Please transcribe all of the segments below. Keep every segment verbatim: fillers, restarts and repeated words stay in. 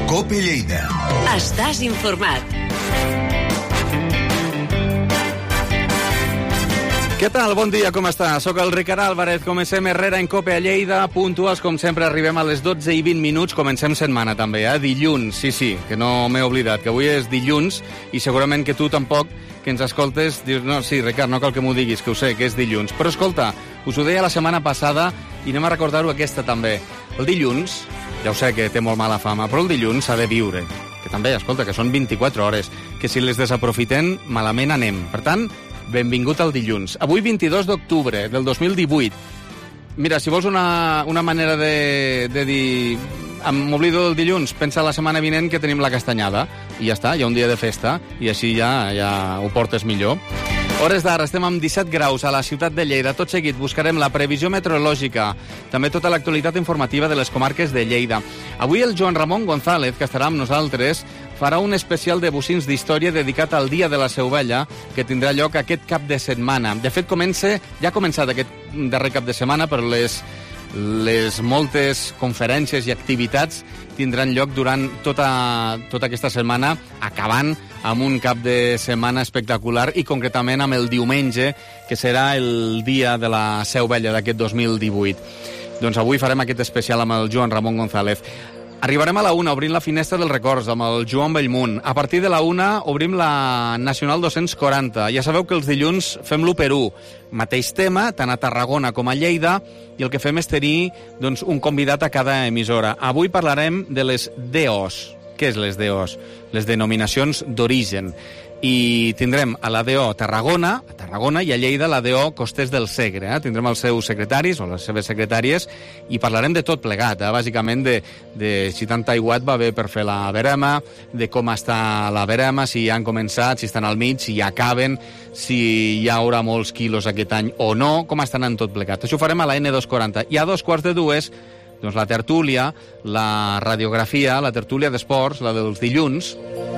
COPE Lleida. Estàs informat. Què tal? Bon dia, com està? Soc el Ricard Álvarez. Comencem Herrera en COPE a Lleida. Puntuals, com sempre, arribem a les dotze i vint minuts. Comencem setmana, també, eh? Dilluns, sí, sí, que no m'he oblidat, que avui és dilluns i segurament que tu tampoc, que ens escoltes, dius, no, sí, Ricard, no cal que m'ho diguis, que ho sé, que és dilluns. Però escolta, us ho deia la setmana passada i anem a recordar-ho aquesta també. El dilluns, ja ho sé que té molt mala fama, però el dilluns s'ha de viure. Que també, escolta, que són vint-i-quatre hores, que si les desaprofitem, malament anem. Per tant, benvingut al dilluns. Avui, vint-i-dos d'octubre del dos mil divuit. Mira, si vols una, una manera de, de dir... M'oblido del dilluns, pensa la setmana vinent que tenim la castanyada. I ja està, hi ha un dia de festa, i així ja, ja ho portes millor. Hores d'ara, estem amb disset graus a la ciutat de Lleida. Tot seguit buscarem la previsió meteorològica, també tota l'actualitat informativa de les comarques de Lleida. Avui el Joan Ramon González, que estarà amb nosaltres, farà un especial de bocins d'història dedicat al Dia de la Seu Vella, que tindrà lloc aquest cap de setmana. De fet, comença, ja ha començat aquest darrer cap de setmana, però les, les moltes conferències i activitats tindran lloc durant tota, tota aquesta setmana, acabant amb un cap de setmana espectacular i concretament amb el diumenge, que serà el dia de la Seu Vella d'aquest dos mil divuit. Doncs avui farem aquest especial amb el Joan Ramon González. Arribarem a la una, obrim la finestra dels records amb el Joan Bellmunt. A partir de la una obrim la Nacional dos-cents quaranta. Ja sabeu que els dilluns fem l'u per u. Mateix tema, tant a Tarragona com a Lleida, i el que fem és tenir doncs, un convidat a cada emissora. Avui parlarem de les D Os. Què és les D Os? Les denominacions d'origen. I tindrem a la D O Tarragona, a Tarragona i a Lleida la D O Costers del Segre. Eh? Tindrem els seus secretaris o les seves secretàries i parlarem de tot plegat, eh? Bàsicament de, de si tant aiguat va bé per fer la verema, de com està la verema, si ja han començat, si estan al mig, si ja acaben, si hi haurà molts quilos aquest any o no, com estan en tot plegat. Això ho farem a la N dos quaranta. I a dos quarts de dues, doncs la tertúlia, la radiografia, la tertúlia d'esports, la dels dilluns.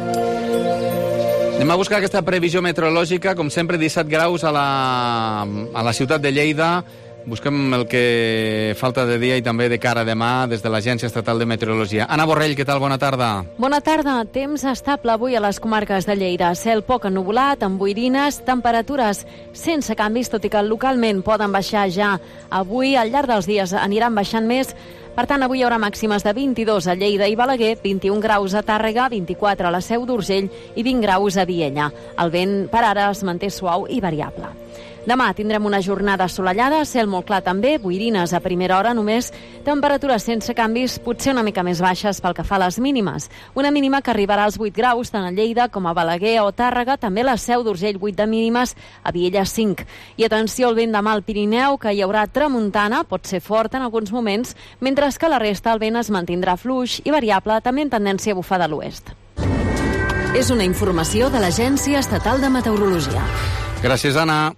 Anem a buscar aquesta previsió meteorològica, com sempre, disset graus a la, a la ciutat de Lleida. Busquem el que falta de dia i també de cara a demà des de l'Agència Estatal de Meteorologia. Anna Borrell, què tal? Bona tarda. Bona tarda. Temps estable avui a les comarques de Lleida. Cel poc ennuvolat, amb boirines, temperatures sense canvis, tot i que localment poden baixar ja avui. Al llarg dels dies aniran baixant més. Per tant, avui hi haurà màximes de vint-i-dos a Lleida i Balaguer, vint-i-un graus a Tàrrega, vint-i-quatre a la Seu d'Urgell i vint graus a Viella. El vent per ara es manté suau i variable. Demà tindrem una jornada assolellada, cel molt clar també, boirines a primera hora només, temperatures sense canvis, potser una mica més baixes pel que fa a les mínimes. Una mínima que arribarà als vuit graus, tant a Lleida com a Balaguer o Tàrrega, també la Seu d'Urgell vuit de mínimes, a Viella cinc. I atenció al vent demà al Pirineu, que hi haurà tramuntana, pot ser fort en alguns moments, mentre que la resta el vent es mantindrà fluix i variable, també en tendència a bufar de l'oest. És una informació de l'Agència Estatal de Meteorologia. Gràcies, Anna.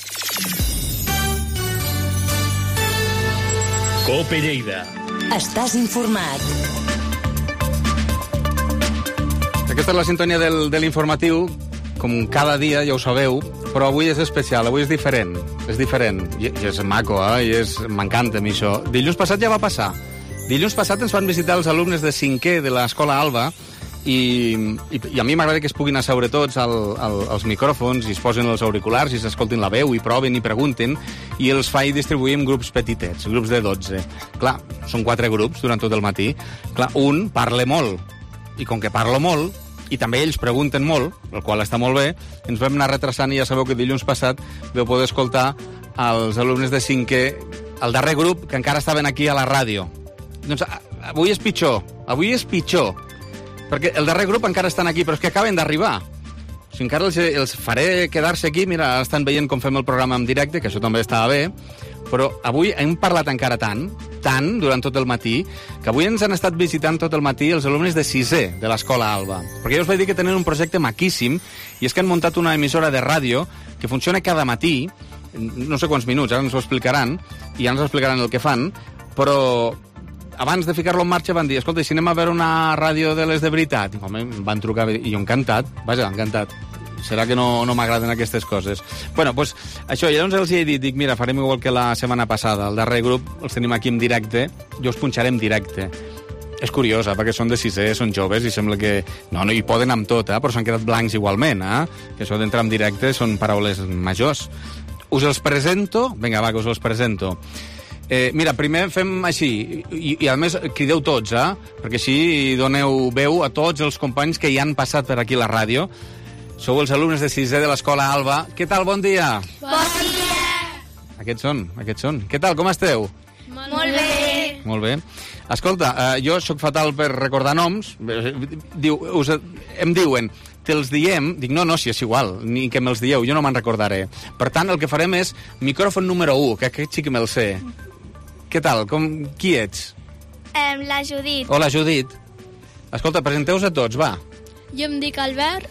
COPE Lleida. Estàs informat. Aquesta és la sintonia del, de l'informatiu, com cada dia, ja ho sabeu, però avui és especial, avui és diferent, és diferent, i, i és maco, eh? I és, m'encanta a mi això. Dilluns passat ja va passar. Dilluns passat ens van visitar els alumnes de cinquè de l'Escola Alba, i, i, i a mi m'agrada que es puguin asseure tots al, al, als micròfons i es posen els auriculars i s'escoltin la veu i proven i pregunten, i els faig distribuir en grups petitets, grups de dotze. Clar, són quatre grups durant tot el matí. Clar, un parla molt, i com que parlo molt, i també ells pregunten molt, el qual està molt bé, ens vam anar retrasant i ja sabeu que dilluns passat vau poder escoltar els alumnes de cinquè, el darrer grup, que encara estaven aquí a la ràdio. Doncs avui és pitjor, avui és pitjor, perquè el darrer grup encara estan aquí, però és que acaben d'arribar. O sigui, encara els, els faré quedar-se aquí. Mira, ara estan veient com fem el programa en directe, que això també estava bé, però avui hem parlat encara tant, tant, durant tot el matí, que avui ens han estat visitant tot el matí els alumnes de sisè de l'Escola Alba. Perquè jo us vaig dir que tenen un projecte maquíssim, i és que han muntat una emissora de ràdio que funciona cada matí, no sé quants minuts, ara ens ho explicaran, i ja ens explicaran el que fan, però abans de ficar-lo en marxa van dir, escolta, si anem a veure una ràdio de les de veritat? I home, em van trucar i jo encantat, vaja, encantat. Serà que no, no m'agraden aquestes coses. Bueno, doncs això, i llavors els he dit, dic, mira, farem igual que la setmana passada, el darrer grup els tenim aquí en directe, jo us punxaré en directe. És curiosa, perquè són de sisè, són joves i sembla que... No, no hi poden amb tot, eh? Però s'han quedat blancs igualment, eh? Que això d'entrar en directe són paraules majors. Us els presento? Vinga, va, que us els presento. Eh, mira, primer fem així, i, i a més crideu tots, eh? Perquè així doneu veu a tots els companys que hi han passat per aquí a la ràdio. Sou els alumnes de sisè de l'Escola Alba. Què tal, bon dia? Bon dia! Aquests són, aquests són. Què tal, com esteu? Molt bé! Molt bé. Escolta, eh, jo sóc fatal per recordar noms. Diu, us, em diuen, te'ls diem... Dic, no, no, si és igual, ni que me'ls dieu, jo no me'n recordaré. Per tant, el que farem és micròfon número u, que aquest sí que me'l sé. Què tal? Com, qui ets? Um, la Judit. Hola, Judit. Escolta, presenteu-vos a tots, va. Jo em dic Albert.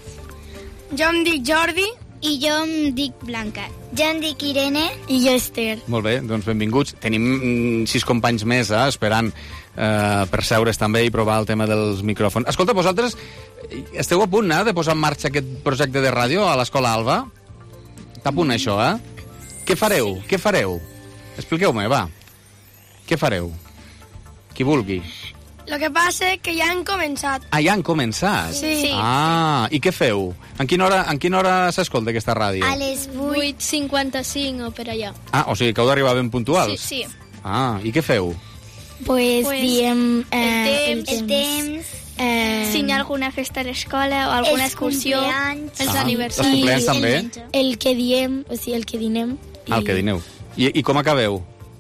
Jo em dic Jordi. I jo em dic Blanca. Jo em dic Irene. I jo Esther. Molt bé, doncs benvinguts. Tenim mm, sis companys més, eh, esperant eh, per seure's també i provar el tema dels micròfons. Escolta, vosaltres esteu a punt, eh, de posar en marxa aquest projecte de ràdio a l'Escola Alba? Està a punt, això, eh? Què fareu? Què fareu? Expliqueu-me, va. Què fareu? Qui vulgui. Lo que passa és que ja han començat. Ah, ja han començat? Sí. Ah, i què feu? En quina hora, en quina hora s'escolta aquesta ràdio? A les vuit cinquanta-cinc o per allà. Ah, o sigui que heu d'arribar ben puntuals? Sí, sí. Ah, i què feu? Pues, Pues, diem eh, el temps, el temps, eh, si hi ha alguna festa a l'escola o alguna els excursió, cumpleanys. els Ah, aniversaris. els cumpleanys també? el, el que diem, o sigui, el que dinem. Ah, el que dineu. I, i com acabeu?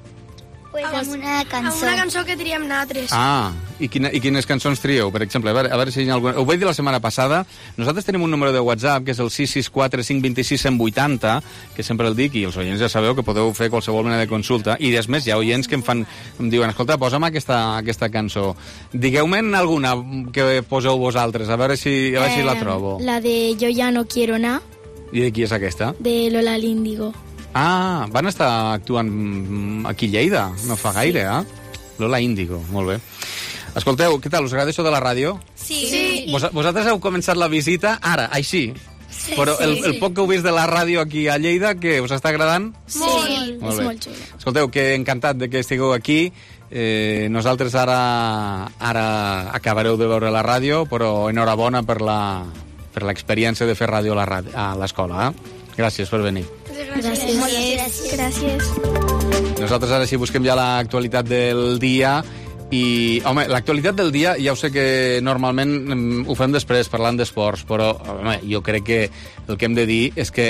Pues, amb una Amb cançó. una cançó que triem nosaltres. Ah, i, quina, i quines cançons trieu, per exemple? A veure, a veure si hi ha alguna... Ho vaig dir la setmana passada. Nosaltres tenim un número de WhatsApp, que és el sis sis quatre cinc dos sis cent vuitanta, que sempre el dic, i els oients ja sabeu que podeu fer qualsevol mena de consulta. I des més, hi ha oients que em fan... em diuen, escolta, posa'm aquesta, aquesta cançó. Digueu-me'n alguna que poseu vosaltres, a veure si, a veure si la trobo. La de Yo ya no quiero nada, I de qui és aquesta? de Lola Líndigo. Ah, van estar actuant aquí a Lleida, no fa gaire, eh? Lola Índigo, molt bé. Escolteu, què tal, us agrada això de la ràdio? Sí. sí. Vos, vosaltres heu començat la visita ara, així. Sí, Però el, sí, el sí. poc que heu vist de la ràdio aquí a Lleida, que us està agradant? Molt. Sí, Molt és bé. molt xulo. Escolteu, que encantat de que estigueu aquí. Eh, nosaltres ara ara acabareu de veure la ràdio, però enhorabona per la per l'experiència de fer ràdio a la ràdio, a l'escola. Eh? Gràcies per venir. Gràcies. Gràcies. Gràcies. Nosaltres ara sí busquem ja l'actualitat del dia i, home, l'actualitat del dia ja ho sé que normalment mm, ho fem després parlant d'esports, però home, jo crec que el que hem de dir és que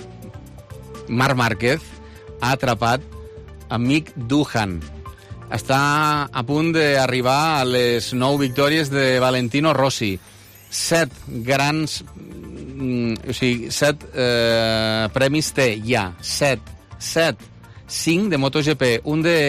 Marc Márquez ha atrapat amic Duhan. Està a punt d'arribar a les nou victòries de Valentino Rossi. Set grans... Mm, o sigui, set eh, premis té ja. Set. Set. Cinc de MotoGP. Un de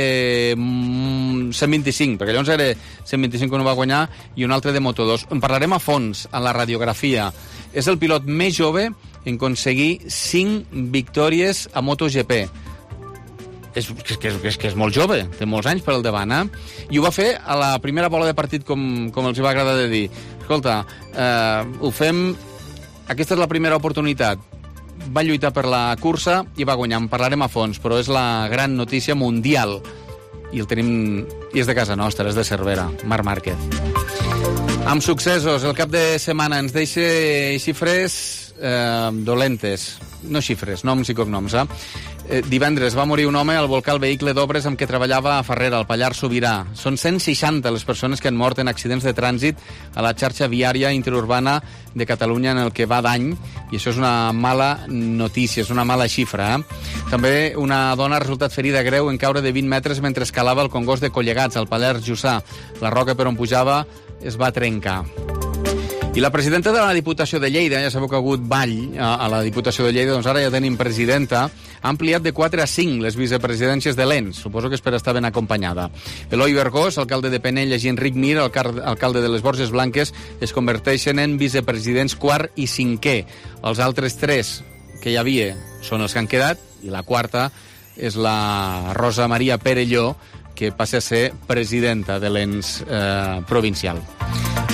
mm, cent vint-i-cinc, perquè llavors era cent vint-i-cinc que no va guanyar, i un altre de Moto dos. En parlarem a fons en la radiografia. És el pilot més jove en aconseguir cinc victòries a MotoGP. És, és, que és, és que és molt jove, té molts anys per al davant, eh? I ho va fer a la primera bola de partit, com, com els hi va agradar de dir. Escolta, eh, ho fem... Aquesta és la primera oportunitat. Va lluitar per la cursa i va guanyar. En parlarem a fons, però és la gran notícia mundial. I el tenim... I és de casa nostra, és de Cervera. Marc Márquez. Amb successos, el cap de setmana ens deixa xifres eh, dolentes. No xifres, noms i cognoms, eh? Eh, divendres va morir un home al volcar el vehicle d'obres amb què treballava a Farrera, al Pallars Sobirà. Són cent seixanta les persones que han mort en accidents de trànsit a la xarxa viària interurbana de Catalunya en el que va d'any, i això és una mala notícia, és una mala xifra. Eh? També una dona ha resultat ferida greu en caure de vint metres mentre escalava el Congost de Collegats, al Pallars Jussà. La roca per on pujava es va trencar. I la presidenta de la Diputació de Lleida, ja sabeu que ha hagut ball a la Diputació de Lleida, doncs ara ja tenim presidenta, ha ampliat de quatre a cinc les vicepresidències de l'Ens. Suposo que és per estar ben acompanyada. Eloi Bergós, alcalde de Penelles, i Enric Mir, alcalde de les Borges Blanques, es converteixen en vicepresidents quart i cinquè. Els altres tres que hi havia són els que han quedat, i la quarta és la Rosa Maria Perelló, que passa a ser presidenta de l'Ens eh, provincial.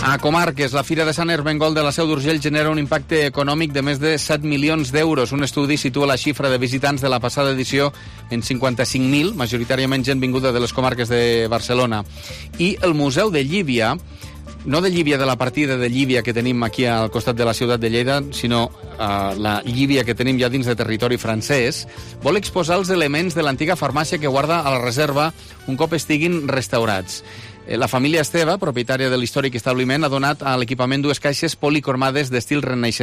A Comarques, la Fira de Sant Ermengol de la Seu d'Urgell genera un impacte econòmic de més de set milions d'euros. Un estudi situa la xifra de visitants de la passada edició en cinquanta-cinc mil, majoritàriament gent vinguda de les comarques de Barcelona. I el Museu de Llívia, no de Llívia de la partida de Llívia que tenim aquí al costat de la ciutat de Lleida, sinó uh, la Llívia que tenim ja dins de territori francès, vol exposar els elements de l'antiga farmàcia que guarda a la reserva un cop estiguin restaurats. La família Esteve, propietària de l'històric establiment, ha donat a l'equipament dues caixes policromades d'estil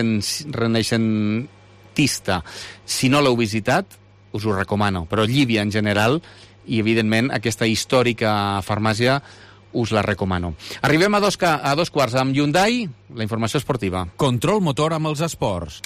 renaixentista. Si no l'heu visitat, us ho recomano. Però Llívia en general, i evidentment aquesta històrica farmàcia, us la recomano. Arribem a dos, a dos quarts amb Hyundai, la informació esportiva. Control motor amb els esports.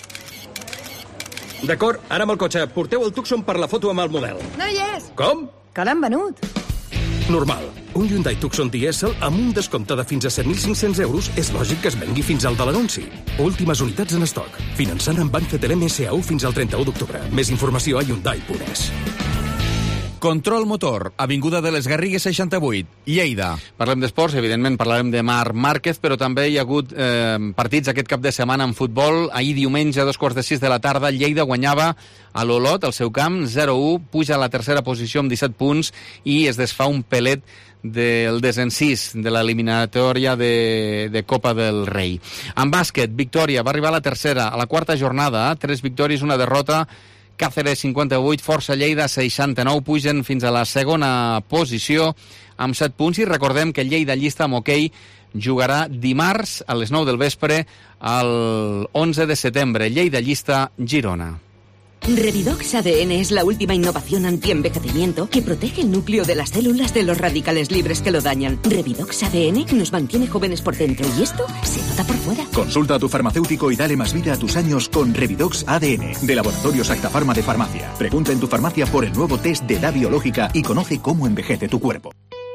D'acord, ara amb el cotxe. Porteu el Tucson per la foto amb el model. No hi és. Com? Que l'han venut. Normal. Un Hyundai Tucson dièsel amb un descompte de fins a set mil cinc-cents euros és lògic que es vengui fins al de l'anunci. Últimes unitats en estoc. Finançant amb Banc Cetelem S A U fins al trenta-u d'octubre. Més informació a Hyundai punt es. Control motor, Avinguda de les Garrigues seixanta-vuit, Lleida. Parlem d'esports, evidentment parlarem de Marc Márquez, però també hi ha hagut eh, partits aquest cap de setmana en futbol. Ahir diumenge, a dos quarts de sis de la tarda, Lleida guanyava a l'Olot, al seu camp, zero a u, puja a la tercera posició amb disset punts i es desfà un pelet del desencís de l'eliminatòria de, de Copa del Rei. En bàsquet, victòria, va arribar a la tercera, a la quarta jornada, tres victòries, una derrota. Càceres cinquanta-vuit, Força Lleida seixanta-nou, pugen fins a la segona posició amb set punts i recordem que Lleida llista amb hoquei jugarà dimarts a les nou del vespre al onze de setembre. Lleida llista Girona. Revidox A D N es la última innovación anti-envejecimiento que protege el núcleo de las células de los radicales libres que lo dañan. Revidox A D N nos mantiene jóvenes por dentro y esto se nota por fuera. Consulta a tu farmacéutico y dale más vida a tus años con Revidox A D N, de Laboratorios Acta Pharma de Farmacia. Pregunta en tu farmacia por el nuevo test de edad biológica y conoce cómo envejece tu cuerpo.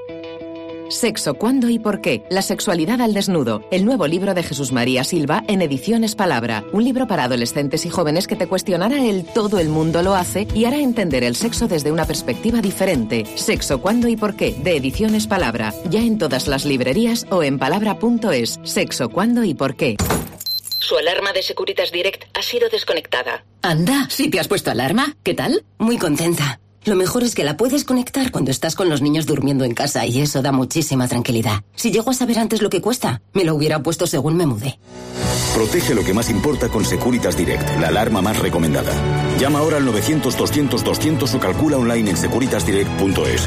Sexo, cuándo y por qué. La sexualidad al desnudo. El nuevo libro de Jesús María Silva en Ediciones Palabra. Un libro para adolescentes y jóvenes que te cuestionará el todo el mundo lo hace y hará entender el sexo desde una perspectiva diferente. Sexo, cuándo y por qué. De Ediciones Palabra. Ya en todas las librerías o en palabra punto es. Sexo, cuándo y por qué. Su alarma de Securitas Direct ha sido desconectada. Anda, ¿sí te has puesto alarma? ¿Qué tal? Muy contenta. Lo mejor es que la puedes conectar cuando estás con los niños durmiendo en casa y eso da muchísima tranquilidad. Si llego a saber antes lo que cuesta, me lo hubiera puesto según me mudé. Protege lo que más importa con Securitas Direct, la alarma más recomendada. Llama ahora al novecientos doscientos doscientos o calcula online en securitas direct punto es.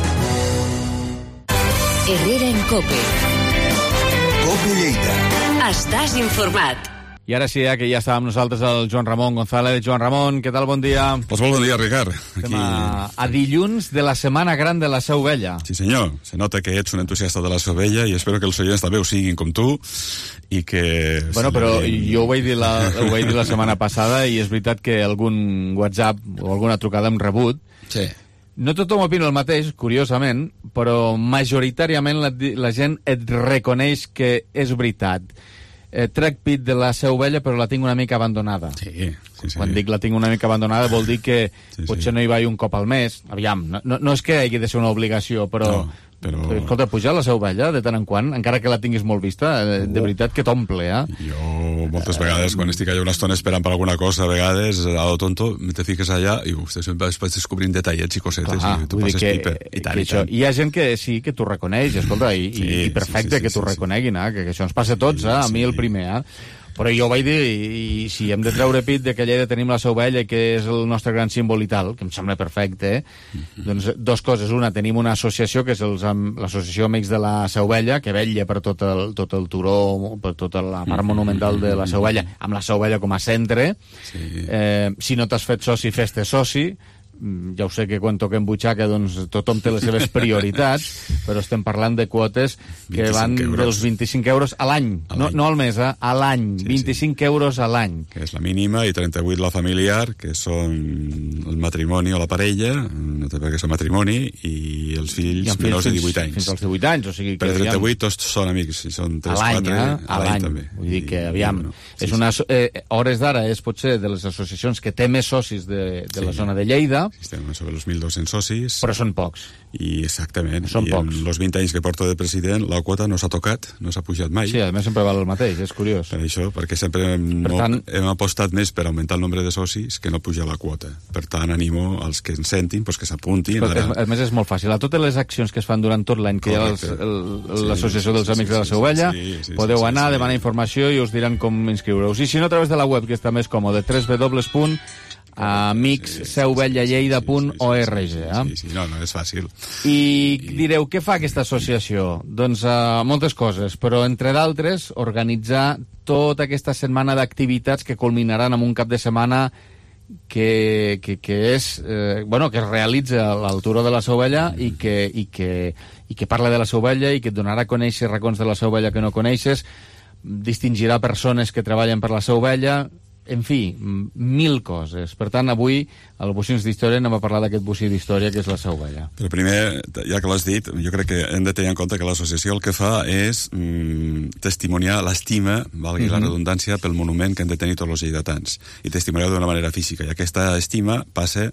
Herrera en COPE. COPE Lleida. Estàs informat. I ara sí, eh, que ja està amb nosaltres el Joan Ramon González. Joan Ramon, què tal? Bon dia. Pues molt bon dia, Ricard. Estem Aquí... a, a dilluns de la Setmana Gran de la Seu Vella. Sí, senyor. Se nota que ets un entusiasta de la Seu Vella i espero que els oients també ho siguin com tu i que... Bueno, però jo ho vaig dir la, ho vaig dir la setmana passada i és veritat que algun WhatsApp o alguna trucada hem rebut. Sí. No tothom opina el mateix, curiosament, però majoritàriament la, la gent et reconeix que és veritat. Eh, trec pit de la Seu Vella, però la tinc una mica abandonada. Sí, sí, sí. Quan dic la tinc una mica abandonada vol dir que sí, potser sí. no hi vaig un cop al mes. Aviam, no, no, no és que hagi de ser una obligació, però... No. Però... Escolta, pujar a la Seu Vella de tant en quant, encara que la tinguis molt vista, de oh. veritat que t'omple, eh? Jo moltes vegades, quan estic allà una estona esperant per alguna cosa, a vegades, a lo tonto, te fiques allà i uf, vas descobrint detallets i cosetes Clar, i tu passes que, pipa. I tant, i tant. Hi ha gent que sí, que t'ho reconeix, escolta, i, sí, i perfecte sí, sí, sí, que t'ho sí, reconeguin, eh? Que, que això ens passa a tots, eh? A mi el primer, eh? Però jo vaig dir, i, i si hem de treure pit de que allà tenim la Seu Vella, que és el nostre gran símbol i tal, que em sembla perfecte, eh? Mm-hmm. Doncs dos coses. Una, tenim una associació, que és l'Associació Amics de la Seu Vella, que vetlla per tot el, tot el turó, per tota la part monumental de la Seu Vella, amb la Seu Vella com a centre. Sí. Eh, si no t'has fet soci, fes-te soci. Ja ho sé que quan toquem butxaca doncs tothom té les seves prioritats, però estem parlant de quotes que van euros. dels vint-i-cinc euros a l'any, no, no al mes, eh? A l'any, sí, vint-i-cinc sí. euros a l'any. Que és la mínima, i trenta-vuit la familiar, que són el matrimoni o la parella, no té per què ser matrimoni, i els fills I menors de divuit anys. Fins als divuit anys, o sigui que... Per trenta-vuit tots són amics, i són tres, quatre... A l'any, eh? A l'any també. Vull dir que, aviam, I, bueno, sí, és una, eh, hores d'ara és potser de les associacions que té més socis de, de sí. la zona de Lleida, Estem sobre els mil dos-cents socis. Però són pocs. I exactament. Són I pocs. en els vint anys que porto de president, la quota no s'ha tocat, no s'ha pujat mai. Sí, a més sempre val el mateix, és curiós. Per això, perquè sempre hem, per tant... hem apostat més per augmentar el nombre de socis que no pujar la quota. Per tant, animo als que ens sentin, pues, que s'apuntin. Ara... A més, és molt fàcil. A totes les accions que es fan durant tot l'any, que hi ha l'Associació sí, dels Amics sí, sí, de la Sovella, sí, sí, sí, podeu sí, sí, anar, sí, demanar sí. informació i us diran com inscriure-us. I si no, a través de la web, que està més còmode, w w w punt amics seuvella lleida punt org. Sí, sí, sí, no, no és fàcil. I, I direu, què fa aquesta associació? Doncs uh, moltes coses, però entre d'altres, organitzar tota aquesta setmana d'activitats que culminaran en un cap de setmana que, que, que és eh, bueno, que es realitza a l'Altura de la Sovella mm. i, que, i, que, i que parla de la Sovella i que et donarà a conèixer racons de la Sovella que no coneixes, distingirà persones que treballen per la Sovella, en fi, mil coses. Per tant, avui, al Bocions d'Història, anem a parlar d'aquest bocí d'història que és la Sovella. Però primer, ja que l'has dit, jo crec que hem de tenir en compte que l'associació el que fa és mm, testimoniar l'estima, valgui mm-hmm. la redundància, pel monument que han de tenir tots els lleidatans, i testimoniar d'una manera física. I aquesta estima passa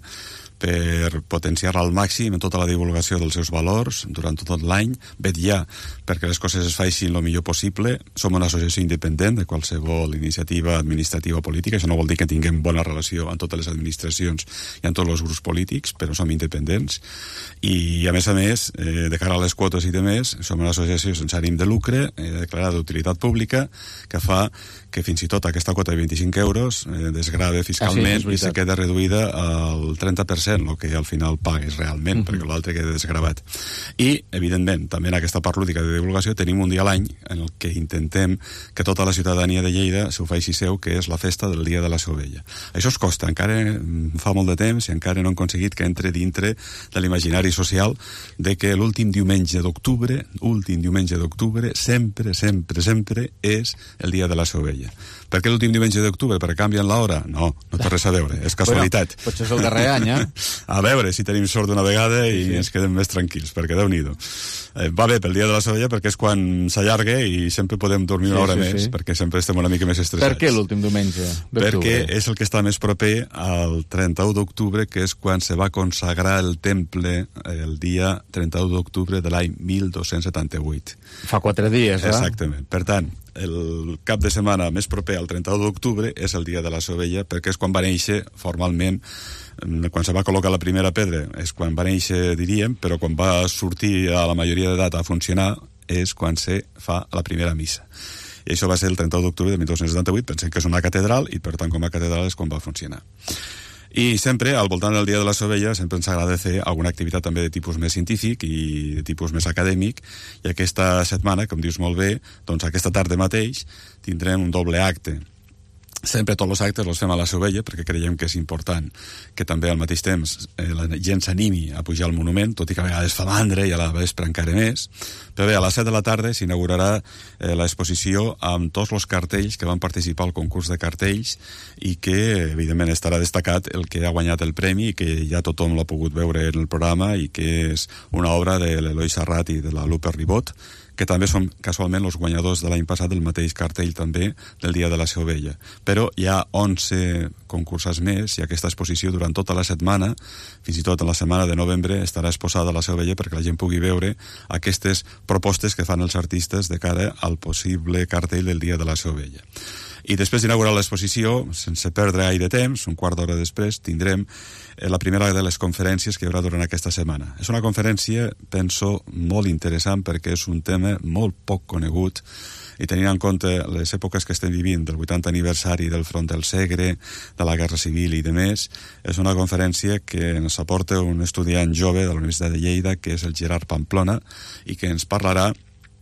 per potenciar al màxim en tota la divulgació dels seus valors durant tot l'any, vetllar perquè les coses es faixin el millor possible. Som una associació independent de qualsevol iniciativa administrativa o política, això no vol dir que tinguem bona relació amb totes les administracions i amb tots els grups polítics, però som independents. I, a més a més, eh, de cara a les quotes i demés, som una associació sense ànim de lucre, eh, declarada d'utilitat pública, que fa que fins i tot aquesta quota de vint-i-cinc euros eh, desgrave fiscalment ah, sí, i se queda reduïda al trenta per cent, el que al final pagues realment, uh-huh. perquè l'altre queda desgravat. I, evidentment, també en aquesta part lúdica de divulgació tenim un dia a l'any en el que intentem que tota la ciutadania de Lleida s'ho faci seu, que és la festa del Dia de la Sovella. Això es costa, encara fa molt de temps i encara no hem aconseguit que entre dintre de l'imaginari social de que l'últim diumenge d'octubre, últim diumenge d'octubre, sempre, sempre, sempre és el Dia de la Sovella. Per què l'últim diumenge d'octubre? Perquè canvien l'hora? No, no té res a veure, és casualitat. Bueno, potser és el darrer any, eh? A veure si tenim sort d'una vegada i sí. ens quedem més tranquils, perquè Déu-n'hi-do. Eh, va bé pel Dia de la Sovella perquè és quan s'allarga i sempre podem dormir sí, una hora sí, més, sí. perquè sempre estem una mica més estressats. Per què l'últim diumenge d'octubre? Perquè és el que està més proper al trenta-u d'octubre, que és quan se va consagrar el temple el dia trenta-u d'octubre de l'any mil dos-cents setanta-vuit. Fa quatre dies, eh? Exactament. Per tant, el cap de setmana més proper al trenta-u d'octubre és el Dia de la Sovella, perquè és quan va néixer formalment, quan se va col·locar la primera pedra és quan va néixer, diríem, però quan va sortir a la majoria d'edat a funcionar és quan se fa la primera missa. I això va ser el trenta-u d'octubre de mil dos-cents setanta-vuit, pensem que és una catedral i per tant com a catedral és quan va funcionar. I sempre, al voltant del Dia de la Sovella, sempre ens agrada fer alguna activitat també de tipus més científic i de tipus més acadèmic, i aquesta setmana, com dius molt bé, doncs aquesta tarda mateix tindrem un doble acte. Sempre tots els actes els fem a la Sovella perquè creiem que és important que també al mateix temps eh, la gent s'animi a pujar al monument, tot i que a vegades fa mandra i a la vespre encara més. Però bé, a les set de la tarda s'inaugurarà eh, l'exposició amb tots els cartells que van participar al concurs de cartells i que, evidentment, estarà destacat el que ha guanyat el premi i que ja tothom l'ha pogut veure en el programa i que és una obra de l'Eloi Serrat i de la Lupe Ribot, que també són casualment els guanyadors de l'any passat del mateix cartell també del Dia de la Sovella. Però hi ha onze concursos més i aquesta exposició durant tota la setmana, fins i tot en la setmana de novembre, estarà exposada a la Sovella perquè la gent pugui veure aquestes propostes que fan els artistes de cara al possible cartell del Dia de la Sovella. I després d'inaugurar l'exposició, sense perdre gaire temps, un quart d'hora després, tindrem la primera de les conferències que hi haurà durant aquesta setmana. És una conferència, penso, molt interessant perquè és un tema molt poc conegut i tenint en compte les èpoques que estem vivint, del vuitanta aniversari del Front del Segre, de la Guerra Civil i de més, és una conferència que ens aporta un estudiant jove de la Universitat de Lleida, que és el Gerard Pamplona, i que ens parlarà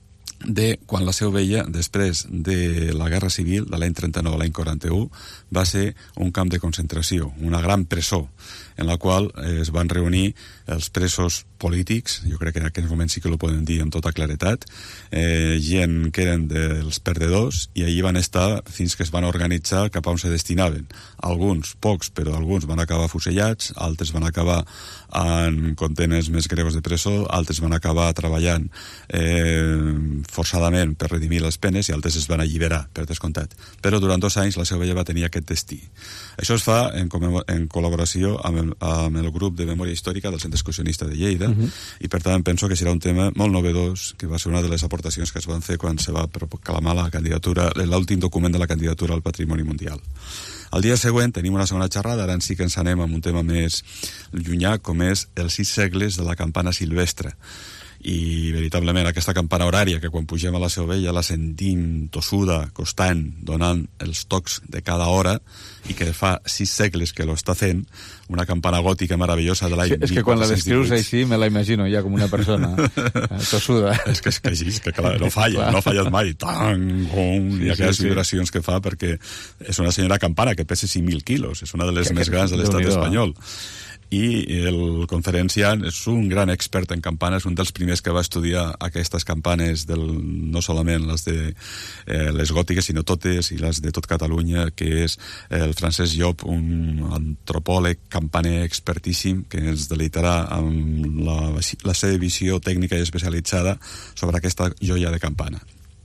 de quan la Sovella, després de la Guerra Civil, de l'any trenta-nou a l'any quaranta-u, va ser un camp de concentració, una gran presó, en la qual es van reunir els presos polítics, jo crec que en aquest moment sí que ho podem dir amb tota claretat, eh, gent que eren dels perdedors, i allí van estar fins que es van organitzar cap a on se destinaven. Alguns, pocs, però alguns van acabar fusellats, altres van acabar en contenes més greus de presó, altres van acabar treballant eh, forçadament per redimir les penes i altres es van alliberar, per descomptat. Però durant dos anys la Seu Vella va tenir aquest destí. Això es fa en, en col·laboració amb el, amb el grup de memòria històrica del Centre Excursionista de Lleida, uh-huh. i per tant penso que serà un tema molt novedós, que va ser una de les aportacions que es van fer quan se va proclamar la candidatura, l'últim document de la candidatura al Patrimoni Mundial. El dia següent tenim una segona xerrada, ara sí que ens anem amb un tema més llunyà, com és els sis segles de la campana silvestre. I veritablement aquesta campana horària, que quan pugem a la Seu Vella la sentim tossuda, constant, donant els tocs de cada hora, i que fa sis segles que lo està fent, una campana gòtica meravellosa de l'any... Sí, és que quan la descrius així me la imagino ja com una persona tossuda. És que és que així, és que clar, no falla, no falla mai, tang, gong, sí, i aquelles sí, vibracions sí. que fa, perquè és una senyora campana que pesa cinc mil quilos, és una de les que, més grans de l'estat espanyol. I el conferenciant és un gran expert en campanes, un dels primers que va estudiar aquestes campanes, del, no solament les de eh, les gòtiques, sinó totes, i les de tot Catalunya, que és el Francesc Llop, un antropòleg campaner expertíssim, que ens deleitarà amb la, la seva visió tècnica i especialitzada sobre aquesta joia de campana.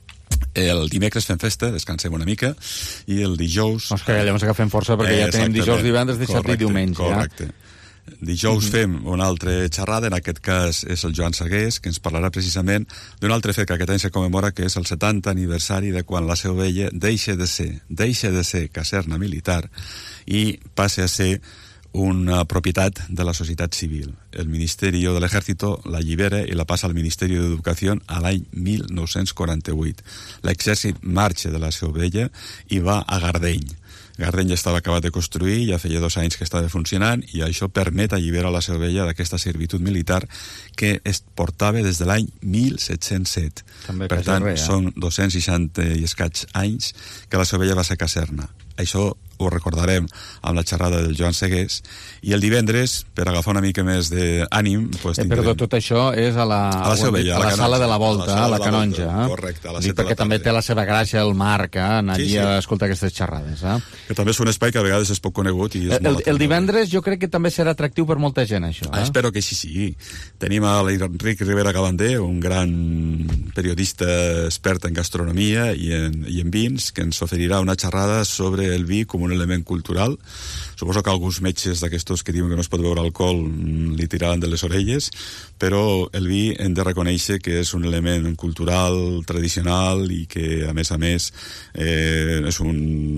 El dimecres fem festa, descansem una mica, i el dijous... No, és que llavors agafem força perquè ja tenim dijous, divendres, dissabte i diumenge. Correcte. Ja? Dijous mm-hmm. fem una altra xerrada, en aquest cas és el Joan Sagués, que ens parlarà precisament d'un altre fet que aquest any se commemora, que és el setanta aniversari de quan la Seu Vella deixa de ser, deixa de ser caserna militar i passa a ser una propietat de la societat civil. El Ministeri de l'Ejército la allibera i la passa al Ministeri d'Educació a l'any mil nou-cents quaranta-vuit. L'exèrcit marxa de la Seu Vella i va a Gardeny. Gardeny ja estava acabat de construir, ja feia dos anys que estava funcionant, i això permet alliberar la Seu Vella d'aquesta servitud militar que es portava des de l'any mil set-cents set. També per tant, res, eh? són dos-cents seixanta i escaig anys que la Seu Vella va ser caserna. Això ho recordarem amb la xerrada del Joan Segués, i el divendres, per agafar una mica més d'ànim... Pues, eh, perdó, tot això és a la, a la, Vella, a la, a la sala de la Volta, a la, a la Canonja. Volta, eh? Correcte, a la Dic perquè també té la seva gràcia el Marc, eh? anar sí, allí sí. a escoltar aquestes xerrades. Eh? Que també és un espai que a vegades és poc conegut. I és el, el divendres jo crec que també serà atractiu per molta gent, això. Eh? Ah, espero que sí, sí. Tenim a l'Enric Rivera Gabander, un gran periodista expert en gastronomia i en, i en vins, que ens oferirà una xerrada sobre el vi com un element cultural. Suposo que alguns metges d'aquestos que diuen que no es pot beure alcohol li tiraran de les orelles, però el vi hem de reconèixer que és un element cultural, tradicional, i que, a més a més, eh, és un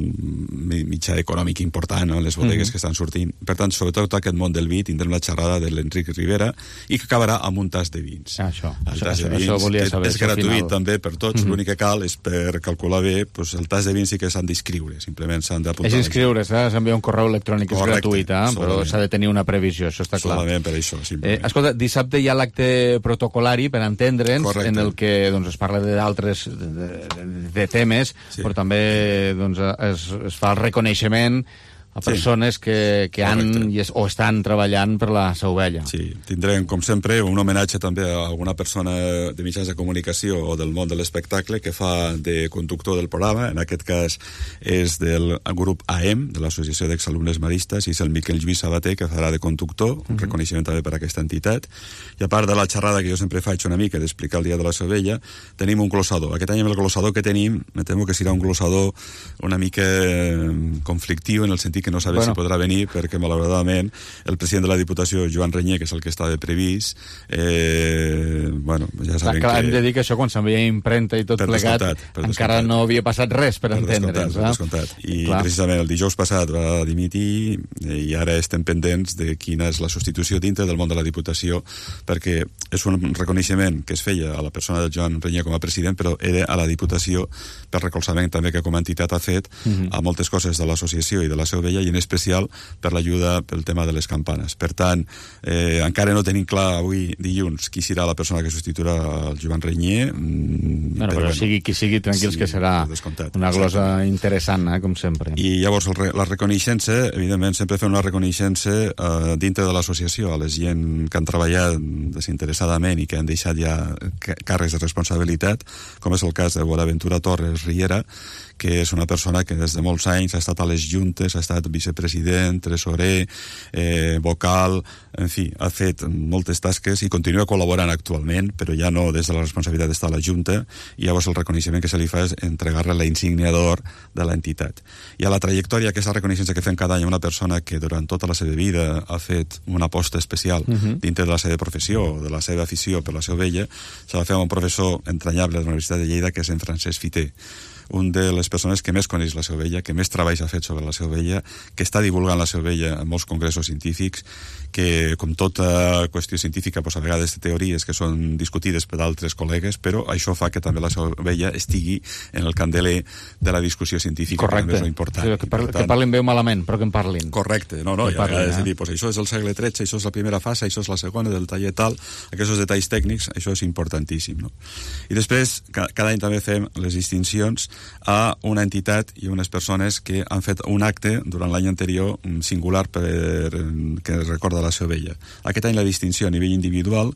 mitjà econòmic important, no?, les bodegues mm-hmm. que estan sortint. Per tant, sobretot aquest món del vi, tindrem la xerrada de l'Enric Rivera, i que acabarà amb un tas de vins. Ah, això, el això, tas de això, vins, això volia saber. És gratuït final. també per tots, mm-hmm. l'únic que cal és per calcular bé, pues, el tas de vins sí que s'han d'inscriure, simplement s'han d'apuntar. És inscriure's, eh? S'envia un correu electrònic, és gratuït, eh? però s'ha de tenir una previsió, això està clar. Solament per això, eh, escolta, dissabte hi ha l'acte protocolari, per entendre'ns, correcte. En el que doncs, es parla d'altres de, de, de temes, sí. però també doncs, es, es fa el reconeixement a persones sí. que, que han i es, o estan treballant per la Seu Vella. Sí, tindrem, com sempre, un homenatge també a alguna persona de mitjans de comunicació o del món de l'espectacle que fa de conductor del programa. En aquest cas és del grup A E M, de l'Associació d'Exalumnes Maristes, i és el Miquel Lluís Sabater, que farà de conductor, un mm-hmm. reconeixement també per a aquesta entitat. I a part de la xerrada que jo sempre faig una mica d'explicar el dia de la Seu Vella, tenim un glossador. Aquest any amb el glossador que tenim, me temo que serà un glossador una mica conflictiu, en el sentit que no sabem bueno. si podrà venir, perquè malauradament el president de la Diputació, Joan Renyer, que és el que estava previst, eh, bueno, ja sabem clar, que... Hem de dir que això, quan s'envia impremta i tot per plegat, encara descomptat. No havia passat res, per, per entendre'ns. Per descomptat. I clar. Precisament el dijous passat va dimitir i ara estem pendents de quina és la substitució dintre del món de la Diputació, perquè és un reconeixement que es feia a la persona de Joan Renyer com a president, però era a la Diputació per recolzament també que com a entitat ha fet mm-hmm. a moltes coses de l'associació i de la Seu Vella, i en especial per l'ajuda pel tema de les campanes. Per tant, eh, encara no tenim clar avui, dilluns, qui serà la persona que substituirà el Joan Renyer. Mm, bueno, però, però bueno, sigui qui sigui, tranquils, sí, que serà una glosa interessant, eh, com sempre. I llavors el, la reconeixença, evidentment, sempre fem una reconeixença eh, dintre de l'associació a les gent que han treballat desinteressadament i que han deixat ja càrrecs de responsabilitat, com és el cas de Bonaventura Torres Riera, que és una persona que des de molts anys ha estat a les juntes, ha estat estat vicepresident, tresorer, eh, vocal, en fi, ha fet moltes tasques i continua col·laborant actualment, però ja no des de la responsabilitat d'estar a la Junta, i llavors el reconeixement que se li fa és entregar-li la insígnia d'or de l'entitat. I a la trajectòria, aquesta reconeixença que fem cada any a una persona que durant tota la seva vida ha fet una aposta especial uh-huh. dintre de la seva professió o de la seva afició per la seva vella, se la fem a un professor entranyable de la Universitat de Lleida, que és en Francesc Fiter, un de les persones que més coneix la seva vella, que més treballs ha fet sobre la seva vella, que està divulgant la seva vella en molts congressos científics, que, com tota qüestió científica, doncs, a vegades té teories que són discutides per altres col·legues, però això fa que també la seva vella estigui en el candeler de la discussió científica. Correcte. Que és important. Sí, que, par per tant, que parlin bé o malament, però que en parlin. Correcte. No, no, que i a vegades eh? dir, pues, això és el segle tretze, això és la primera fase, això és la segona, del taller tal, aquests detalls tècnics, això és importantíssim. No? I després, ca cada any també fem les distincions a una entitat i unes persones que han fet un acte durant l'any anterior singular per, que recorda la seva vella. Aquest any la distinció a nivell individual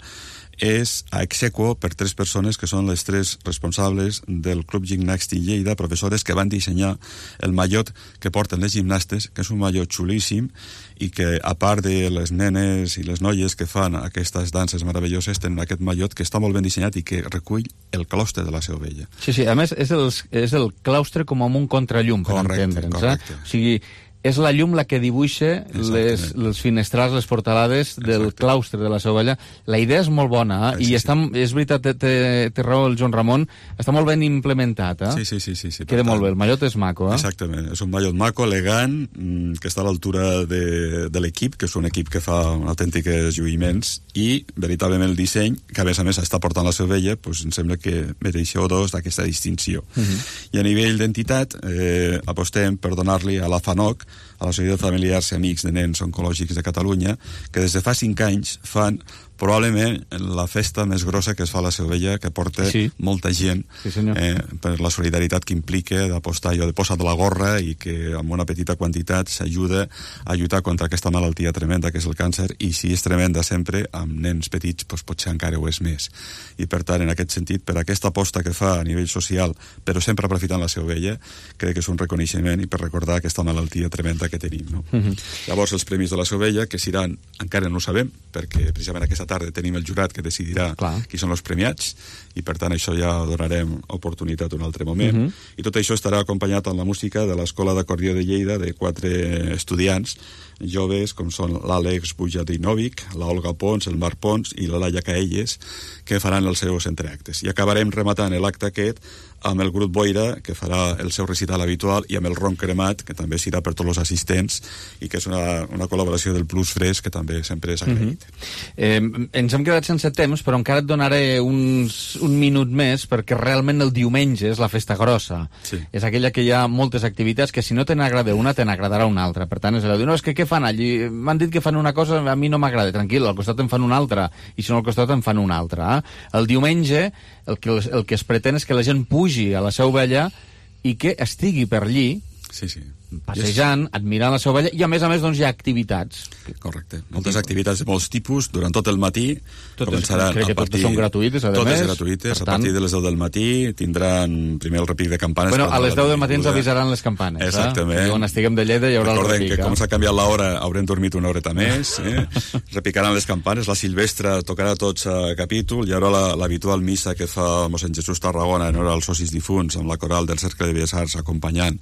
és a exequo per tres persones que són les tres responsables del Club Gimnàstic Lleida, professores que van dissenyar el mallot que porten les gimnastes, que és un mallot xulíssim i que, a part de les nenes i les noies que fan aquestes danses meravelloses, tenen aquest mallot que està molt ben dissenyat i que recull el claustre de la seva vella. Sí, sí, a més és el, és el claustre com amb un contrallum, per entendre'ns. Correcte. Eh? O sigui, és la llum la que dibuixa les, les finestrals, les portalades del Exacte. Claustre de la seva vella. La idea és molt bona, eh? Sí, I està, sí. és veritat, té, té raó el Joan Ramon, està molt ben implementat. Eh? Sí, sí, sí. sí, sí Queda molt bé, el mallot és maco. Eh? Exactament, és un mallot maco, elegant, que està a l'altura de, de l'equip, que és un equip que fa autèntiques lluïments, i veritablement el disseny, que a més a més està portant la seva vella, doncs em sembla que mereix o dos d'aquesta distinció. Uh -huh. I a nivell d'entitat, eh, apostem per donar-li a la FANOC, a la Societat Familiars i Amics de Nens Oncològics de Catalunya, que des de fa cinc anys fan probablement la festa més grossa que es fa a la seva vella, que porta sí. molta gent sí, eh, per la solidaritat que implica d'apostar allò de posar de la gorra i que amb una petita quantitat s'ajuda a lluitar contra aquesta malaltia tremenda que és el càncer, i si és tremenda sempre amb nens petits, doncs potser encara ho és més. I per tant, en aquest sentit, per aquesta aposta que fa a nivell social, però sempre aprofitant la seva vella, crec que és un reconeixement i per recordar aquesta malaltia tremenda que tenim. No? Uh -huh. Llavors, els premis de la seva vella, que seran, encara no ho sabem, perquè precisament aquesta tarda tenim el jurat que decidirà Clar. qui són els premiats, i per tant això ja donarem oportunitat un altre moment. Uh -huh. I tot això estarà acompanyat amb la música de l'Escola d'Acordió de Lleida, de quatre estudiants joves, com són l'Àlex Bujadinovic, la Olga Pons, el Marc Pons i la Laia Caelles, que faran els seus entreactes. I acabarem rematant l'acte aquest amb el grup Boira, que farà el seu recital habitual, i amb el Ron Cremat, que també serà per tots els assistents, i que és una, una col·laboració del Plus Fresc, que també sempre és agraït. Uh-huh. eh, ens hem quedat sense temps, però encara et donaré uns, un minut més, perquè realment el diumenge és la festa grossa. Sí. És aquella que hi ha moltes activitats que si no te n'agrada una, te n'agradarà una altra. Per tant, és allò de, no, és que què fan allí? M'han dit que fan una cosa, a mi no m'agrada. Tranquil, al costat en fan una altra, i si no al costat en fan una altra. Eh? El diumenge el que, el que es pretén és que la gent pugi a la Seu Vella i que estigui per allí sí, sí. passejant, admirant la Seu Vella, i a més a més doncs hi ha activitats. Correcte. Moltes activitats de molts tipus durant tot el matí. Totes, començaran crec que partir, totes són gratuïtes, a totes més. gratuïtes. Per a partir de les deu del matí tindran primer el repic de campanes. Bueno, a les deu del matí ens avisaran les campanes. Exactament. Eh? Quan estiguem de Lleida hi haurà Recordem el repic. que eh? com s'ha canviat l'hora haurem dormit una horeta més. Eh? Repicaran les campanes. La Silvestre tocarà tots a capítol. Hi haurà l'habitual la, missa que fa mossèn Jesús Tarragona en hora als socis difunts, amb la coral del Cercle de Belles Arts acompanyant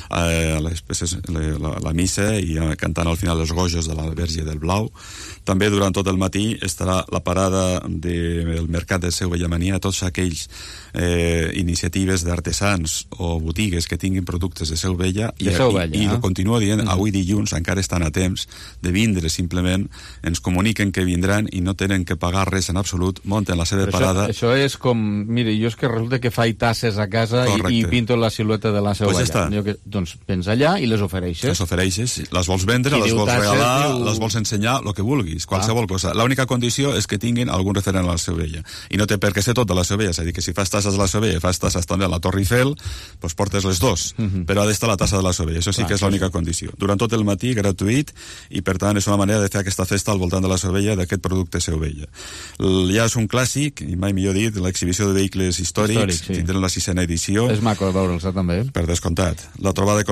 eh, les peces, les, La, la missa i eh, cantant al final els gojos de la Verge del Blau. També durant tot el matí estarà la parada del de, Mercat de Seu Vellamania, tots aquells eh, iniciatives d'artesans o botigues que tinguin productes de Seu Vella, i, Seu Vella, i, i eh? ho continuo dient, mm. avui dilluns encara estan a temps de vindre, simplement ens comuniquen que vindran i no tenen que pagar res en absolut, munten la seva Però parada. Això, això és com, mira, jo és que resulta que faig tasses a casa i, i pinto la silueta de la Seu pues Vella. Ja jo que, doncs pensa allà i les ofereixes. Les ofereixes, les vols vendre, les vols tasses, regalar, diu... les vols ensenyar, el que vulguis, qualsevol ah. cosa. L'única condició és que tinguin algun referent a la Seu Vella. I no té per què ser tot de la Seu Vella, és a dir, que si fas tasses de la Seu Vella i fas tasses també a la Torre Eiffel, doncs portes les dos, uh -huh. però ha d'estar la tassa de la Seu Vella. Això sí Clar, que és l'única sí. condició. Durant tot el matí, gratuït, i per tant és una manera de fer aquesta festa al voltant de la Seu Vella, d'aquest producte Seu Vella. Ja és un clàssic, i mai millor dit, l'exhibició de vehicles històrics, Històric, sí. tindrem la sisena edició. És maco de veure'ls, també. Per descomptat. La trobada de col·leccionistes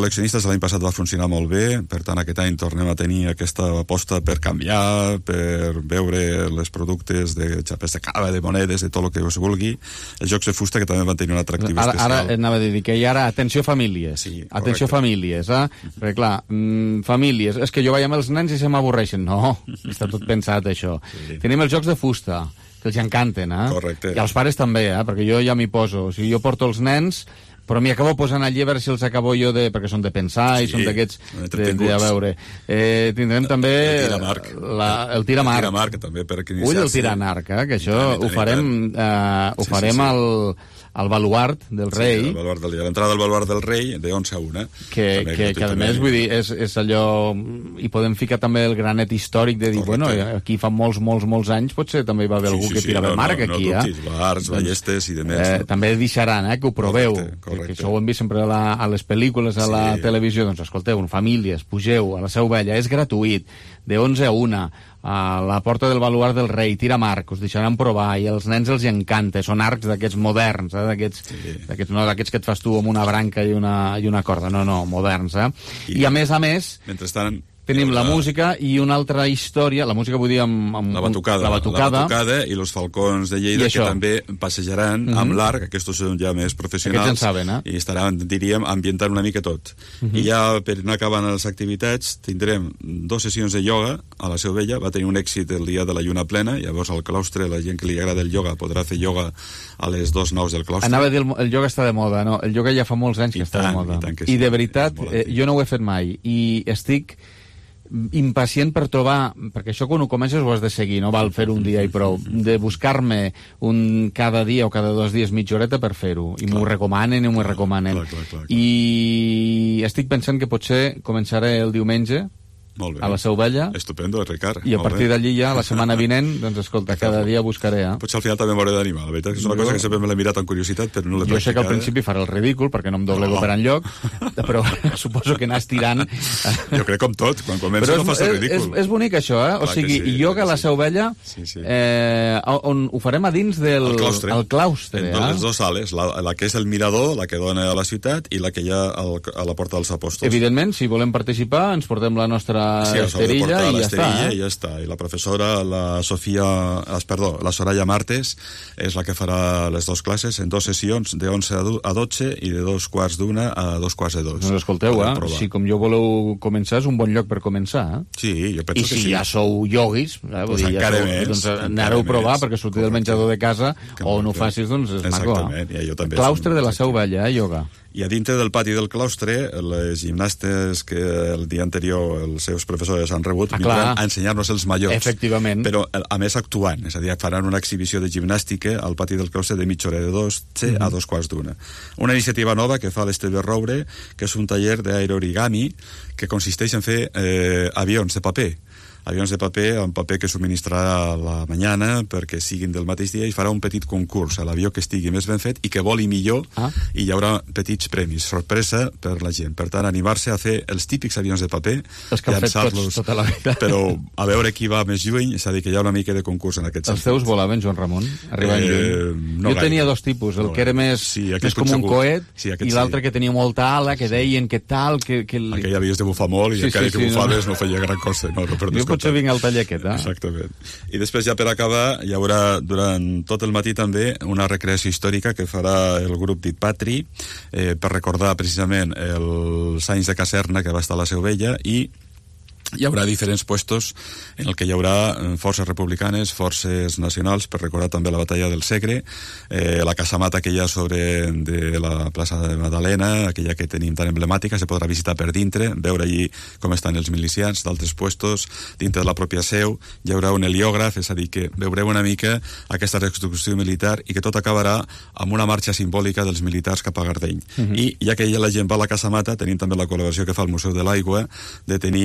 cosa l'any passat va funcionar molt bé, per tant aquest any tornem a tenir aquesta aposta per canviar, per veure els productes de xapes de cava, de monedes, de tot el que us vulgui. Els jocs de fusta que també van tenir un atractiu ara, especial. Ara anava a dir que hi ha ara atenció famílies. Sí, atenció famílies, eh? Perquè clar, mm, famílies, és que jo vaig amb els nens i se m'avorreixen. No, està tot pensat això. Sí. Tenim els jocs de fusta, que els encanten, eh? Correcte. I als pares també, eh? Perquè jo ja m'hi poso. O sigui, jo porto els nens, però m'hi acabo posant allí a veure si els acabo jo de... perquè són de pensar i Sí, són d'aquests de, de, a veure. Eh, tindrem també El tiramarc. La, el tiramarc. El tiramarc, també, per iniciar-se. Ull, el tiramarc, eh? Que això ho farem, eh, ho Sí, sí, farem sí. al, al baluart del rei. Sí, el baluart del, l'entrada del baluart del rei, de onze a una. Que, També, que, que a més, vull dir, és, és allò... I podem ficar també el granet històric de dir, Correcte. bueno, aquí fa molts, molts, molts anys potser també hi va haver algú que tirava el marc aquí, no, eh? dubtis, bars, ballestes i de més. Eh, no? també deixaran, eh, que ho proveu. Correcte, correcte. Que, que això ho hem vist sempre a, la, a les pel·lícules, a la Sí. televisió. Doncs escolteu, famílies, pugeu a la Seu Vella, és gratuït, de onze a una, a la porta del baluart del rei, tira marc, us deixaran provar, i als nens els encanta, són arcs d'aquests moderns, eh, d'aquests, Sí. d'aquests, no d'aquests que et fas tu amb una branca i una, i una corda, no, no, moderns, eh? I, I a més a més... Mentrestant, tenim la la- música i una altra història, la música vull dir amb... amb La batucada, la batucada, la batucada i els falcons de Lleida, I això. que també passejaran Mhm. amb l'arc, aquests són ja més professionals, Aquests en saben, eh? i estaran, diríem, ambientant una mica tot. Mhm. I ja per anar acabant les activitats, tindrem dos sessions de ioga a la Seu Vella, va tenir un èxit el dia de la lluna plena, llavors al claustre, la gent que li agrada el ioga podrà fer ioga a les dos naus del claustre. Anava a dir, el, el ioga està de moda, no? El ioga ja fa molts anys que I està tant, de moda. i tant que I sí, de veritat, és molt eh, jo no ho he fet mai, i estic impacient per trobar, perquè això quan ho comences ho has de seguir, no val fer un dia i prou, de buscar-me un cada dia o cada dos dies mitja horeta per fer-ho, i m'ho recomanen i m'ho recomanen. clar, clar, clar, clar. I estic pensant que potser començaré el diumenge Molt bé. a la Seu Vella, Estupendo, Ricard. i a molt partir bé. d'allí ja, la setmana vinent, doncs escolta, cada dia buscaré, eh? Potser al final també m'hauré d'animar. La veritat és que és una Jo- cosa que sempre me l'he mirat amb curiositat, però no l'he Jo sé que al practicada. principi faré el ridícul perquè no em doblego No. per enlloc, però suposo que anar estirant... Jo crec com tot, quan comença Però no fas el és, és, ridícul. és bonic això, eh? O Clar que sigui, sí, ioga a clar la que sí. Seu Vella, Sí, sí. eh, on ho farem a dins del... El claustre. El claustre, en eh? les dues sales, la, la que és el mirador, la que dona a la ciutat, i la que hi ha al, a la Porta dels Apòstols. Evidentment, si volem participar, ens portem la nostra Sí, ens haurà de esterilla portar i ja l'esterilla està, eh? i ja està. I la professora, la Sofia, es, perdó, la Soraya Martes, és la que farà les dues classes en dues sessions de onze a dotze i de dos quarts d'una a dos quarts de dos. Doncs escolteu, Podem eh? provar. Si com jo voleu començar, és un bon lloc per començar, eh? Sí, jo penso I que si sí. ja sou ioguis, eh? Vull Pues dir, ja encara sou, més, doncs encara aneu a provar, més. perquè sortir del menjador de casa, o no ho facis, doncs és maco, Exactament, eh? i jo també Claustre som- de la Seu Vella, eh, ioga. I a dintre del pati del claustre, les gimnastes que el dia anterior els seus professors han rebut Ah, vindran clar. a ensenyar-nos els majors. Efectivament. Però, a més, actuant. És a dir, faran una exhibició de gimnàstica al pati del claustre de mitja hora, de dos Mhm. a dos quarts d'una. Una iniciativa nova que fa l'Esteve Roure, que és un taller d'aeroorigami que consisteix en fer eh, avions de paper. Avions de paper, amb paper que subministrarà a la mañana perquè siguin del mateix dia, i farà un petit concurs a l'avió que estigui més ben fet i que voli millor, Ah. i hi haurà petits premis, sorpresa per la gent. Per tant, animar-se a fer els típics avions de paper, Els que han fet llançar-los, tots tota la vida. però a veure qui va més lluny, és a dir, que hi ha una mica de concurs en aquest Els teus volaven, Joan Ramon? Arribant Eh, lluny? no jo gaire. tenia dos tipus, el No que era gaire. més, Sí, aquest més com un segur. coet, Sí, aquest i l'altre sí. que tenia molta ala, que deien que tal, que... que... Aquell havies de bufar molt i Sí, encara sí, que sí, bufaves no. no. feia gran cosa. No, no, per Jo descomptat. potser vinc al taller aquest, eh? Exactament. I després, ja per acabar, hi haurà durant tot el matí també una recreació històrica que farà el grup Dit Patri, eh, per recordar precisament els anys de caserna que va estar a la Seu Vella, i hi haurà diferents puestos en el que hi haurà eh, forces republicanes, forces nacionals, per recordar també la batalla del Segre, eh, la casamata que hi ha sobre de la plaça de Madalena, aquella que tenim tan emblemàtica, se podrà visitar per dintre, veure allí com estan els milicians d'altres puestos, dintre de la pròpia seu, hi haurà un heliògraf, és a dir, que veureu una mica aquesta reconstrucció militar, i que tot acabarà amb una marxa simbòlica dels militars cap a Gardeny. Mhm. I ja que ja la gent va a la casamata, tenim també la col·laboració que fa el Museu de l'Aigua, de tenir els pous de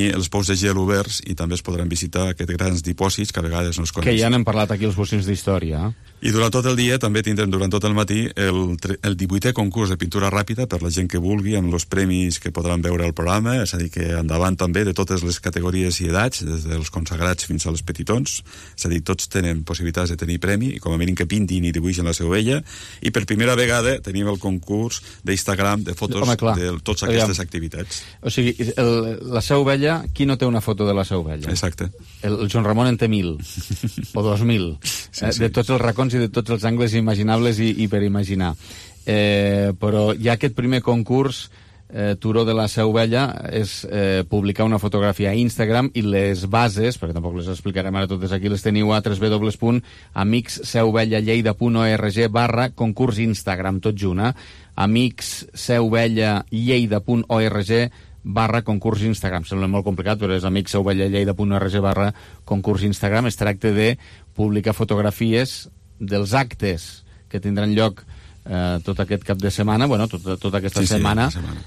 de gel oberts i també es podran visitar aquests grans dipòsits que a vegades no es coneixen. Que ja n'hem parlat aquí els bocins d'història. I durant tot el dia també tindrem durant tot el matí el, el divuitè concurs de pintura ràpida per la gent que vulgui, amb els premis que podran veure al programa, és a dir, que endavant també de totes les categories i edats, des dels consagrats fins als petitons, és a dir, tots tenen possibilitats de tenir premi, i com a mínim que pintin i dibuixen la seva vella, i per primera vegada tenim el concurs d'Instagram de fotos Home, de totes aquestes Aviam. activitats. O sigui, el, la seu vella, qui no té una foto de la seu vella? Exacte. El, el Joan Ramon en té mil, o dos mil, sí, eh, sí. de tots els racons i de tots els angles imaginables i, i per imaginar. Eh, però ja aquest primer concurs, eh, Turó de la Seu Vella, és eh, publicar una fotografia a Instagram, i les bases, perquè tampoc les explicarem ara totes aquí, les teniu a w w w punt amics seu vella lleida punt org barra concurs Instagram, tot junt, eh? amics seu vella lleida punt org barra concurs Instagram. Sembla molt complicat, però és amics seu vella lleida punt org barra concurs Instagram. Es tracta de publicar fotografies dels actes que tindran lloc eh, tot aquest cap de setmana, bueno, tota, tota aquesta sí, setmana, sí, setmana,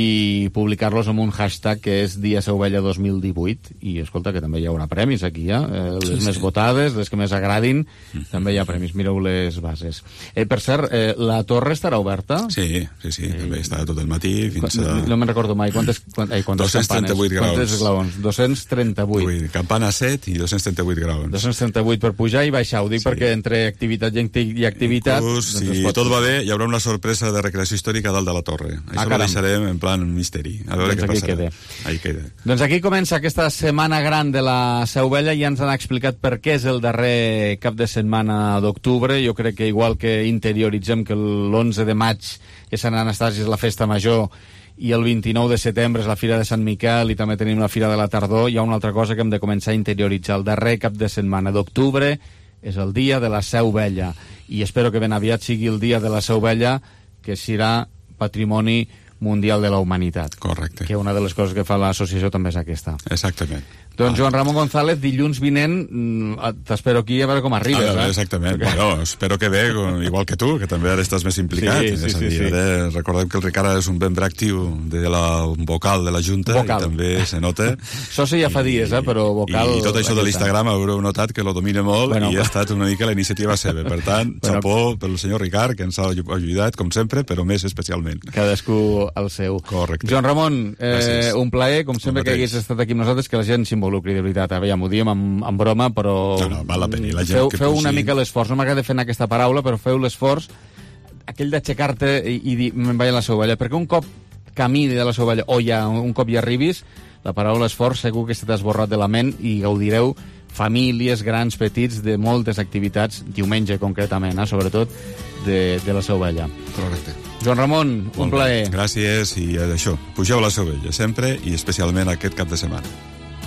i publicar-los amb un hashtag que és Dia Seu Vella dos mil divuit, i escolta, que també hi haurà premis aquí, eh? les sí, més sí. votades, les que més agradin, mm. també hi ha premis, mireu les bases. Eh, per cert, eh, la torre estarà oberta? Sí, sí, sí, eh, també estarà tot el matí fins a... No, no me'n recordo mai, quantes, quant, ai, quantes dos-cents trenta-vuit campanes? Quantes graons? dos-cents trenta-vuit. Ui, campana set i dos-cents trenta-vuit graons. dos-cents trenta-vuit per pujar i baixar, ho dic sí. perquè entre activitat i, i activitat... Inclús, doncs si tot va bé, hi haurà una sorpresa de recreació històrica dalt de la torre. Això ah, ho deixarem en plan misteri. A veure doncs què passarà. Queda. Ahí queda. Doncs aquí comença aquesta setmana gran de la Seu Vella, i ja ens han explicat per què és el darrer cap de setmana d'octubre. Jo crec que igual que interioritzem que l'onze de maig és Sant Anastasi, és la festa major, i el vint-i-nou de setembre és la Fira de Sant Miquel, i també tenim la Fira de la Tardor, hi ha una altra cosa que hem de començar a interioritzar. El darrer cap de setmana d'octubre és el dia de la Seu Vella, i espero que ben aviat sigui el dia de la Seu Vella, que serà patrimoni mundial de la humanitat. Correcte. Que una de les coses que fa l'associació també és aquesta. Exactament. Doncs Joan Ramon González, dilluns vinent t'espero aquí a veure com arribes. Ah, eh? Exactament. Perquè... Bueno, espero que bé, igual que tu, que també ara estàs més implicat. Sí, sí, sí, sí. Ara, recordem que el Ricard és un membre actiu de la un vocal de la Junta, vocal. I també se nota. Soci ja fa dies, eh, però vocal... I tot això de l'Instagram haureu notat que lo domina molt, bueno, i ha estat una mica la iniciativa seva. Per tant, bueno, xapó pel senyor Ricard, que ens ha ajudat, com sempre, però més especialment. Cadascú el seu. Correcte. Joan Ramon, eh, un plaer, com sempre, que hagués estat aquí amb nosaltres, que la gent s'involucri, de veritat. A veure, ho diem amb, amb broma, però... No, no, val la pena. La gent feu, que feu pugi... una mica l'esforç. No m'agrada fer aquesta paraula, però feu l'esforç aquell d'aixecar-te i, i dir, me'n vaig a la Seu Vella, perquè un cop camini de la Seu Vella, o ja, un cop hi arribis, la paraula esforç segur que se t'ha esborrat de la ment, i gaudireu famílies, grans, petits, de moltes activitats, diumenge concretament, eh, sobretot, de, de la Seu Vella. Correcte. Joan Ramon, un plaer. Gràcies, i això, pugeu a la Seu Vella, sempre, i especialment aquest cap de setmana.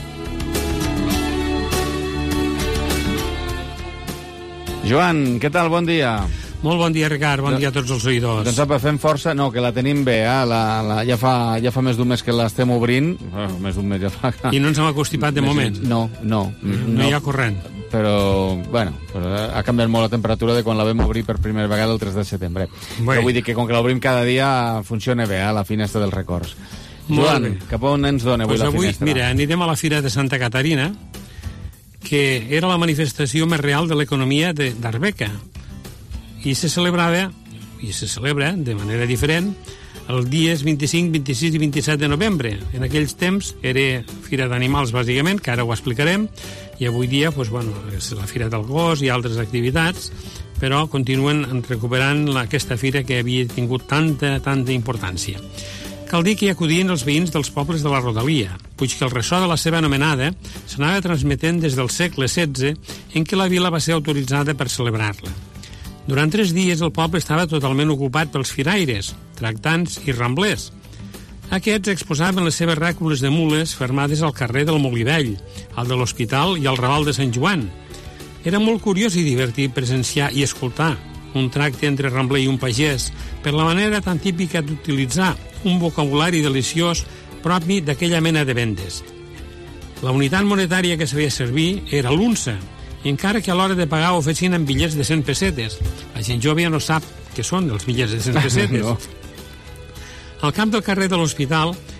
Joan, què tal? Bon dia. Molt bon dia, Ricard. Bon no, dia a tots els oïdors. Doncs apa, fem força. No, que la tenim bé, eh? La, la, ja, fa, ja fa més d'un mes que l'estem obrint. Oh, més d'un mes ja fa... I no ens hem acostipat de moment. No, no. No, no hi ha corrent. Però, bueno, però ha canviat molt la temperatura de quan la vam obrir per primera vegada el tres de setembre. Bé. Però vull dir que com que l'obrim cada dia funciona bé, eh? La finestra dels records. Joan, cap on ens dona avui pues la avui, finestra? Mira, anirem a la Fira de Santa Caterina, que era la manifestació més real de l'economia d'Arbeca, i se celebrava, i se celebra de manera diferent, els dies vint-i-cinc, vint-i-sis i vint-i-set de novembre. En aquells temps era Fira d'Animals, bàsicament, que ara ho explicarem, i avui dia, doncs, bueno, és la Fira del Gos i altres activitats, però continuen recuperant aquesta fira que havia tingut tanta, tanta importància. Cal dir que hi acudien els veïns dels pobles de la rodalia, puix que el ressò de la seva anomenada s'anava transmetent des del segle setze, en què la vila va ser autoritzada per celebrar-la. Durant tres dies el poble estava totalment ocupat pels firaires, tractants i ramblers. Aquests exposaven les seves rècules de mules fermades al carrer del Molí Vell, al de l'Hospital i al Raval de Sant Joan. Era molt curiós i divertit presenciar i escoltar un tracte entre rambler i un pagès, per la manera tan típica d'utilitzar un vocabulari deliciós propi d'aquella mena de vendes. La unitat monetària que s'havia servir era l'unça, encara que a l'hora de pagar ho fessin amb bitllets de cent pessetes. La gent jove ja no sap què són els bitllets de cent pessetes. No. Al camp del carrer de l'Hospital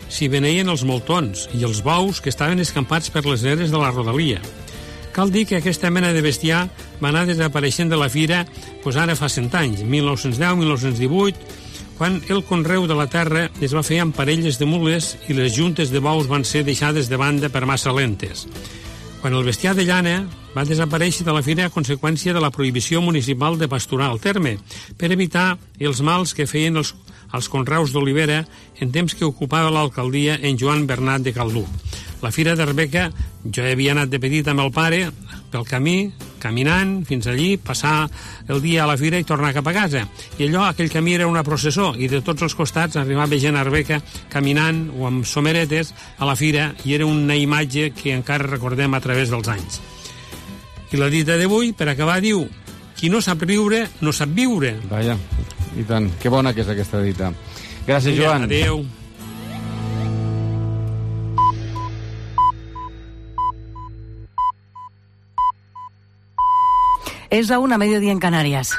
s'hi beneien els moltons i els bous que estaven escampats per les eres de la rodalia. Cal dir que aquesta mena de bestiar va anar desapareixent de la fira doncs ara fa cent anys, mil nou-cents deu mil nou-cents divuit, quan el conreu de la terra es va fer amb parelles de mules i les juntes de bous van ser deixades de banda per massa lentes. Quan el bestiar de llana va desaparèixer de la fira a conseqüència de la prohibició municipal de pasturar al terme, per evitar els mals que feien els, els conreus d'olivera en temps que ocupava l'alcaldia en Joan Bernat de Caldú. La fira d'Arbeca, jo havia anat de petit amb el pare pel camí, caminant fins allí, passar el dia a la fira i tornar cap a casa. I allò, aquell camí era una processó, i de tots els costats arribava gent a Arbeca caminant o amb someretes a la fira, i era una imatge que encara recordem a través dels anys. I la dita d'avui, per acabar, diu: qui no sap riure, no sap viure. Vaja, i tant, que bona que és aquesta dita. Gràcies, Joan. Adéu. Es la una, mediodía en Canarias.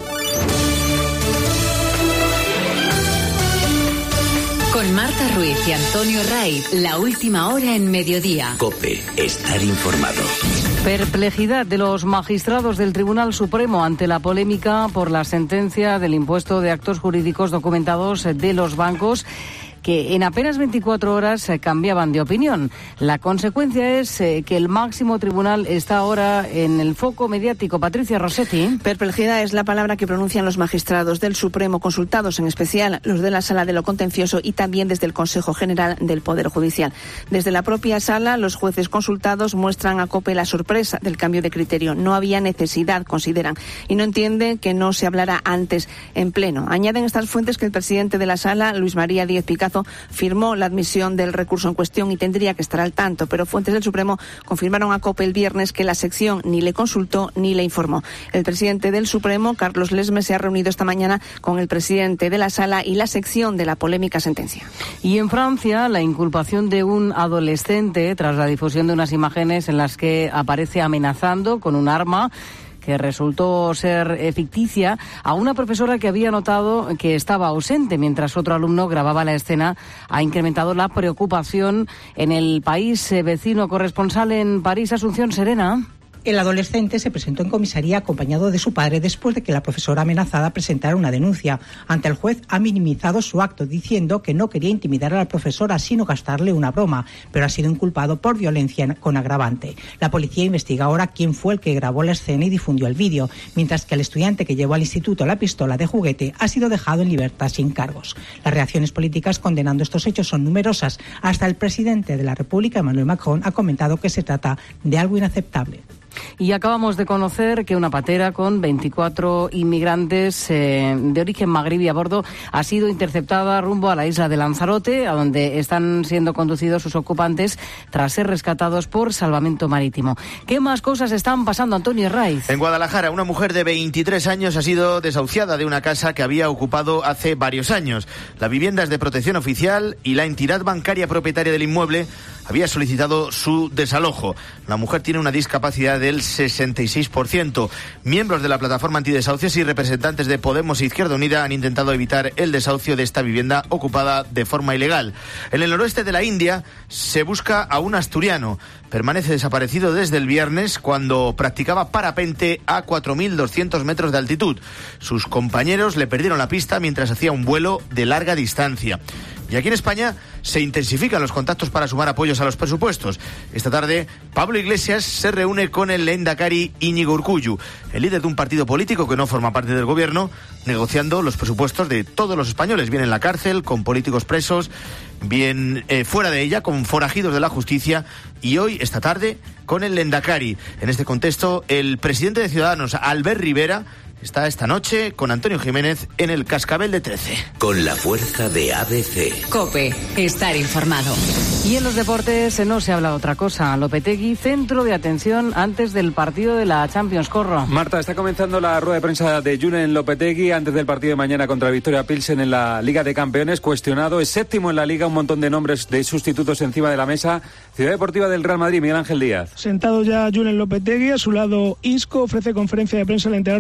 Con Marta Ruiz y Antonio Raiz, la última hora en mediodía. COPE, estar informado. Perplejidad de los magistrados del Tribunal Supremo ante la polémica por la sentencia del impuesto de actos jurídicos documentados de los bancos, que en apenas veinticuatro horas eh, cambiaban de opinión. La consecuencia es eh, que el máximo tribunal está ahora en el foco mediático. Patricia Rossetti. Perplejidad es la palabra que pronuncian los magistrados del Supremo, consultados en especial los de la Sala de lo Contencioso y también desde el Consejo General del Poder Judicial. Desde la propia Sala, los jueces consultados muestran a COPE la sorpresa del cambio de criterio. No había necesidad, consideran, y no entienden que no se hablara antes en pleno. Añaden estas fuentes que el presidente de la Sala, Luis María Díez Picazo, firmó la admisión del recurso en cuestión y tendría que estar al tanto, pero fuentes del Supremo confirmaron a COPE el viernes que la sección ni le consultó ni le informó. El presidente del Supremo, Carlos Lesmes, se ha reunido esta mañana con el presidente de la Sala y la sección de la polémica sentencia. Y en Francia, la inculpación de un adolescente tras la difusión de unas imágenes en las que aparece amenazando con un arma que resultó ser eh, ficticia, a una profesora que había notado que estaba ausente mientras otro alumno grababa la escena, ha incrementado la preocupación en el país eh, vecino. Corresponsal en París, Asunción Serena. El adolescente se presentó en comisaría acompañado de su padre después de que la profesora amenazada presentara una denuncia. Ante el juez ha minimizado su acto diciendo que no quería intimidar a la profesora sino gastarle una broma, pero ha sido inculpado por violencia con agravante. La policía investiga ahora quién fue el que grabó la escena y difundió el vídeo, mientras que el estudiante que llevó al instituto la pistola de juguete ha sido dejado en libertad sin cargos. Las reacciones políticas condenando estos hechos son numerosas. Hasta el presidente de la República, Emmanuel Macron, ha comentado que se trata de algo inaceptable. Y acabamos de conocer que una patera con veinticuatro inmigrantes eh, de origen magrebí a bordo ha sido interceptada rumbo a la isla de Lanzarote, a donde están siendo conducidos sus ocupantes tras ser rescatados por salvamento marítimo. ¿Qué más cosas están pasando, Antonio Raiz? En Guadalajara, una mujer de veintitrés años ha sido desahuciada de una casa que había ocupado hace varios años. La vivienda es de protección oficial y la entidad bancaria propietaria del inmueble había solicitado su desalojo. La mujer tiene una discapacidad del sesenta y seis por ciento. Miembros de la plataforma antidesahucios y representantes de Podemos e Izquierda Unida han intentado evitar el desahucio de esta vivienda ocupada de forma ilegal. En el noroeste de la India se busca a un asturiano. Permanece desaparecido desde el viernes cuando practicaba parapente a cuatro mil doscientos metros de altitud. Sus compañeros le perdieron la pista mientras hacía un vuelo de larga distancia. Y aquí en España se intensifican los contactos para sumar apoyos a los presupuestos. Esta tarde, Pablo Iglesias se reúne con el lehendakari Íñigo Urkullu, el líder de un partido político que no forma parte del gobierno, negociando los presupuestos de todos los españoles, bien en la cárcel, con políticos presos, bien eh, fuera de ella, con forajidos de la justicia, y hoy, esta tarde, con el lehendakari. En este contexto, el presidente de Ciudadanos, Albert Rivera, está esta noche con Antonio Jiménez en el Cascabel de trece. Con la fuerza de A B C. COPE, estar informado. Y en los deportes no se habla de otra cosa. Lopetegui, centro de atención antes del partido de la Champions. Corro. Marta, está comenzando la rueda de prensa de Julen Lopetegui antes del partido de mañana contra Victoria Pilsen en la Liga de Campeones. Cuestionado, es séptimo en la Liga, un montón de nombres de sustitutos encima de la mesa. Ciudad Deportiva del Real Madrid, Miguel Ángel Díaz. Sentado ya Julen Lopetegui, a su lado Isco, ofrece conferencia de prensa al entrenador del Real Madrid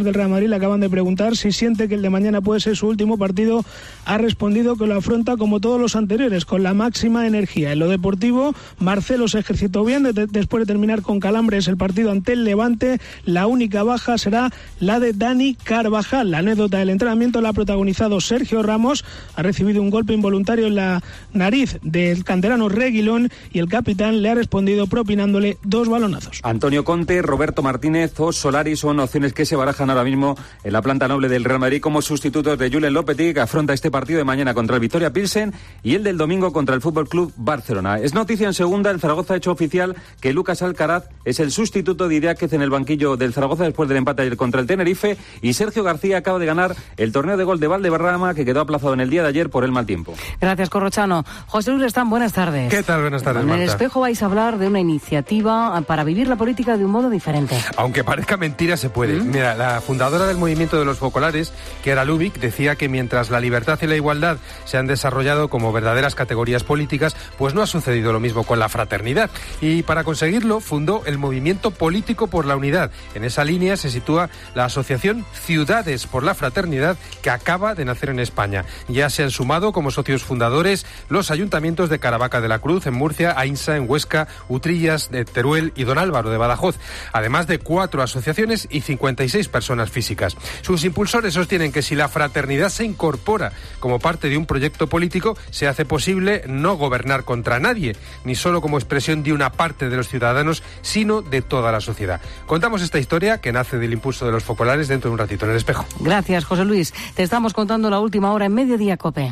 Madrid le acaban de preguntar si siente que el de mañana puede ser su último partido. Ha respondido que lo afronta como todos los anteriores, con la máxima energía. En lo deportivo, Marcelo se ejercitó bien de- después de terminar con calambres el partido ante el Levante. La única baja será la de Dani Carvajal. La anécdota del entrenamiento la ha protagonizado Sergio Ramos. Ha recibido un golpe involuntario en la nariz del canterano Reguilón y el capitán le ha respondido propinándole dos balonazos. Antonio Conte, Roberto Martínez o Solari son opciones que se barajan ahora mismo en la planta noble del Real Madrid como sustitutos de Julen Lopetegui, que afronta este partido de mañana contra el Victoria Pilsen y el del domingo contra el Fútbol Club Barcelona. Es noticia en segunda, el Zaragoza ha hecho oficial que Lucas Alcaraz es el sustituto de Idiáquez en el banquillo del Zaragoza después del empate ayer contra el Tenerife, y Sergio García acaba de ganar el torneo de gol de Valdebarrama, que quedó aplazado en el día de ayer por el mal tiempo. Gracias, Corrochano. José Luis Lestán, buenas tardes. ¿Qué tal? Buenas tardes, En el Marta. Espejo vais a hablar de una iniciativa para vivir la política de un modo diferente. Aunque parezca mentira, se puede. ¿Mm? Mira, la fundadora del movimiento de los focolares, Kiara Lubick, decía que mientras la libertad y la igualdad se han desarrollado como verdaderas categorías políticas, pues no ha sucedido lo mismo con la fraternidad. Y para conseguirlo, fundó el Movimiento Político por la Unidad. En esa línea se sitúa la asociación Ciudades por la Fraternidad, que acaba de nacer en España. Ya se han sumado como socios fundadores los ayuntamientos de Caravaca de la Cruz, en Murcia, Ainsa, en Huesca, Utrillas, de Teruel y Don Álvaro, de Badajoz, además de cuatro asociaciones y cincuenta y seis personas físicas. Sus impulsores sostienen que si la fraternidad se incorpora como parte de un proyecto político, se hace posible no gobernar contra nadie, ni solo como expresión de una parte de los ciudadanos, sino de toda la sociedad. Contamos esta historia que nace del impulso de los focolares dentro de un ratito en el Espejo. Gracias, José Luis. Te estamos contando la última hora en Mediodía Cope.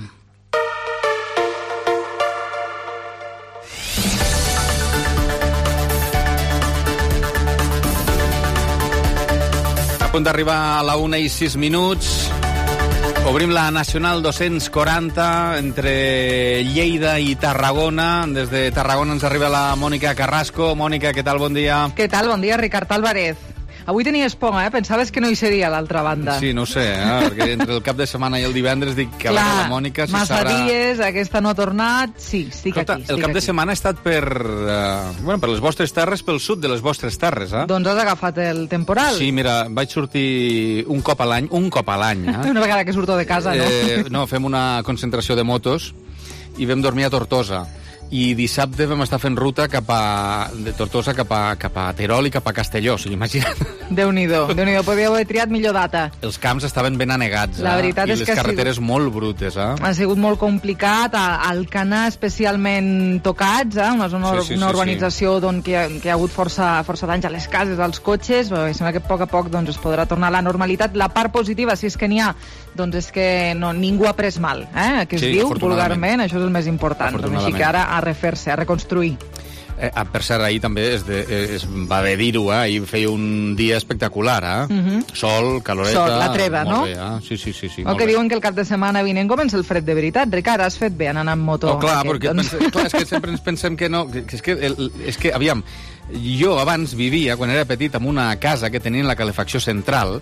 A punt d'arribar a la una i sis minuts. Obrim la Nacional dos-cents quaranta entre Lleida i Tarragona. Des de Tarragona ens arriba la Mònica Carrasco. Mònica, què tal? Bon dia. Què tal? Bon dia, Ricard Álvarez. Avui tenies por, eh? Pensaves que no hi seria a l'altra banda. Sí, no ho sé, eh? Perquè entre el cap de setmana i el divendres dic que Clar, la Mònica... Si massa sabrà... dies, aquesta no ha tornat... Sí, estic Escolta, aquí, estic el cap aquí. de setmana ha estat per, uh, bueno, per les vostres terres, pel sud de les vostres terres, eh? Doncs has agafat el temporal. Sí, mira, vaig sortir un cop a l'any, un cop a l'any, eh? Una vegada que surto de casa, no? Eh, no, fem una concentració de motos i vam dormir a Tortosa. I dissabte vam estar fent ruta cap a, de Tortosa cap a, cap a Terol i cap a Castelló. O sigui, imagina't. Déu-n'hi-do, Déu-n'hi-do. Podríeu haver triat millor data. Els camps estaven ben anegats, La eh? veritat I és les que ha carreteres molt brutes, eh? Ha sigut molt complicat, a Alcanar especialment tocats, eh? una, zona, Sí, sí, una sí, urbanització sí. que, ha, que ha hagut força, força danys a les cases, als cotxes, però sembla que a poc a poc doncs, es podrà tornar a la normalitat. La part positiva, si és que n'hi ha, doncs és que no, ningú ha pres mal, eh? que es Sí, diu afortunadament. vulgarment, això és el més important. Doncs així que ara a refer-se, a reconstruir. Eh, ah, per cert, ahir també es, de, es va bé dir-ho, eh? Ahir feia un dia espectacular, eh? Uh -huh. Sol, caloreta... Sol, la treva, molt no? Bé, eh? Sí, sí, sí, sí, O molt que bé. diuen que el cap de setmana vinent comença el fred de veritat. Ricard, has fet bé anant amb moto. Oh, clar, aquest, perquè doncs. pense, clar, és que sempre ens pensem que no... Que, que és, que el, és que, aviam, jo abans vivia, quan era petit, en una casa que tenia la calefacció central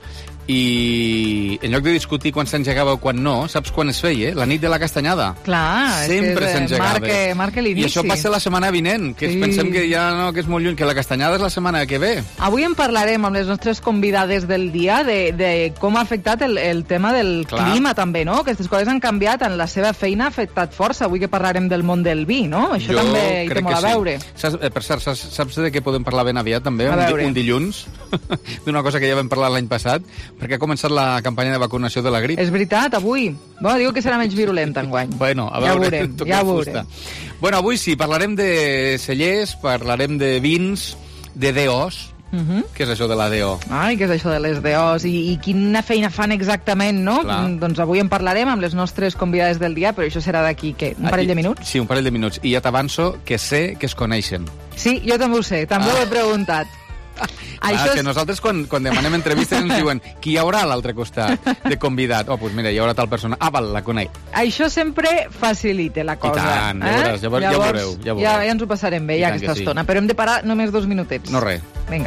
i en lloc de discutir quan s'engegava o quan no, saps quan es feia? La nit de la castanyada. Clar, Sempre és que s'engegava. marca, marca I l'inici. això passa la setmana vinent, que Sí. sí. pensem que ja no, que és molt lluny, que la castanyada és la setmana que ve. Avui en parlarem amb les nostres convidades del dia de, de com ha afectat el, el tema del Clar. clima també, no? Aquestes coses han canviat, en la seva feina ha afectat força. Avui que parlarem del món del vi, no? Això jo també hi té crec molt que a veure. Sí. Saps, eh, per cert, saps, saps de què podem parlar ben aviat també? A Un, di- veure. un dilluns, d'una cosa que ja vam parlar l'any passat, perquè ha començat la campanya de vacunació de la grip. És veritat, avui. Bueno, diu que serà menys virulenta enguany. Bueno, a Ja veure, veurem, toca ja fusta. veurem. Bueno, avui sí, parlarem de cellers, parlarem de vins, de D Os. Uh -huh. Què és això de la D O? Ai, què és això de les D Os i, i quina feina fan exactament, no? Clar. Mm, Doncs avui en parlarem amb les nostres convidades del dia, però això serà d'aquí, què, un parell de minuts? Sí, un parell de minuts. I ja t'avanço que sé que es coneixen. Sí, jo també ho sé, també Ah. ho he preguntat. Clar, Això que és... nosaltres quan, quan demanem entrevistes ens diuen qui hi haurà a l'altre costat de convidat. Oh, doncs mira, hi haurà tal persona. Ah, val, la conec. Això sempre facilita la cosa. tant, ja veuràs, ja veure- ja Llavors, veureu, ja veureu. Ja, ja ens ho passarem bé, I ja tant aquesta que sí. estona. Però hem de parar només dos minutets. No res. Vinga.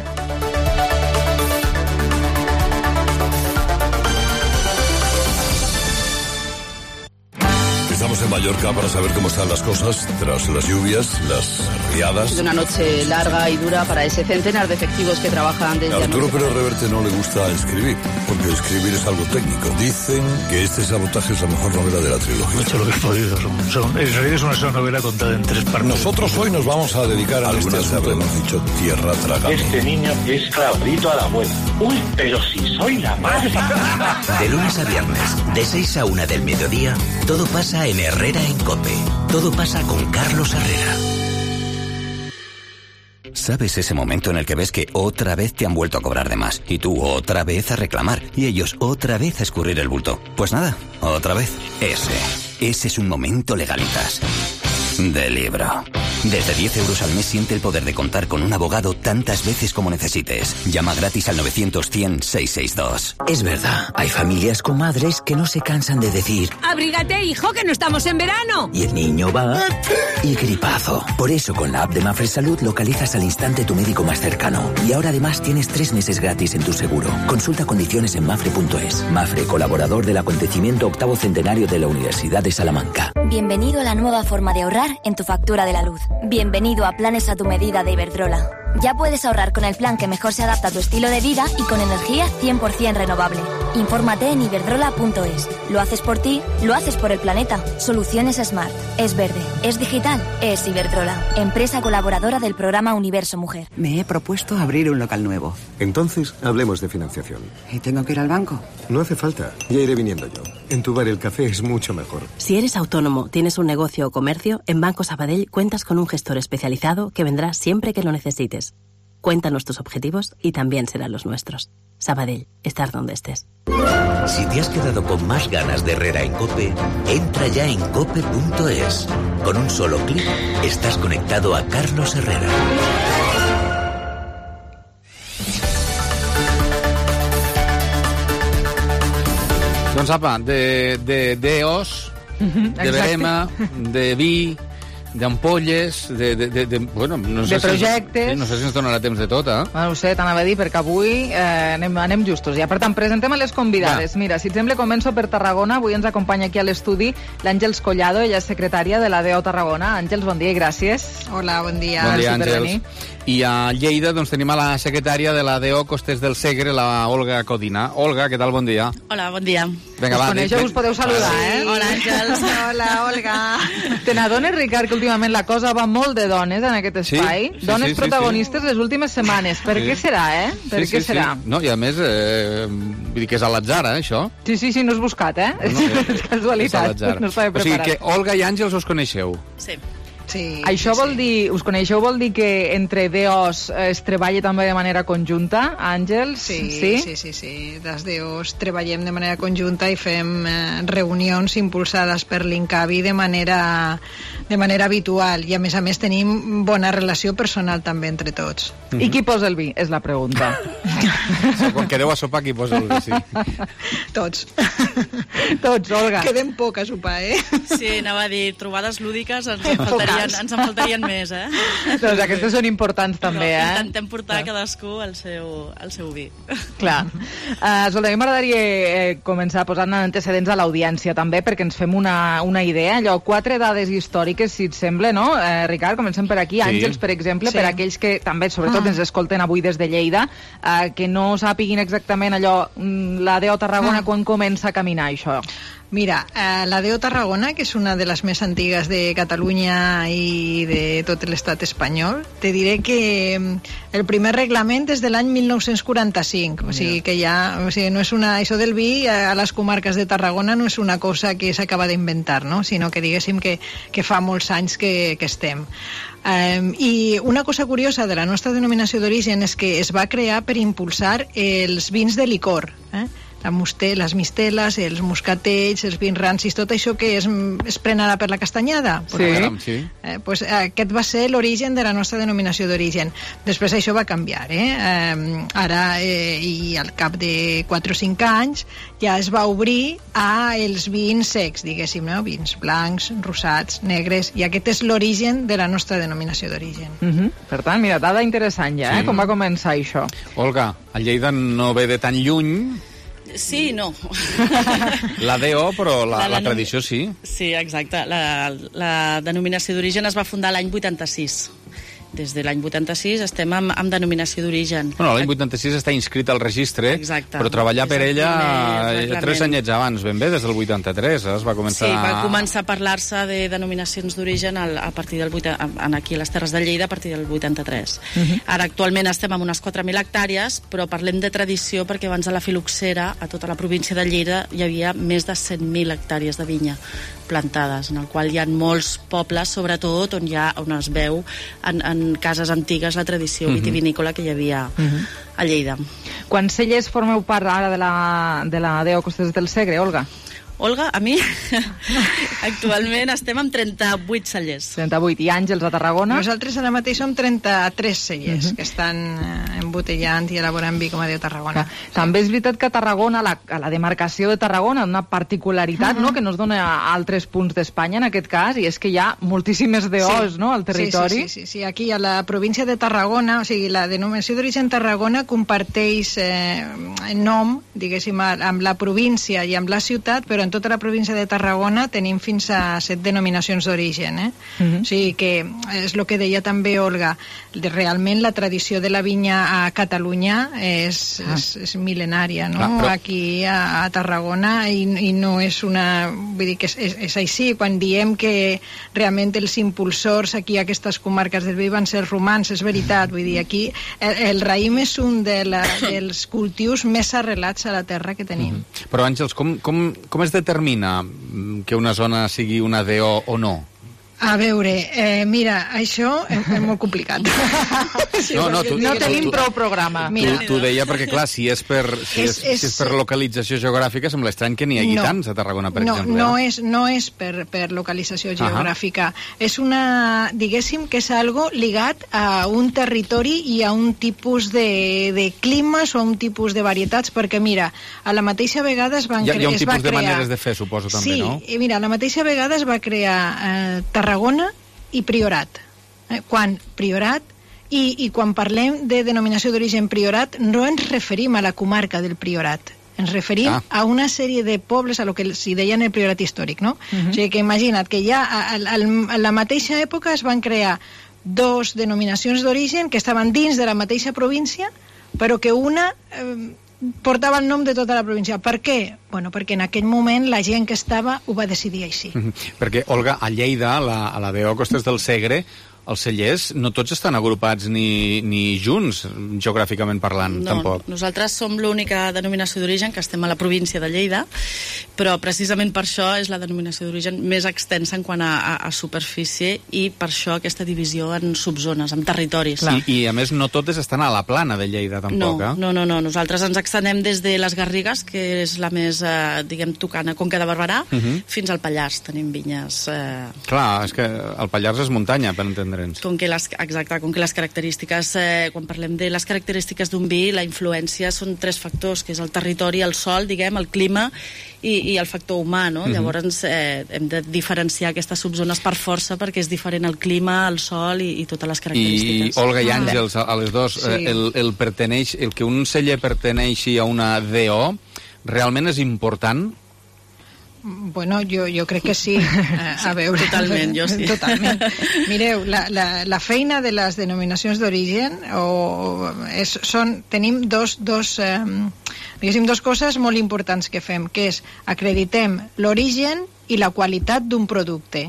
Estamos en Mallorca para saber cómo están las cosas tras las lluvias, las riadas. De una noche larga y dura para ese centenar de efectivos que trabajan desde A Arturo anoche. Pérez Reverte no le gusta escribir, porque escribir es algo técnico. Dicen que este sabotaje es la mejor novela de la trilogía. He hecho lo que he podido. Son, son, en realidad es una sola novela contada en tres partes. Nosotros hoy nos vamos a dedicar a este asunto. Hemos dicho tierra tragada. Este niño es Claudito a la abuela. Uy, pero si soy la madre. De lunes a viernes, de seis a una del mediodía, todo pasa en Herrera en COPE. Todo pasa con Carlos Herrera. ¿Sabes ese momento en el que ves que otra vez te han vuelto a cobrar de más? Y tú otra vez a reclamar. Y ellos otra vez a escurrir el bulto. Pues nada, otra vez. Ese. Ese es un momento Legalitas. De libro. Desde diez euros al mes siente el poder de contar con un abogado tantas veces como necesites. Llama gratis al novecientos cien seiscientos sesenta y dos. Es verdad, hay familias con madres que no se cansan de decir ¡Abrígate, hijo, que no estamos en verano! y el niño va y gripazo. Por eso con la app de Mafre Salud localizas al instante tu médico más cercano. Y ahora además tienes tres meses gratis en tu seguro. Consulta condiciones en mafre punto es. Mafre, colaborador del acontecimiento octavo centenario de la Universidad de Salamanca. Bienvenido a la nueva forma de ahorrar en tu factura de la luz. Bienvenido a Planes a tu medida de Iberdrola. Ya puedes ahorrar con el plan que mejor se adapta a tu estilo de vida y con energía cien por ciento renovable. Infórmate en iberdrola punto es. Lo haces por ti, lo haces por el planeta. Soluciones Smart. Es verde, es digital, es Iberdrola. Empresa colaboradora del programa Universo Mujer. Me he propuesto abrir un local nuevo. Entonces, hablemos de financiación. ¿Y tengo que ir al banco? No hace falta, ya iré viniendo yo. En tu bar el café es mucho mejor. Si eres autónomo, tienes un negocio o comercio, en Banco Sabadell cuentas con un gestor especializado que vendrá siempre que lo necesites. Cuéntanos tus objetivos y también serán los nuestros. Sabadell, estar donde estés. Si te has quedado con más ganas de Herrera en COPE, entra ya en cope punto es. Con un solo clic estás conectado a Carlos Herrera. Doncs apa, de, de deos, de verema, de vi, d'ampolles, de, de, de, de, bueno, no sé de projectes. Si, sí, no sé si ens donarà temps de tot, eh? No ho sé, t'anava a dir, perquè avui eh, anem, anem justos ja. Per tant, presentem a les convidades. Va. Mira, si et sembla, començo per Tarragona. Avui ens acompanya aquí a l'estudi l'Àngels Collado, ella és secretària de la D E O Tarragona. Àngels, bon dia i gràcies. Hola, bon dia. Bon dia, Àngels. I a Lleida doncs, tenim a la secretària de la D E O Costes del Segre, la Olga Codina. Olga, què tal? Bon dia. Hola, bon dia. Vinga, va, us coneixeu, us podeu saludar, eh? Hola, Àngels. Hola, Olga. Te n'adones, Ricard, que últimament la cosa va molt de dones en aquest espai? Sí, sí, dones sí, sí, protagonistes sí. les últimes setmanes. Per Sí. què serà, eh? Per sí, què sí, serà? Sí. No, i a més, eh, vull dir que és a l'atzar, eh, això. Sí, sí, sí, no és buscat, eh? No, no, és casualitat, no estava o sigui preparat. que Olga i Àngels us coneixeu. Sí. Sí, Això sí, vol sí. dir, us coneixeu, vol dir que entre D E Os es treballa també de manera conjunta, Àngels? Sí, sí, sí, sí, sí. Les D E Os treballem de manera conjunta i fem eh, reunions impulsades per l'Incavi de manera, de manera habitual i a més a més tenim bona relació personal també entre tots. Mm-hmm. I qui posa el vi? És la pregunta. Sí, quan quedeu a sopar, qui posa el vi? Sí. Tots. Tots, Olga. Quedem poc a sopar, eh? Sí, anava a dir, trobades lúdiques ens en faltarien, ens en faltarien més, eh? Doncs aquestes són importants també, Però eh? intentem portar a cadascú el seu, el seu vi. Clar. Uh, Escolta, a mi m'agradaria eh, començar posant antecedents a l'audiència també, perquè ens fem una, una idea. Allò, quatre dades històriques, si et sembla, no? Eh, Ricard, comencem per aquí. Sí. Àngels, per exemple, Sí. per aquells que també, sobretot, Ah. ens escolten avui des de Lleida, eh, que no sàpiguin exactament allò, mm, la D E O Tarragona, Ah. quan comença a caminar això. Mira, eh, la D E O Tarragona, que és una de les més antigues de Catalunya i de tot l'estat espanyol, te diré que mm, el primer reglament és de l'any mil nou-cents quaranta-cinc, o sigui que ja, o sigui, no és una, això del vi a les comarques de Tarragona no és una cosa que s'acaba d'inventar, no? Sinó que diguéssim que, que fa molts anys que, que estem. Um, I una cosa curiosa de la nostra denominació d'origen és que es va crear per impulsar els vins de licor, eh? La muste, les misteles, els moscatells, els vins rancis, tot això que es, es pren ara per la castanyada. Sí. Caram, sí. Eh, pues, aquest va ser l'origen de la nostra denominació d'origen. Després això va canviar, eh? eh ara, eh, i al cap de quatre o cinc anys, ja es va obrir a els vins secs, diguéssim, no? Vins blancs, rosats, negres, i aquest és l'origen de la nostra denominació d'origen. Uh-huh. Per tant, mira, dada interessant ja, eh? Sí. Com va començar això? Olga, a Lleida no ve de tan lluny. Sí i no. La D O, però la, La la denom- tradició sí. Sí, exacte. La, la denominació d'origen es va fundar l'any vuitanta-sis. Des de l'any vuitanta-sis estem amb, amb denominació d'origen. Bueno, l'any vuitanta-sis està inscrit al registre, Exacte. però treballar per És el ella primer eh, reglament. tres anyets abans, ben bé, des del vuitanta-tres, eh, es va començar... Sí, va començar a parlar-se de denominacions d'origen al- a partir del vuita- en aquí a les Terres de Lleida a partir del vuitanta-tres. Mhm. Ara actualment estem amb unes quatre mil hectàrees, però parlem de tradició perquè abans a la filoxera, a tota la província de Lleida, hi havia més de cent mil hectàrees de vinya plantades, en el qual hi ha molts pobles, sobretot on, hi ha, on es veu en, en cases antigues la tradició Mhm. vitivinícola que hi havia Mhm. a Lleida. Quants cellers formeu part ara de la, de la D O Costes del Segre, Olga? Olga, a mi, actualment estem amb trenta-vuit cellers. trenta-vuit. I Àngels a Tarragona? Nosaltres ara mateix som trenta-tres cellers Mhm. que estan eh, embotellant i elaborant vi com a Déu Tarragona. També és veritat que a Tarragona, la, a la demarcació de Tarragona, una particularitat, no?, que no es dona a altres punts d'Espanya en aquest cas, i és que hi ha moltíssimes D Os, Sí. no?, al territori. Sí, sí, sí, sí, sí. Aquí a la província de Tarragona, o sigui, la denominació d'origen Tarragona comparteix eh, nom, diguéssim, amb la província i amb la ciutat, però en tota la província de Tarragona tenim fins a set denominacions d'origen, eh? Mhm. O sigui que és el que deia també Olga, realment la tradició de la vinya a Catalunya és, Ah. és, és mil·lenària, no? Clar, però- Aquí a, a Tarragona, i, i no és una... Vull dir que és, és, és així, quan diem que realment els impulsors aquí a aquestes comarques del vi van ser romans, és veritat, vull dir, aquí el, el raïm és un de la, dels cultius més arrelats a la terra que tenim. Però, Àngels, com, com, com es determina mm, que una zona sigui una D O o no? A veure, eh, mira, això és, és molt complicat. Sí, No, no, perquè tu- és No que- tenim tu- prou programa. Mira, Tu, tu deia perquè, clar, si és per, si és, És- és- si és per localització geogràfica, sembla estrany que n'hi hagi No. tants a Tarragona, per no, exemple. no eh? és, no és per, per localització Ahà. geogràfica. És una, diguéssim que és algo ligat a un territori i a un tipus de, de climes o a un tipus de varietats, perquè mira, a la mateixa vegada es van Hi ha, hi ha un es va tipus de crear... maneres de fer, suposo, també, sí, no? i mira, a la mateixa vegada es va crear eh, Tarragona i Priorat. Eh, quan Priorat i, i quan parlem de denominació d'origen Priorat no ens referim a la comarca del Priorat, ens referim Ah. a una sèrie de pobles, a lo que s'hi deien el Priorat històric, no? Mhm. O sigui que imagina't que ja a, a, a la mateixa època es van crear dos denominacions d'origen que estaven dins de la mateixa província, però que una eh, portava el nom de tota la província. Per què? Bueno, perquè en aquell moment la gent que estava ho va decidir així. Mhm. Perquè, Olga, a Lleida, a la, a la D O Costes del Segre, els cellers no tots estan agrupats ni, ni junts, geogràficament parlant, No, tampoc. nosaltres som l'única denominació d'origen que estem a la província de Lleida, però precisament per això és la denominació d'origen més extensa en quant a, a, a superfície, i per això aquesta divisió en subzones, en territoris. I, I, a més, no totes estan a la plana de Lleida, No, tampoc, eh? no, no, no, nosaltres ens extendem des de les Garrigues, que és la més, eh, diguem, tocant a Conca de Barberà, Mhm. fins al Pallars. Tenim vinyes... Eh, Clar, és que el Pallars és muntanya, per entendre'ns. com que les, exacte, com que les característiques, eh, quan parlem de les característiques d'un vi, la influència són tres factors, que és el territori, el sol, diguem, el clima i, i el factor humà, no? Mhm. Llavors eh, hem de diferenciar aquestes subzones per força, perquè és diferent el clima, el sol i, i totes les I característiques. Olga i Àngels, a, a les dos, Sí. eh, el, el, perteneix, el que un celler perteneixi a una D O realment és important? Bueno, jo, jo crec que sí. A, a veure... Totalment, jo sí. Totalment. Mireu, la, la, la feina de les denominacions d'origen o és, són, tenim dos, dos, eh, diguéssim, dos coses molt importants que fem, que és acreditem l'origen i la qualitat d'un producte.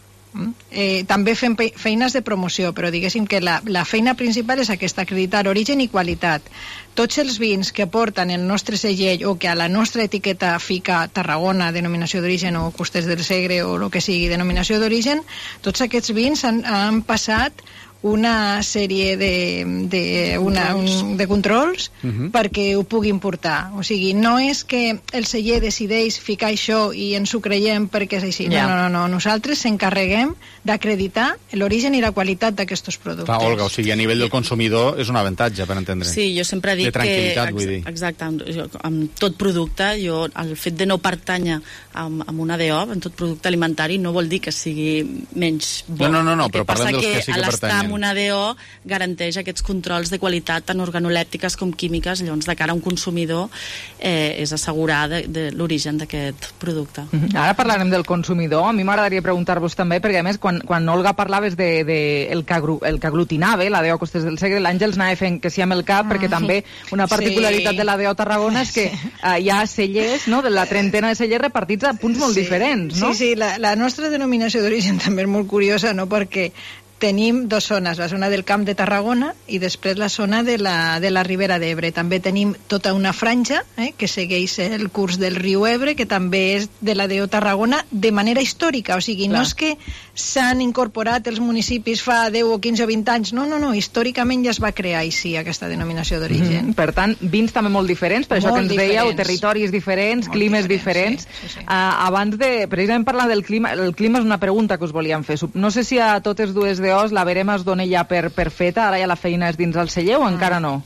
Eh, també fem pe- feines de promoció, però diguéssim que la, la feina principal és aquesta, acreditar origen i qualitat. Tots els vins que porten el nostre segell o que a la nostra etiqueta fica Tarragona, denominació d'origen, o Costes del Segre, o el que sigui, denominació d'origen, tots aquests vins han, han passat una sèrie de, de, una, un, de controls Mhm. perquè ho puguin portar. O sigui, no és que el celler decideix ficar això i ens ho creiem perquè és així. Ja. No, no, no. Nosaltres s'encarreguem d'acreditar l'origen i la qualitat d'aquests productes. Clar, Olga, o sigui, a nivell del consumidor és un avantatge, per entendre. Sí, jo sempre dic de tranquil·litat, que... vull dir. Exacte, amb, jo- amb tot producte, jo, el fet de no pertànyer amb, amb una D O, en tot producte alimentari, no vol dir que sigui menys bo. No, no, no, no, El que però parlem passa dels que sí que a l'estar pertanyen. amb una D O garanteix aquests controls de qualitat tant organolèptiques com químiques, llavors de cara a un consumidor eh, és assegurar de, de l'origen d'aquest producte. Mm-hmm. Ara parlarem del consumidor. A mi m'agradaria preguntar-vos també, perquè a més quan, quan Olga parlaves de, de el, que agru, el que aglutinava la D O Costes del Segre, l'Àngels anava fent que sí amb el cap, mm. perquè també una particularitat sí. de la D O Tarragona és que sí. uh, hi ha cellers, no?, de la trentena de cellers repartits a punts molt sí. diferents, no? Sí, sí, la, la nostra denominació d'origen també és molt curiosa, no?, perquè tenim dues zones, la zona del Camp de Tarragona i després la zona de la, de la Ribera d'Ebre. També tenim tota una franja eh, que segueix el curs del riu Ebre, que també és de la D O Tarragona de manera històrica, o sigui, Clar. no és que s'han incorporat els municipis fa deu o quinze o vint anys, no, no, no, històricament ja es va crear així aquesta denominació d'origen. Mm-hmm. Per tant, vins també molt diferents, per molt això que ens diferents. dèieu, territoris diferents, molt climes diferents. diferents. Sí, sí. Uh, abans de, precisament parlar del clima, el clima és una pregunta que us volíem fer. No sé si a totes dues D Os la verema es dona ja per, per feta, ara ja la feina és dins el celler o encara no?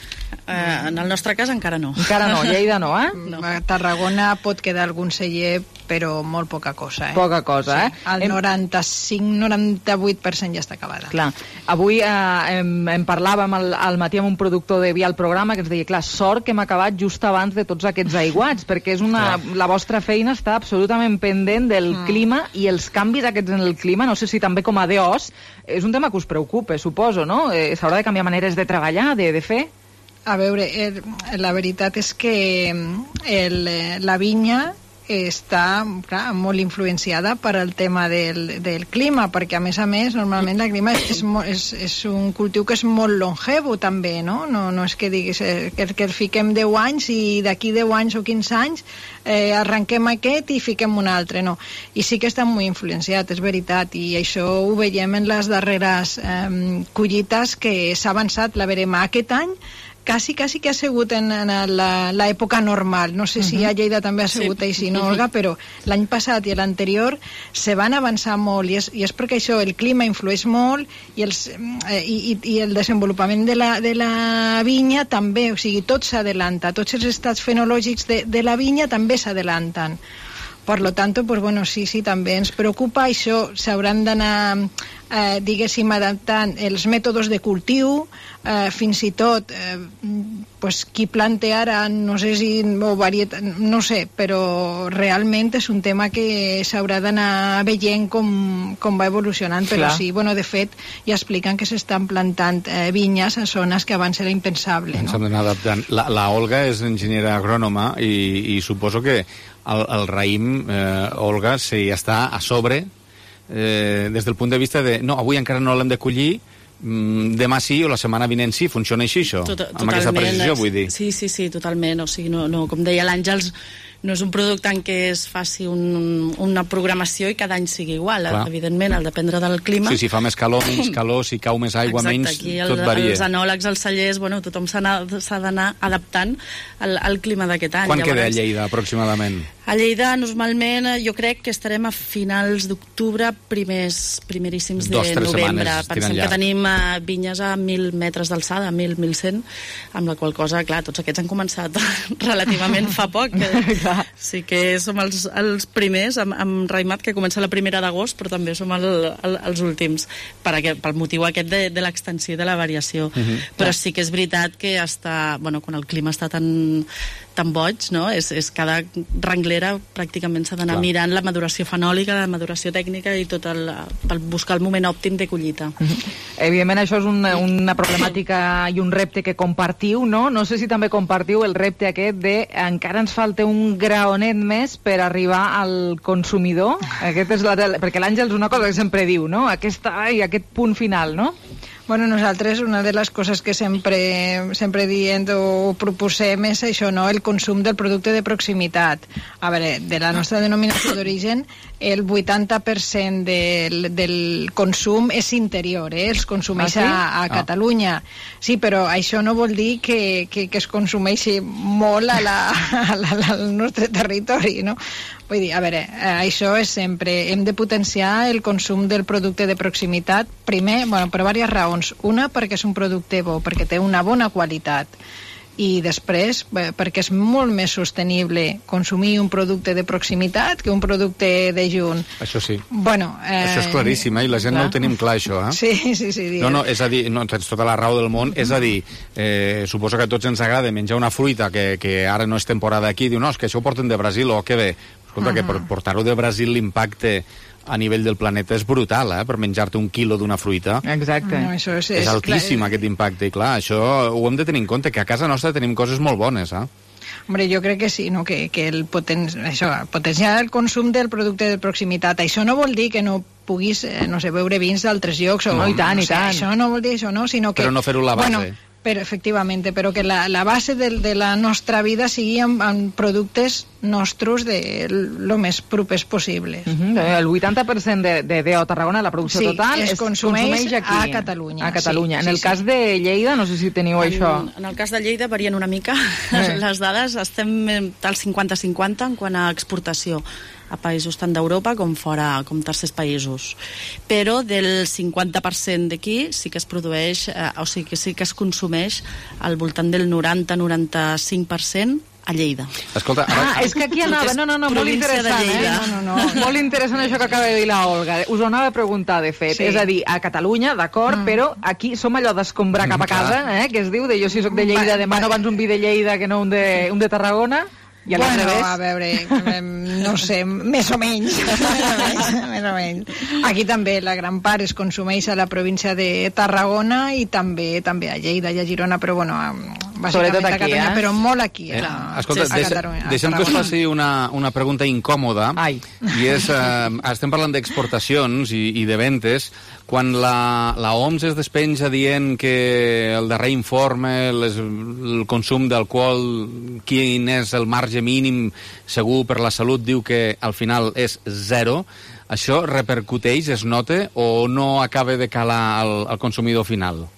Uh, en el nostre cas encara no. Encara no, Lleida no, eh? No. A Tarragona pot quedar algun celler, però molt poca cosa, eh? Poca cosa, sí. eh? El noranta-cinc noranta-vuit per cent ja està acabada. Clar. Avui eh, em, em parlàvem al, al matí amb un productor de vi al programa que ens deia, clar, sort que hem acabat just abans de tots aquests aiguats, perquè és una, la vostra feina està absolutament pendent del mm. clima i els canvis aquests en el clima, no sé si també com a D Os, és un tema que us preocupa, suposo, no? Eh, S'haurà de canviar maneres de treballar, de, de fer? A veure, el, la veritat és que el, la vinya està clar, molt influenciada per al tema del, del clima, perquè a més a més normalment el clima és, és, és un cultiu que és molt longevo també, no? No, no és que diguis eh, que, que fiquem deu anys i d'aquí deu anys o quinze anys eh, arrenquem aquest i fiquem un altre, no. I sí que està molt influenciat, és veritat, i això ho veiem en les darreres eh, collites que s'ha avançat la verema aquest any. Quasi, quasi que ha sigut en, en l'època normal. No sé si a Lleida també ha sigut sí. així, no, Olga? Però l'any passat i l'anterior se van avançar molt i és, i és perquè això, el clima influeix molt i, els, eh, i, i el desenvolupament de la, de la vinya també, o sigui, tot s'adelanta, tots els estats fenològics de, de la vinya també s'adelanten. Per lo tanto, pues bueno, sí, sí, també ens preocupa això, s'hauran d'anar, eh, diguéssim, adaptant els mètodes de cultiu, eh, fins i tot, eh, pues, qui plante ara, no sé si, o varietat, no sé, però realment és un tema que s'haurà d'anar veient com, com va evolucionant, però Clar. sí, bueno, de fet, ja expliquen que s'estan plantant eh, vinyes a zones que abans era impensable, no? S'han d'anar adaptant. La, la Olga és enginyera agrònoma i, i suposo que el, el raïm, eh, Olga, si està a sobre, eh, des del punt de vista de, no, avui encara no l'hem de collir, mm, demà sí o la setmana vinent sí, funciona així això? Tot, amb aquesta precisió, vull dir. Sí, sí, sí, totalment, o sigui, no, no, com deia l'Àngels, no és un producte en què es faci un, una programació i cada any sigui igual. Clar. Evidentment, al dependre del clima. Sí, si fa més calor, menys calor, si cau més aigua, Exacte, menys, aquí el, tot varia. Els enòlegs, els cellers, bueno, tothom s'ha d'anar adaptant al, al clima d'aquest any. Quan Llavors, queda a Lleida, aproximadament? A Lleida, normalment, jo crec que estarem a finals d'octubre, primers, primeríssims de Dos, tres novembre. Pensem que tenim uh, vinyes a mil metres d'alçada, mil, mil cent, amb la qual cosa, clar, tots aquests han començat relativament fa poc. Que, sí que som els, els primers, amb, amb raïmat, que comença la primera d'agost, però també som el, el, els últims, per aquest, pel motiu aquest de, de l'extensió i de la variació. Uh-huh. Però sí que és veritat que està, bueno, quan el clima està tan, tan boig, no? és, és cada renglera pràcticament s'ha d'anar mirant la maduració fenòlica, la maduració tècnica i tot el, per buscar el moment òptim de collita. Uh-huh. Evidentment això és una, una problemàtica i un repte que compartiu, no? No sé si també compartiu el repte aquest de encara ens falta un graonet més per arribar al consumidor. Aquest és la, perquè l'Àngels una cosa que sempre diu, no? Aquesta, ai, aquest punt final, no? Bueno, nosaltres una de les coses que sempre, sempre dient o proposem és això, no? El consum del producte de proximitat. A veure, de la nostra denominació d'origen, el vuitanta per cent del, del consum és interior, eh? Els consumeix ah, sí? a, a Catalunya. Ah. Sí, però això no vol dir que, que, que es consumeixi molt a la, a la, al nostre territori, no? Vull dir, a veure, eh, això és sempre... Hem de potenciar el consum del producte de proximitat, primer, bueno, per diverses raons. Una, perquè és un producte bo, perquè té una bona qualitat. i després, bé, perquè és molt més sostenible consumir un producte de proximitat que un producte de junt. Això sí. Bueno, eh... Això és claríssim, eh? I la gent clar. No ho tenim clar, això, eh? Sí, sí, sí. Diguem. No, no, és a dir, no, tens tota la raó del món, és a dir, eh, suposo que a tots ens agrada menjar una fruita que, que ara no és temporada aquí, diu, no, és que això ho porten de Brasil, o que bé. Escolta, uh -huh. que per portar-ho de Brasil l'impacte a nivell del planeta és brutal, eh? Per menjar-te un quilo d'una fruita. Exacte. No, això és, és, és altíssim, clar, aquest impacte, i clar, això ho hem de tenir en compte, que a casa nostra tenim coses molt bones, eh? Hombre, jo crec que sí, no? que, que el, poten... això, potenciar el consum del producte de proximitat. Això no vol dir que no puguis, eh, no sé, beure vins d'altres llocs. O, no, i tant, no i sé, tant. Això no vol dir això, no? Sinó que, però no fer-ho la base. Bueno, però, efectivament, però que la, la base de, de la nostra vida sigui amb, amb productes nostres de lo més propers possibles. Uh -huh. El vuitanta per cent de, de D O Tarragona, la producció sí, total, es es consumeix, consumeix aquí, a Catalunya. A Catalunya. Sí, en el sí, cas sí. de Lleida, no sé si teniu en, això. En el cas de Lleida varien una mica eh. les dades, estem al cinquanta cinquanta en quant a exportació a països tant d'Europa com fora, com tercers països. Però del cinquanta per cent d'aquí sí que es produeix, eh, o sigui que sí que es consumeix al voltant del noranta a noranta-cinc per cent a Lleida. Escolta, ara... Ah, és que aquí anava, no, no, no, molt interessant, eh? No, no, no, molt interessant això que acaba de dir la Olga. Us ho anava a preguntar, de fet. Sí. És a dir, a Catalunya, d'acord, mm. però aquí som allò d'escombrar cap a casa, eh? Que es diu, de jo si soc de Lleida, demano abans un vi de Lleida que no un de, un de Tarragona. I a bueno, a veure, no sé, més o menys, més o menys, més o menys. Aquí també la gran part es consumeix a la província de Tarragona i també també a Lleida i a Girona, però bueno, bàsicament aquí, a Catalunya, eh? Però molt aquí. Eh? A, Escolta, a deixa, Catalunya, deixem que us faci una, una pregunta incòmoda. Ai. I és, eh, estem parlant d'exportacions i, i de ventes. Quan la, la O M S es despenja dient que el darrer informe, les, el consum d'alcohol, quin és el marge mínim segur per la salut, diu que al final és zero, això repercuteix, es nota, o no acaba de calar al, al consumidor final?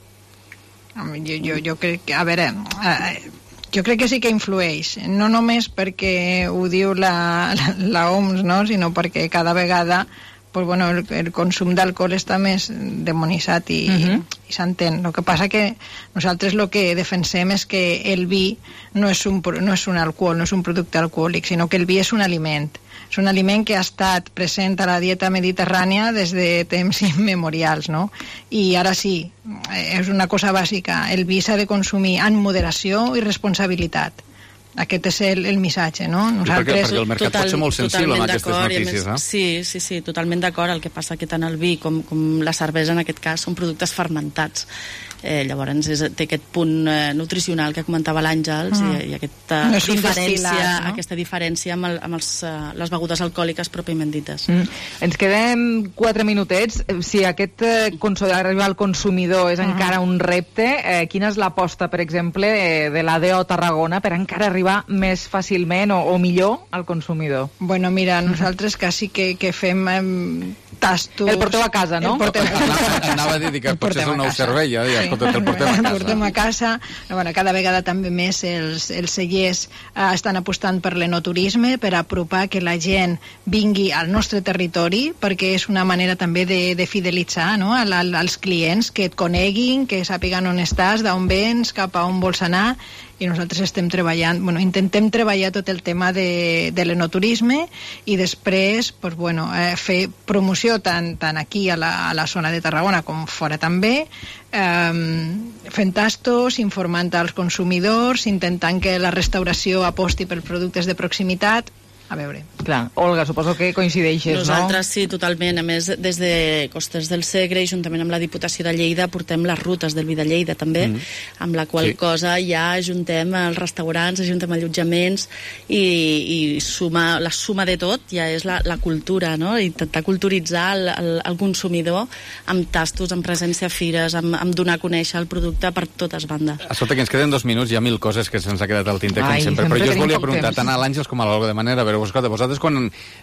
Jo, jo, jo crec que, a veure, eh, jo crec que sí que influeix, no només perquè ho diu la, la, la O M S, no? Sinó perquè cada vegada pues bueno, el, el consum d'alcohol està més demonitzat i, uh-huh. i s'entén. El que passa que nosaltres el que defensem és que el vi no és un, no és un alcohol, no és un producte alcohòlic, sinó que el vi és un aliment. És un aliment que ha estat present a la dieta mediterrània des de temps immemorials, no? I ara sí, és una cosa bàsica, el vi s'ha de consumir amb moderació i responsabilitat. Aquest és el, el missatge, no? Nosaltres... Perquè, perquè el mercat Total, pot ser molt sensible amb aquestes notícies, més, eh? Sí, sí, sí, totalment d'acord. El que passa que tant el vi com, com la cervesa, en aquest cas, són productes fermentats. Eh, llavors és, té aquest punt eh, nutricional que comentava l'Àngels mm. i, i aquesta, no diferència, no? aquesta diferència amb, el, amb els, uh, les begudes alcohòliques pròpiament dites. Mm. Ens quedem quatre minutets. Si aquest eh, arribar al consumidor és mm. encara un repte, eh, quina és l'aposta, per exemple, eh, de la D O Tarragona per encara arribar més fàcilment o, o millor al consumidor? Bueno, mira, nosaltres quasi que, que fem eh, tastos... El porteu a casa, no? El porteu a casa. Anava a dir que potser és un nou servei, ja, ja. Escolta, el portem a casa. El portem a casa. Bueno, cada vegada també més els, els cellers eh, estan apostant per l'enoturisme, per apropar que la gent vingui al nostre territori, perquè és una manera també de, de fidelitzar, no? Al, al, als clients, que et coneguin, que sàpiguen on estàs, d'on vens, cap a on vols anar, i nosaltres estem treballant, bueno, intentem treballar tot el tema de, de l'enoturisme i després, pues, bueno, eh, fer promoció tant, tant aquí a la, a la zona de Tarragona com fora també, eh, fent tastos, informant als consumidors, intentant que la restauració aposti per productes de proximitat. A veure. Clar, Olga, suposo que coincideixes, Nosaltres, no? Nosaltres sí, totalment. A més, des de Costes del Segre, juntament amb la Diputació de Lleida, portem les rutes del vi de Lleida, també, mm. amb la qual sí. cosa ja ajuntem els restaurants, ajuntem allotjaments i, i suma, la suma de tot ja és la, la cultura, no? Intentar culturitzar el, el, el consumidor amb tastos, amb presència a fires, amb, amb donar a conèixer el producte per totes bandes. Escolta, que ens queden dos minuts, hi ha mil coses que se'ns ha quedat al tinte, com Ai, sempre, però jo us volia preguntar temps. tant a l'Àngels com a l'Olga, de manera, a veure, escolta, vosaltres quan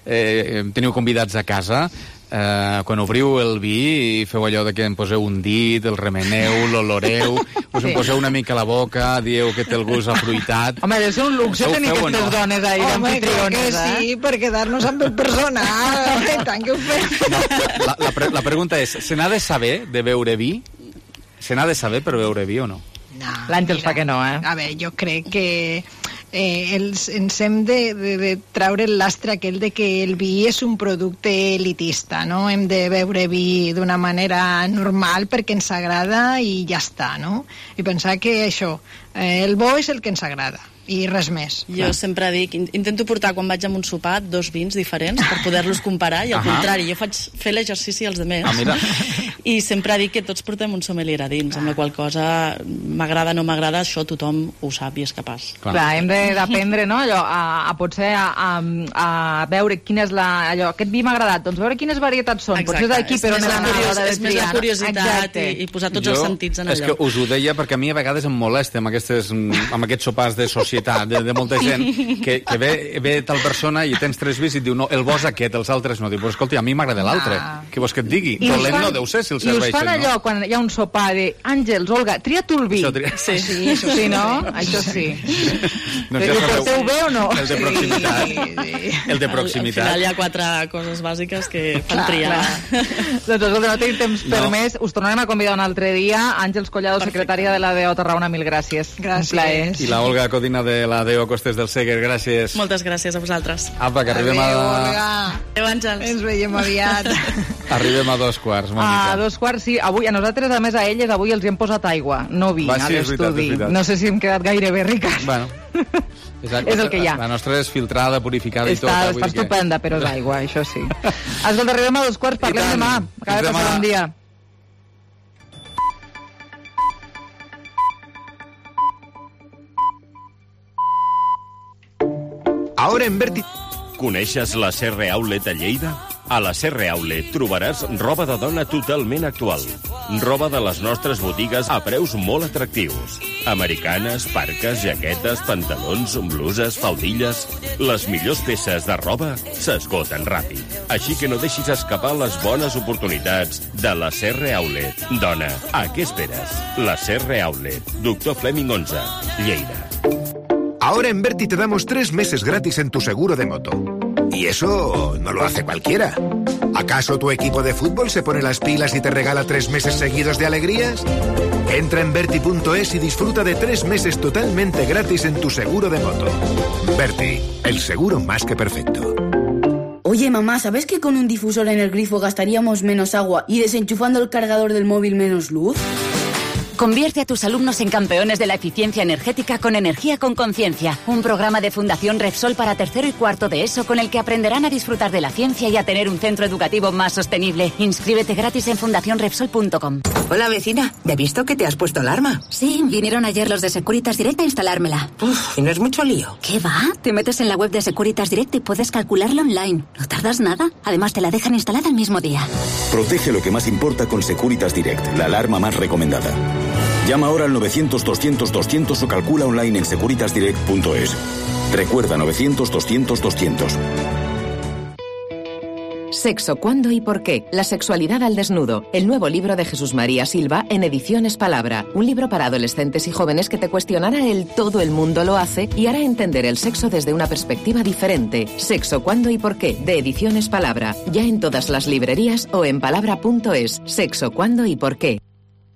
eh, teniu convidats a casa, eh, quan obriu el vi i feu allò de que em poseu un dit, el remeneu, l'oloreu, us sí. em poseu una mica a la boca, dieu que té el gust afruitat... Home, deu ser un luxe tenir aquestes no? dones ahí d'amfitriones, eh? Home, sí, per quedar-nos amb el personal, tant que ho fem. No, la, la, pre la pregunta és, se n'ha de saber de beure vi? Se n'ha de saber per beure vi o no? No, L'Àngels fa que no, eh? A veure, jo crec que eh, els, ens hem de, de, de treure el lastre aquell de que el vi és un producte elitista, no? Hem de beure vi d'una manera normal perquè ens agrada i ja està, no? I pensar que això, eh, el bo és el que ens agrada i res més. Jo ah. sempre dic, intento portar quan vaig a un sopar dos vins diferents per poder-los comparar i al Ahà. contrari, jo faig fer l'exercici als altres. Ah, mira. I sempre dic que tots portem un sommelier a dins, ah. amb la qual cosa m'agrada o no m'agrada, això tothom ho sap i és capaç. Clar, Clar hem d'aprendre, no?, allò, a, a potser a, a, a veure quina és la... allò, aquest vi m'ha agradat, doncs veure quines varietats són. Exacte. Potser d'aquí, però no la curios, és més la curiositat i, i posar tots jo, els sentits en allò. És que us ho deia perquè a mi a vegades em molesta amb, aquestes, amb aquests sopars de societat de, de molta gent, que, que ve, ve tal persona i tens tres vis i et diu, no, el bo és aquest, els altres no. Diu, però escolti, a mi m'agrada l'altre. Ah. Què vols que et digui? Dolent no deu ser si el serveixen, no? I us fan allò, no? Quan hi ha un sopar de Àngels, Olga, tria tu el vi. Tri... Sí, sí, això sí, no? Això sí. No, ja ho porteu bé o no? El de proximitat. Sí, sí. El de proximitat. Al final hi ha quatre coses bàsiques que fan clar, triar. Clar. Doncs escolta, no tenim temps no. per més. Us tornarem a convidar un altre dia. Àngels Collado, Perfecte. secretària de la D E O Tarragona, mil gràcies. Gràcies. I la Olga Codina de la D E O Costes del Segre, gràcies. Moltes gràcies a vosaltres. Apa, que arribem Adeu, a... Olga. Adéu, Àngels. Ens veiem aviat. Arribem a dos quarts, Mònica. A dos quarts, sí. Avui, a nosaltres, a més, a elles, avui els hi hem posat aigua, no vi, Va, sí, a l'estudi. No sé si hem quedat gairebé riques. Bueno, és, és el que hi ha. La nostra és filtrada, purificada i tot. Està, està estupenda, que... però és aigua, això sí. Escolta, arribem a dos quarts, parlem demà. Acaba de passar un dia. Ahora en Verti... Coneixes la C R Outlet a Lleida? A la C R Outlet trobaràs roba de dona totalment actual. Roba de les nostres botigues a preus molt atractius. Americanes, parques, jaquetes, pantalons, bluses, faldilles... Les millors peces de roba s'esgoten ràpid. Així que no deixis escapar les bones oportunitats de la C R Outlet. Dona, a què esperes? La C R Outlet. Doctor Fleming onze, Lleida. Ahora en Verti te damos tres meses gratis en tu seguro de moto. Y eso no lo hace cualquiera. ¿Acaso tu equipo de fútbol se pone las pilas y te regala tres meses seguidos de alegrías? Entra en Verti punto es y disfruta de tres meses totalmente gratis en tu seguro de moto. Verti, el seguro más que perfecto. Oye, mamá, ¿sabes que con un difusor en el grifo gastaríamos menos agua y desenchufando el cargador del móvil menos luz? Convierte a tus alumnos en campeones de la eficiencia energética con Energía con Conciencia, un programa de Fundación Repsol para tercero y cuarto de ESO con el que aprenderán a disfrutar de la ciencia y a tener un centro educativo más sostenible. Inscríbete gratis en fundación repsol punto com. Hola, vecina. ¿Ya he visto que te has puesto alarma? Sí, vinieron ayer los de Securitas Direct a instalármela. Uf, ¿y no es mucho lío? ¿Qué va? Te metes en la web de Securitas Direct y puedes calcularla online. No tardas nada. Además, te la dejan instalada el mismo día. Protege lo que más importa con Securitas Direct, la alarma más recomendada. Llama ahora al novecientos doscientos doscientos o calcula online en securitas direct punto es. Recuerda novecientos doscientos doscientos. Sexo, cuándo y por qué. La sexualidad al desnudo. El nuevo libro de Jesús María Silva en Ediciones Palabra. Un libro para adolescentes y jóvenes que te cuestionará el todo el mundo lo hace y hará entender el sexo desde una perspectiva diferente. Sexo, cuándo y por qué. De Ediciones Palabra. Ya en todas las librerías o en palabra punto es. Sexo, cuándo y por qué.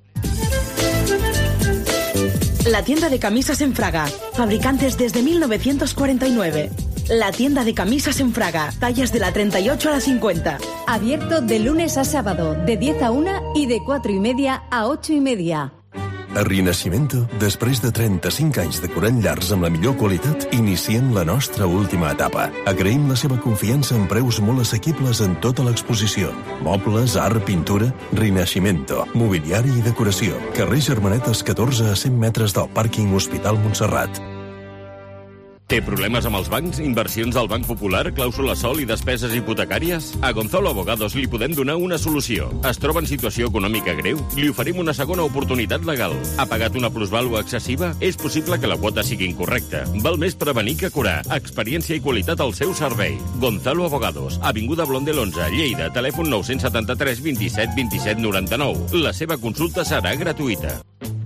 La tienda de camisas en Fraga. Fabricantes desde mil novecientos cuarenta y nueve. La tienda de camisas en Fraga. Tallas de la treinta y ocho a la cincuenta. Abierto de lunes a sábado, de diez a una y de cuatro y media a ocho y media. A Rinascimento, després de trenta-cinc anys de corall llargs amb la millor qualitat, iniciem la nostra última etapa. Agraïm la seva confiança en preus molt assequibles en tota l'exposició. Mobles, art, pintura... Rinascimento, mobiliari i decoració. Carrer Germanetes catorze a cent metres del pàrquing Hospital Montserrat. Té problemes amb els bancs, inversions del Banc Popular, clàusula sol i despeses hipotecàries? A Gonzalo Abogados li podem donar una solució. Es troba en situació econòmica greu? Li oferim una segona oportunitat legal. Ha pagat una plusvàlua excessiva? És possible que la quota sigui incorrecta. Val més prevenir que curar. Experiència i qualitat al seu servei. Gonzalo Abogados, Avinguda Blondel onze, Lleida, telèfon nou set tres, vint set, vint set, noranta-nou. La seva consulta serà gratuïta.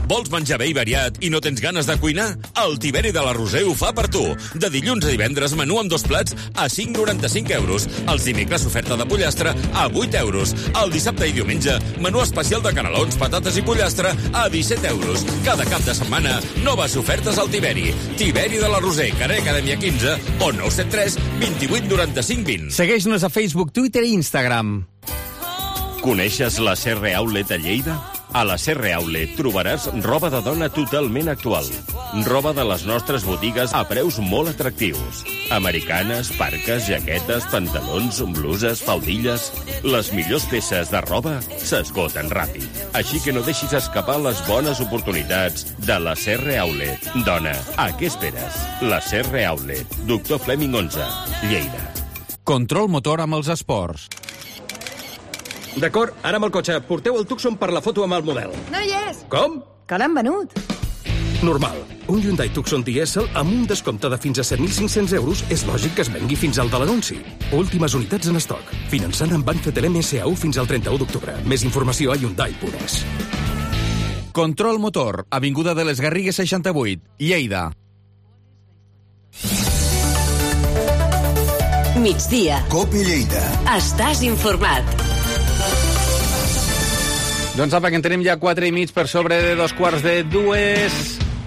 Vols menjar bé i variat i no tens ganes de cuinar? El Tiberi de la Roser ho fa per tu. De dilluns a divendres, menú amb dos plats a cinc coma noranta-cinc euros. Els dimecres, oferta de pollastre a vuit euros. El dissabte i diumenge, menú especial de canelons, patates i pollastre a disset euros. Cada cap de setmana, noves ofertes al Tiberi. Tiberi de la Roser, carrer Acadèmia quinze o nou set tres, vint-i-vuit, noranta-cinc, vint. Segueix-nos a Facebook, Twitter i Instagram. Coneixes la C R Outlet a Lleida? A la C R Outlet trobaràs roba de dona totalment actual. Roba de les nostres botigues a preus molt atractius. Americanes, parques, jaquetes, pantalons, bluses, faldilles... Les millors peces de roba s'esgoten ràpid. Així que no deixis escapar les bones oportunitats de la C R Outlet. Dona, a què esperes? La C R Outlet. Doctor Fleming onze, Lleida. Control motor amb els esports. D'acord, ara amb el cotxe. Porteu el Tucson per la foto amb el model. No hi és. Com? Que l'han venut. Normal. Un Hyundai Tucson dièsel amb un descompte de fins a set mil cinc-cents euros és lògic que es vengui fins al de l'anunci. Últimes unitats en estoc. Finançant amb Banc Fetelem S A U fins al trenta-u d'octubre. Més informació a Hyundai punt es. Control motor, avinguda de les Garrigues seixanta-vuit, Lleida. Migdia. Copi Lleida. Estàs informat. Doncs apa, que en tenim ja quatre i mig per sobre de dos quarts de dues.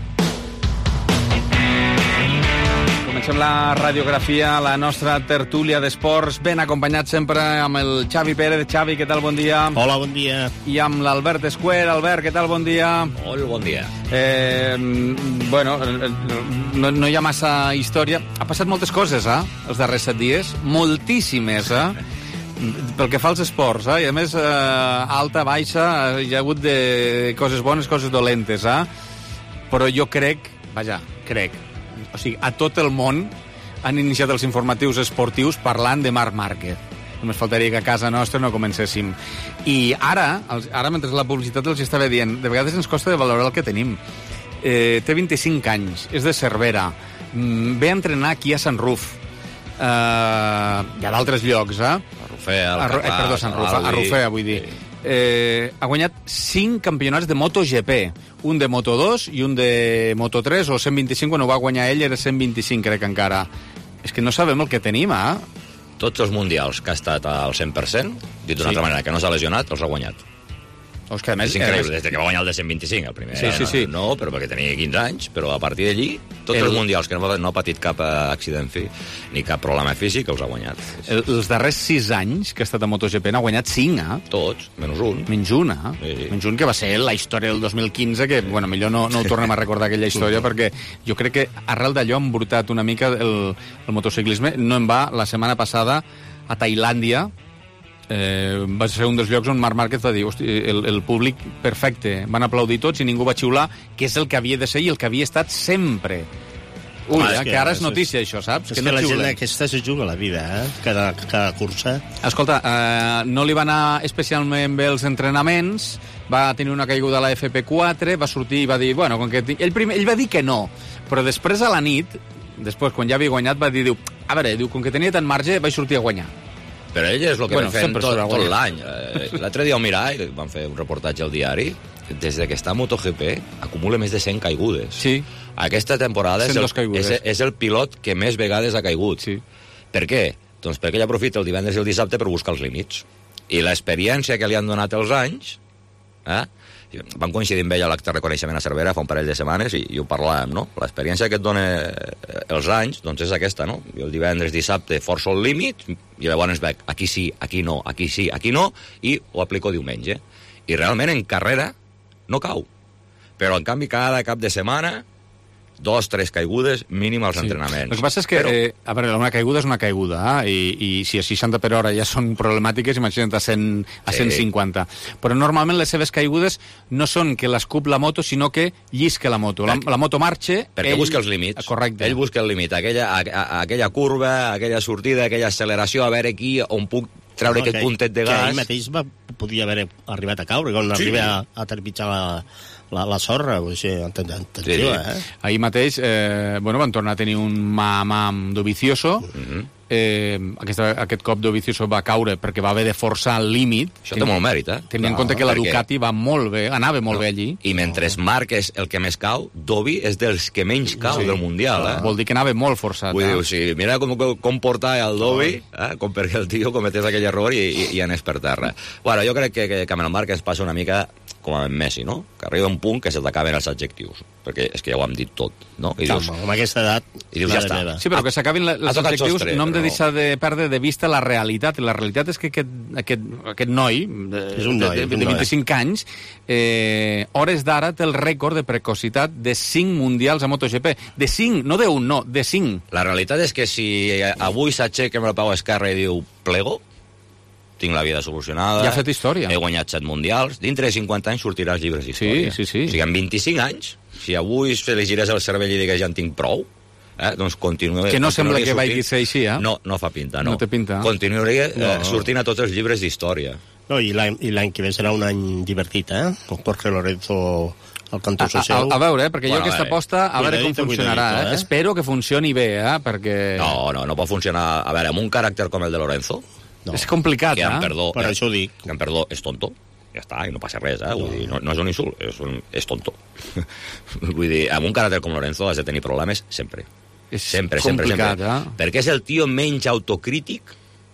Comencem la radiografia, la nostra tertúlia d'esports, ben acompanyat sempre amb el Xavi Pérez. Xavi, què tal? Bon dia. Hola, bon dia. I amb l'Albert Escuer. Albert, què tal? Bon dia. Molt bon dia. Eh, bueno, no, no hi ha massa història. Ha passat moltes coses, eh, els darrers set dies. Moltíssimes, eh? Pel que fa als esports, eh? I a més, eh, alta, baixa, hi ha hagut de coses bones, coses dolentes, eh? Però jo crec, vaja, crec, o sigui, a tot el món han iniciat els informatius esportius parlant de Marc Márquez. Només faltaria que a casa nostra no comencéssim. I ara, ara mentre la publicitat els estava dient, de vegades ens costa de valorar el que tenim. Eh, té vint-i-cinc anys, és de Cervera, ve a entrenar aquí a Sant Ruf, eh, i a d'altres llocs, eh? Rufea, a, eh, perdó, Sant Ruf, a Rufea, vull dir. Eh, ha guanyat cinc campionats de MotoGP, un de Moto dos i un de Moto tres, o cent vint-i-cinc, quan ho va guanyar ell era cent vint-i-cinc, crec que encara. És que no sabem el que tenim, eh? Tots els mundials que ha estat al cent per cent, dit d'una sí. altra manera, que no s'ha lesionat, els ha guanyat. És, que, a més, és increïble, des que va guanyar el de cent vint-i-cinc, el primer. Sí, sí, sí. No, però perquè tenia quinze anys, però a partir d'allí, tots el... els mundials que no, no ha patit cap accident fi, ni cap problema físic, els ha guanyat. El, els darrers sis anys que ha estat a MotoGP n'ha guanyat cinc, eh? Tots, menys un. Menys un, eh? Sí. Menys un, que va ser la història del dos mil quinze, que, bueno, millor no, no ho tornem a recordar aquella història, perquè jo crec que arrel d'allò han brutat una mica el, el motociclisme. No en va, la setmana passada, a Tailàndia, Eh, va ser un dels llocs on Marc Márquez va dir, hosti, el, el públic perfecte, van aplaudir tots i ningú va xiular, que és el que havia de ser i el que havia estat sempre. Ui, ah, eh, que, que ara és notícia, això, saps? És que, que no la xiulen. gent aquesta se juga la vida, eh? Cada, cada cursa. Escolta, eh, no li va anar especialment bé els entrenaments, va tenir una caiguda a la F P quatre, va sortir i va dir, bueno, com que ell, primer, ell va dir que no, però després a la nit, després, quan ja havia guanyat, va dir, diu, a veure, diu, com que tenia tant marge, vaig sortir a guanyar. Però ell és el que bueno, va fent tot, tot l'any. L'altre dia al Mirall van fer un reportatge al diari, des que està a MotoGP acumula més de cent caigudes. Sí. Aquesta temporada és el, és, és el pilot que més vegades ha caigut. Sí. Per què? Doncs perquè ell aprofita el divendres i el dissabte per buscar els límits. I l'experiència que li han donat els anys... Eh? Vam coincidir amb ell a l'acte de reconeixement a Cervera fa un parell de setmanes i, i ho parlàvem, no? L'experiència que et dona els anys, doncs és aquesta, no? Jo el divendres, dissabte, forço el límit i llavors veig, aquí sí, aquí no, aquí sí, aquí no, i ho aplico diumenge. I realment en carrera no cau. Però en canvi cada cap de setmana dos, tres caigudes mínim als sí. entrenaments. El que passa és que, Però... eh, a veure, una caiguda és una caiguda, eh? I, i si a seixanta per hora ja són problemàtiques, imagina't a, cent, a sí. cent cinquanta. Però normalment les seves caigudes no són que l'escup la moto, sinó que llisca la moto. La, la moto marxa... Perquè ell... busca els límits. Correcte. Ell busca el límit, aquella, a, a, aquella curva, aquella sortida, aquella acceleració, a veure aquí on puc treure no, aquest que, puntet de gas. Que ell mateix va, podia haver arribat a caure, quan sí. arriba a, a terpitjar la... La, la sorra, o sigui, atenció, sí. eh? Ahir mateix, eh, bueno, van tornar a tenir un mà a mà amb Dovizioso, mm -hmm. eh, aquesta, aquest cop Dovizioso va caure perquè va haver de forçar el límit. Això té molt mèrit, eh? Tenint en compte que la Ducati va molt bé, anava molt no. bé allí. I mentre Marc és el que més cau, Dovi és dels que menys cau Sí. del Mundial, eh? Vol dir que anava molt forçat. Vull eh? dir, o sigui, mira com, com portava el Dovi, eh? com perquè el tio cometés aquell error i, i, i anés per terra. Bueno, jo crec que, que, que amb el Marc es passa una mica com a Messi, no? Que arriba un punt que se t'acaben els adjectius, perquè és que ja ho hem dit tot, no? I dius, amb aquesta edat, i dius ja està. Sí, però que s'acabin la- els adjectius, no hem de deixar de perdre de vista la realitat, i la realitat és que aquest, aquest, aquest noi, de, És un noi, de, és de, un de noi. vint-i-cinc anys, eh, hores d'ara té el rècord de precocitat de cinc mundials a MotoGP. De cinc, no de un, no, de cinc. La realitat és que si avui s'aixeca amb el peu esquerre i diu plego, tinc la vida solucionada... Ja ha fet història. He guanyat set mundials. Dintre de cinquanta anys sortirà els llibres d'història. Sí, sí, sí. O sigui, amb vint-i-cinc anys, si avui se li girés el cervell i digués ja en tinc prou, eh, doncs continuaria... Que no sembla que sortint- vagi ser així, eh? No, no fa pinta, no. No té pinta. Continuaria eh, No. sortint a tots els llibres d'història. No, i l'any i l'any que ve serà un any divertit, eh? Con Jorge Lorenzo al cantó A, a, seu. a veure, eh, perquè Bueno, jo aquesta a veure, aposta, a veure com cuidadito, funcionarà. cuidadito, Eh? eh? Espero que funcioni bé, eh? perquè... No, no, no pot funcionar... A veure, amb un caràcter com el de Lorenzo... No. És complicat, que, amb eh? perdó, Per eh, això ho dic. que amb perdó, és tonto. Ja està, i no passa res, eh? Vull dir, no, no és un insult, és, un, és tonto. Vull dir, amb un caràcter com Lorenzo has de tenir problemes sempre. És sempre, sempre, complicat, sempre. eh? Perquè és el tio menys autocrític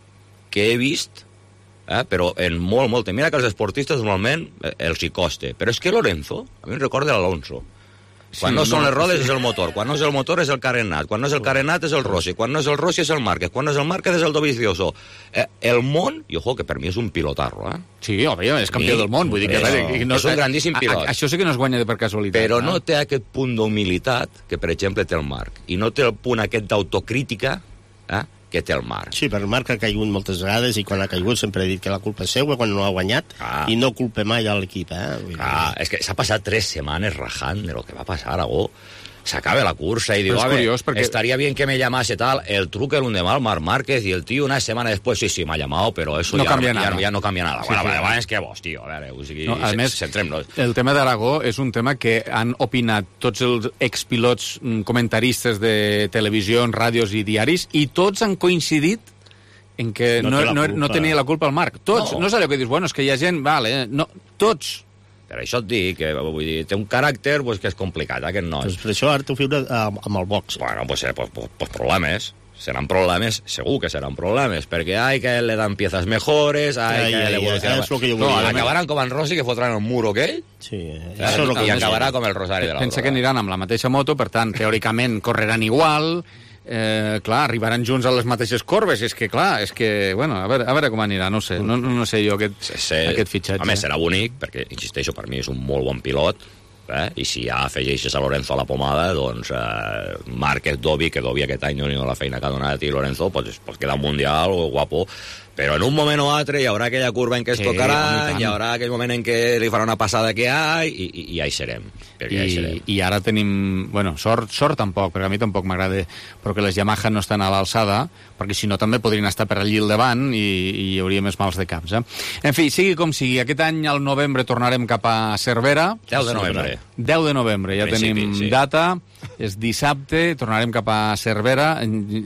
que he vist, eh? Però en molt, molt... Mira que els esportistes normalment eh, els hi costa. Però és que Lorenzo, a mi em recorda l'Alonso. Quan Sí, no són no, les rodes sí. és el motor, quan no és el motor és el carenat, quan no és el carenat és el Rossi, quan no és el Rossi és el Márquez, quan no és el Márquez és el Dovizioso. Eh, el món, i ojo, que per mi és un pilotarro, eh? Sí, home, és campió Sí, del món, vull dir que... és- a veure, que és un grandíssim a- a- pilot. Això sí que no es guanya per casualitat. Però eh? no té aquest punt d'humilitat que, per exemple, té el Marc. I no té el punt aquest d'autocrítica eh, que té el Marc. Sí, però el Marc ha caigut moltes vegades i quan ha caigut sempre he dit que la culpa és seva quan no ha guanyat Ah. i no culpa mai a l'equip, eh? Vull dir- Ah, és que s'ha passat tres setmanes rajant de lo que va passar a Aragó. S'acaba la cursa y digo, Però és a ver, curiós perquè- estaría bien que me llamase tal, el truque el un de mal Marc Márquez y el tío una semana después, sí, sí, me ha llamado, pero eso No ya, cambia ya, nada. ya no cambia nada. Sí, bueno, sí. vale, vale, és que vos, tio, a veure, o sigui, No, a se- més, centrem-nos. el tema d'Aragó és un tema que han opinat tots els expilots mm, comentaristes de televisió, ràdios i diaris, i tots han coincidit en que No no, té la no, no, culpa. tenia la culpa el Marc. Tots. No. No, no és allò que dius, bueno, és que hi ha gent... Vale, no, tots. Per això et dic, que vull dir, té un caràcter pues, que és complicat, aquest noi. Doncs per això ara t'ho fibra amb, amb el box. Bueno, pues, eh, pues, pues, pues problemes. Serán problemes, segur que serán problemes, perquè hay que le dan piezas mejores, hay Ai, que ai, le ai, evolucionar. és lo que jo No, volia. acabaran com en Rossi, que fotran el muro aquell, Sí, eh, això és lo que i jo acabarà volia. com el Rosari de Pensa l'Aurora. que aniran amb la mateixa moto, per tant, teòricament correran igual, eh, clar, arribaran junts a les mateixes corbes, és que, clar, és que, bueno, a veure, a veure com anirà, no sé, no, no sé jo aquest, Sí, aquest fitxatge. Home, serà bonic, perquè, insisteixo, per mi és un molt bon pilot, eh? I si ja afegeixes a Lorenzo a la pomada, doncs eh, Márquez, Dovi, que Dovi aquest any no ni la feina que ha donat, i Lorenzo, pues, pues queda un mundial guapo, però en un moment o altre hi haurà aquella curva en què es Sí, tocarà, home, i tant. hi haurà aquell moment en què li farà una passada que hi ha, i, i, i ja hi serem. Perquè ja hi serem. I, I ara tenim... Bueno, sort, sort tampoc, perquè a mi tampoc m'agrada, però que les Yamaha no estan a l'alçada, perquè si no també podrien estar per allí al davant i, i hi hauria més mals de caps. Eh? En fi, sigui com sigui, aquest any al novembre tornarem cap a Cervera. deu de novembre. deu de novembre, ja Principi, tenim sí. data, és dissabte, tornarem cap a Cervera.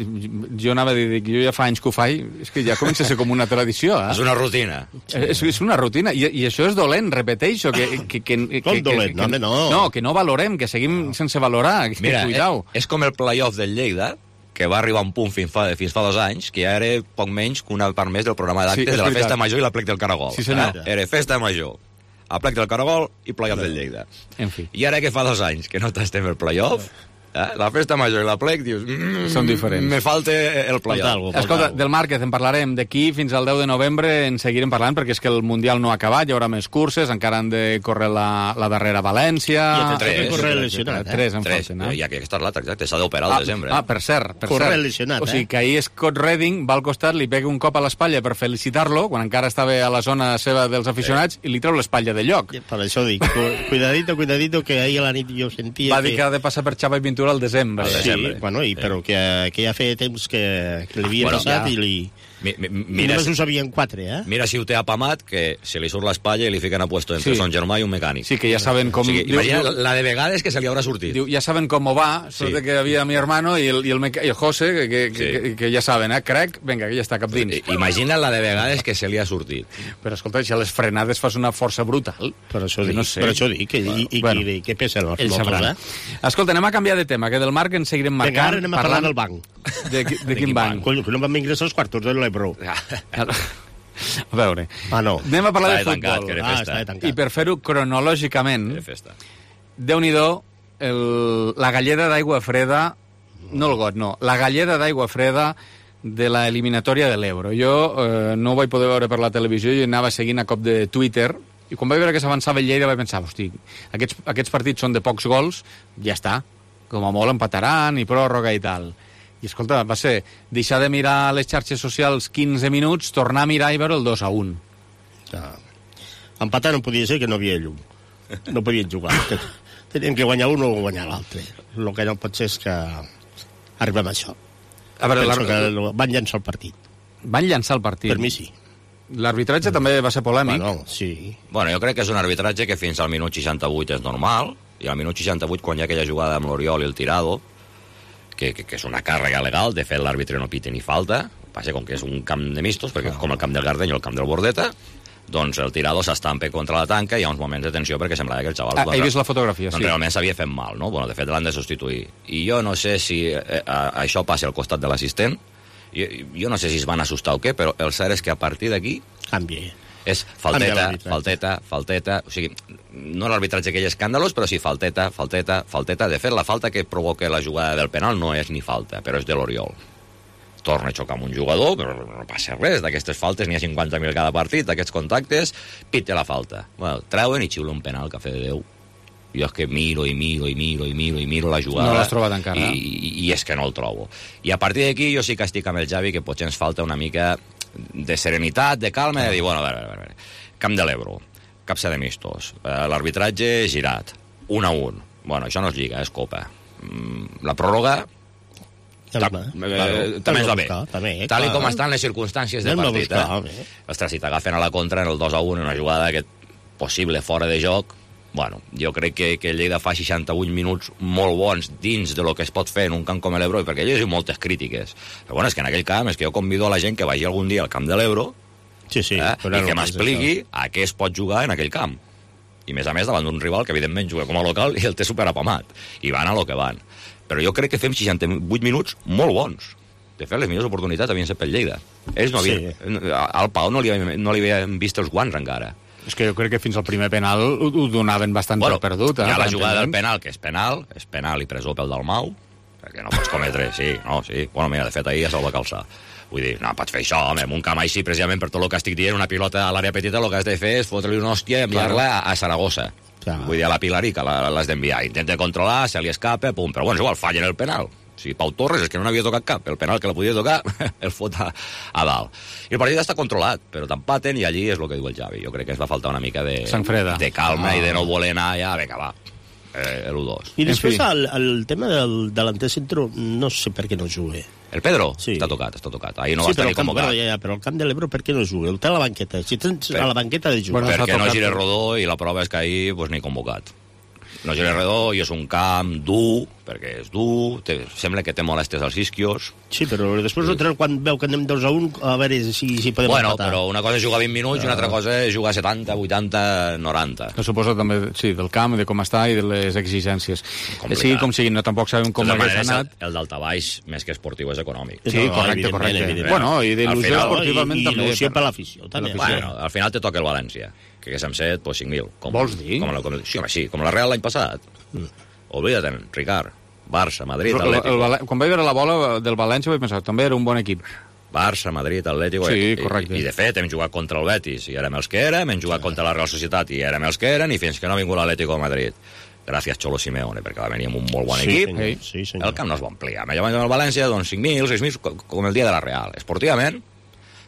Jo anava a dir que jo ja fa anys que ho faig, és que ja comença a ser com una tradició, eh? És una rutina. És, és una rutina, I, i això és dolent, repeteixo, que... que, que, que Com que, dolent? que, No, home, no. No, que no valorem, que seguim sense valorar, que Mira, cuidao. eh, és com el playoff del Lleida, que va arribar a un punt fins fa, fins fa dos anys, que ja era poc menys que una part més del programa d'actes Sí, és de la veritat. Festa Major i la Plec del Caragol. Sí, senyor. Eh? Era Festa Major, a Plec del Caragol i playoff del Lleida. En fi. I ara que fa dos anys que no t'estem el playoff, eh? la Festa Major i la Plec, dius... Mm, Són diferents. Me falta el playoff. Escolta, del Márquez en parlarem d'aquí fins al deu de novembre, en seguirem parlant, perquè és que el Mundial no ha acabat, hi haurà més curses, encara han de córrer la, la darrera València... I té tres. correr lesionat, eh? Tres en Tres, falten, eh? i aquí aquesta és l'altra, exacte, s'ha d'operar Ah, al desembre. ah, per cert, per Correr cert. lesionat, o sigui, eh? que ahir Scott Redding va al costat, li pega un cop a l'espatlla per felicitar-lo, quan encara estava a la zona seva dels aficionats, i li treu l'espatlla de lloc. Per això dic, cu- cuidadito, cuidadito, que ahir a la nit jo sentia Va dir que ha de passar per Xavi Pintura al desembre. Sí, bueno, i, però que, que ja feia temps que, que li havia Bueno, passat ja. i li... Mi, mi, mira, només ho sabien quatre, eh? Mira si ho té apamat, que se li surt l'espatlla i li fiquen a puesto entre sí. son germà i un mecànic. Sí, que ja saben com... O sigui, diu, imagina diu, la de vegades que se li haurà sortit. Diu, ja saben com va, sí. Sort que havia mi hermano i el, i el, meca... i el José, que, que, sí. que, que ja saben, eh? Crec, vinga, que ja està cap dins. Imagina la de vegades que se li ha sortit. Però escolta, si a les frenades fas una força brutal... Per això dic, no sé. per això dic que, i, i, bueno, i, què pesa els ell sabrà. Escolta, anem a canviar de tema, que del Marc ens seguirem marcant... Vinga, ara anem a parlar del banc. De, de, de quin banc? Quan no vam ingressar els quartos de l'Ebro. A veure, ah, no. anem a parlar està de tancat, futbol. Ah, està tancat. I per fer-ho cronològicament, Déu-n'hi-do, el, la galleda d'aigua freda, no el got, no, la galleda d'aigua freda de la eliminatòria de l'Euro. Jo eh, no ho vaig poder veure per la televisió, jo anava seguint a cop de Twitter, i quan vaig veure que s'avançava el Lleida vaig pensar, hosti, aquests, aquests partits són de pocs gols, ja està, com a molt empataran i pròrroga i tal. I escolta, va ser deixar de mirar les xarxes socials quinze minuts, tornar a mirar i veure el dos a un. Ja. Empatar no podia ser que no havia llum. No podien jugar. Tenien que guanyar un o guanyar l'altre. El que no pot ser és que arribem a això. A veure, Penso que van llançar el partit. Van llançar el partit? Per mi sí. L'arbitratge mm. també va ser polèmic. Bueno, sí. Bueno, jo crec que és un arbitratge que fins al minut seixanta-vuit és normal, i al minut seixanta-vuit, quan hi ha aquella jugada amb l'Oriol i el Tirado, que, que, que és una càrrega legal, de fet l'àrbitre no pita ni falta, passa com que és un camp de mistos, perquè com el camp del Gardeny o el camp del Bordeta, doncs el Tirado s'estampa contra la tanca i hi ha uns moments de tensió perquè semblava que el xaval... Ah, he vist la fotografia, doncs sí. Realment s'havia fet mal, no? Bueno, de fet l'han de substituir. I jo no sé si eh, a, això passa al costat de l'assistent, jo, jo no sé si es van assustar o què, però el cert és que a partir d'aquí... Canvia. És falteta, falteta, falteta... O sigui, no l'arbitratge aquell escàndalos, però sí falteta, falteta, falteta. De fet, la falta que provoca la jugada del penal no és ni falta, però és de l'Oriol. Torna a xocar amb un jugador, però no passa res. D'aquestes faltes n'hi ha cinquanta mil cada partit, d'aquests contactes, pite la falta. Bueno, treuen i xiula un penal, que fe de Déu. Jo és que miro i miro i miro i miro i miro la jugada... No l'has trobat encara. I, i, I és que no el trobo. I a partir d'aquí jo sí que estic amb el Javi, que potser ens falta una mica de serenitat, de calma, de dir, bueno, a veure, a veure, a veure. Camp de l'Ebro, capsa de mistos, eh, l'arbitratge girat, un a un. Bueno, això no és lliga, és copa. Mm, la pròrroga... Ta, eh, claro, també ens va bé. També, tal i com estan les circumstàncies del partit. Eh? Ostres, si t'agafen a la contra en el dos a un, en una jugada que possible fora de joc, bueno, jo crec que, que Lleida fa seixanta-vuit minuts molt bons dins de lo que es pot fer en un camp com l'Ebro, perquè jo he dit moltes crítiques. Però bueno, és que en aquell camp, és que jo convido a la gent que vagi algun dia al camp de l'Ebro, sí, sí, eh, i que m'expliqui a què es pot jugar en aquell camp. I més a més davant d'un rival que evidentment juga com a local i el té superapamat. I van a lo que van. Però jo crec que fem seixanta-vuit minuts molt bons. De fet, les millors oportunitats havien set pel Lleida. Ells no havien... Sí. Al Pau no li, havien, no li havien vist els guants encara. És que jo crec que fins al primer penal ho, ho donaven bastant bueno, per perdut. Eh? Hi ha la jugada del penal, que és penal, és penal i presó pel Dalmau, perquè no pots cometre, sí, no, sí. Bueno, mira, de fet, ahir ja se'l va calçar. Vull dir, no pots fer això, home, en un camp així, precisament per tot el que estic dient, una pilota a l'àrea petita, el que has de fer és fotre-li una hòstia i enviar-la a, a Saragossa. Clar. Vull dir, a la Pilarica l'has d'enviar. Intenta controlar, se li escapa, pum, però bueno, és igual, fallen el penal. O sigui, Pau Torres és que no n'havia tocat cap. El penal que la podia tocar, el fot a, a dalt. I el partit està controlat, però t'empaten i allí és el que diu el Javi. Jo crec que es va faltar una mica de, de calma ah. i de no voler anar ja, vinga, va, eh, l'u dos. I després el, el tema del delanter centro, no sé per què no juga. El Pedro? Sí. Està tocat, està tocat. Ahir no sí, va estar ni convocat. Però, ja, ja, però el camp de l'Ebro per què no juga? El té a la banqueta. Si tens per, a la banqueta de jugar. Bueno, perquè no gira Rodó i la prova és que ahir pues, ni convocat. No gira redó i és un camp dur, perquè és dur, té, sembla que té molestes als isquios. Sí, però després l'altre, quan veu que anem dos a un, a veure si, si podem bueno, empatar. Però una cosa és jugar vint minuts ah. i una altra cosa és jugar setanta, vuitanta, noranta. No suposo també, sí, del camp, de com està i de les exigències. Complicat. Sí, com sigui, no tampoc sabem com hagués anat. El, el d'altabaix, més que esportiu, és econòmic. Sí, no, correcte, correcte. Evidentment. Bueno, i d'il·lusió esportivament i, també. I il·lusió per l'afició, també. Bueno, al final te toca el València, que haguéssim set, pues, cinc mil. Com, Vols dir? Com la, com, sí, home, sí, com la Real l'any passat. Mm. Oblida't, Ricard. Barça, Madrid, Atlético. El, el, quan vaig veure la bola del València vaig pensar, també era un bon equip. Barça, Madrid, Atlético... Sí, correcte. I, I de fet hem jugat contra el Betis i érem els que érem, hem jugat sí. contra la Real Societat i érem els que eren, i fins que no ha vingut l'Atlético de Madrid. Gràcies, Cholo Simeone, perquè va venir amb un molt bon sí, equip. Senyor. Sí, senyor. El camp no es va ampliar. Llavors, el València, doncs, cinc mil, sis mil, com el dia de la Real. Esportivament,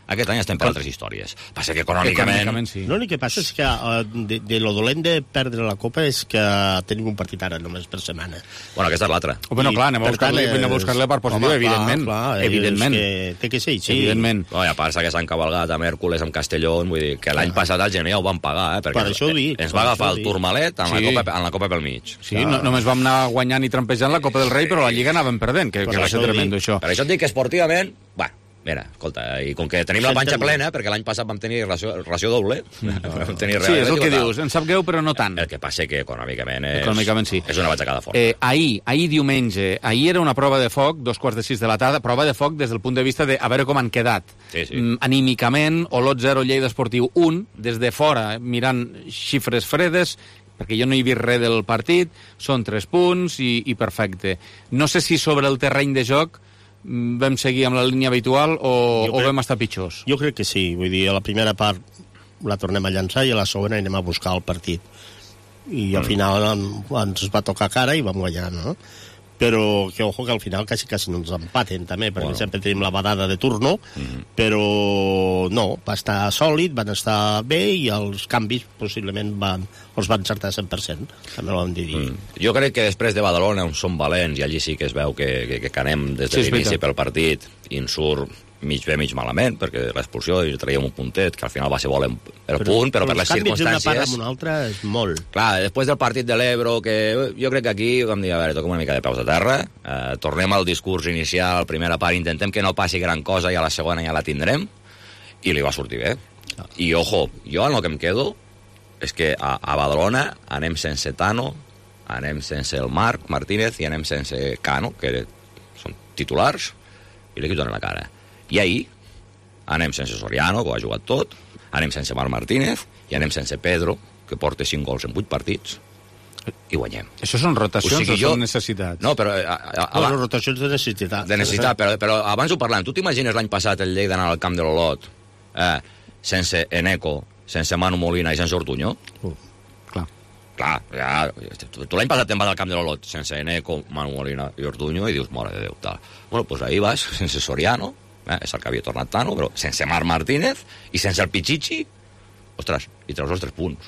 Aquest any estem per altres històries. Passa que econòmicament... econòmicament sí. L'únic que passa és que uh, de, de lo dolent de perdre la Copa és que tenim un partit ara només per setmana. Bueno, aquesta és l'altra. Bueno, clar, anem a buscar-li buscar la part positiva, home, evidentment. Clar, clar, evidentment. Que té que ser així. Evidentment. No, i a part que s'han cavalgat amb Hèrcules, amb Castelló, vull dir que l'any passat al gener ho van pagar, eh? Perquè per això ho dic. Ens va agafar el Tourmalet en, sí. la Copa, en la Copa pel mig. Sí, no, només vam anar guanyant i trampejant la Copa del Rei, però la Lliga anàvem perdent, que, que va ser tremendo, això. Per això et dic que esportivament, bueno, mira, escolta, i com que tenim la panxa plena, perquè l'any passat vam tenir ració, ració doble, no. vam tenir sí, és el que dius, em sap greu, però no tant. El que passa que econòmicament és, econòmicament sí. és una batxacada forta. Eh, ahir, ahir diumenge, ahir era una prova de foc, dos quarts de sis de la tarda, prova de foc des del punt de vista de a veure com han quedat. Sí, sí. Mm, anímicament, Olot zero, Lleida Esportiu un, des de fora, mirant xifres fredes, perquè jo no he vist res del partit, són tres punts i, i perfecte. No sé si sobre el terreny de joc vam seguir amb la línia habitual o, crec, o vam estar pitjors. Jo crec que sí, vull dir, a la primera part la tornem a llançar i a la segona anem a buscar el partit. I al mm. final ens va tocar cara i vam guanyar, no? Però que ojo que al final quasi, quasi no ens empaten també, perquè bueno. sempre tenim la badada de turno, mm. però no, va estar sòlid, van estar bé i els canvis possiblement van, els van encertar cent per cent, també ho vam dir. Mm. Jo crec que després de Badalona on som valents i allí sí que es veu que, que, que canem des de sí, l'inici pel partit i ens surt mig bé, mig malament, perquè l'expulsió i traiem un puntet, que al final va ser bo el però, punt, però, però per les circumstàncies... Els canvis d'una part amb una altra és molt. Clar, després del partit de l'Ebro, que jo crec que aquí vam dir, a veure, toquem una mica de peus a terra, eh, tornem al discurs inicial, primera part, intentem que no passi gran cosa i a la segona ja la tindrem, i li va sortir bé. I, ojo, jo en el que em quedo és que a, a Badalona anem sense Tano, anem sense el Marc Martínez i anem sense Cano, que són titulars, i l'equip dona la cara. I ahir anem sense Soriano, que ho ha jugat tot, anem sense Marc Martínez i anem sense Pedro, que porta cinc gols en vuit partits, i guanyem. Això són rotacions o, sigui, o jo... són necessitats? No, però... A, a, a, bueno, rotacions de necessitat. De necessitat, però, però abans ho parlàvem. Tu t'imagines l'any passat el Lleida d'anar al camp de l'Olot eh, sense Eneco, sense Manu Molina i sense Ortuño? Uh, clar. Clar, ja, tu, tu l'any passat te'n vas al camp de l'Olot sense Eneco, Manu Molina i Ortuño i dius, mare de Déu, tal. Bueno, doncs ahir vas sense Soriano, eh, és el que havia tornat Tano, però sense Marc Martínez i sense el Pichichi, ostres, i treus els tres punts.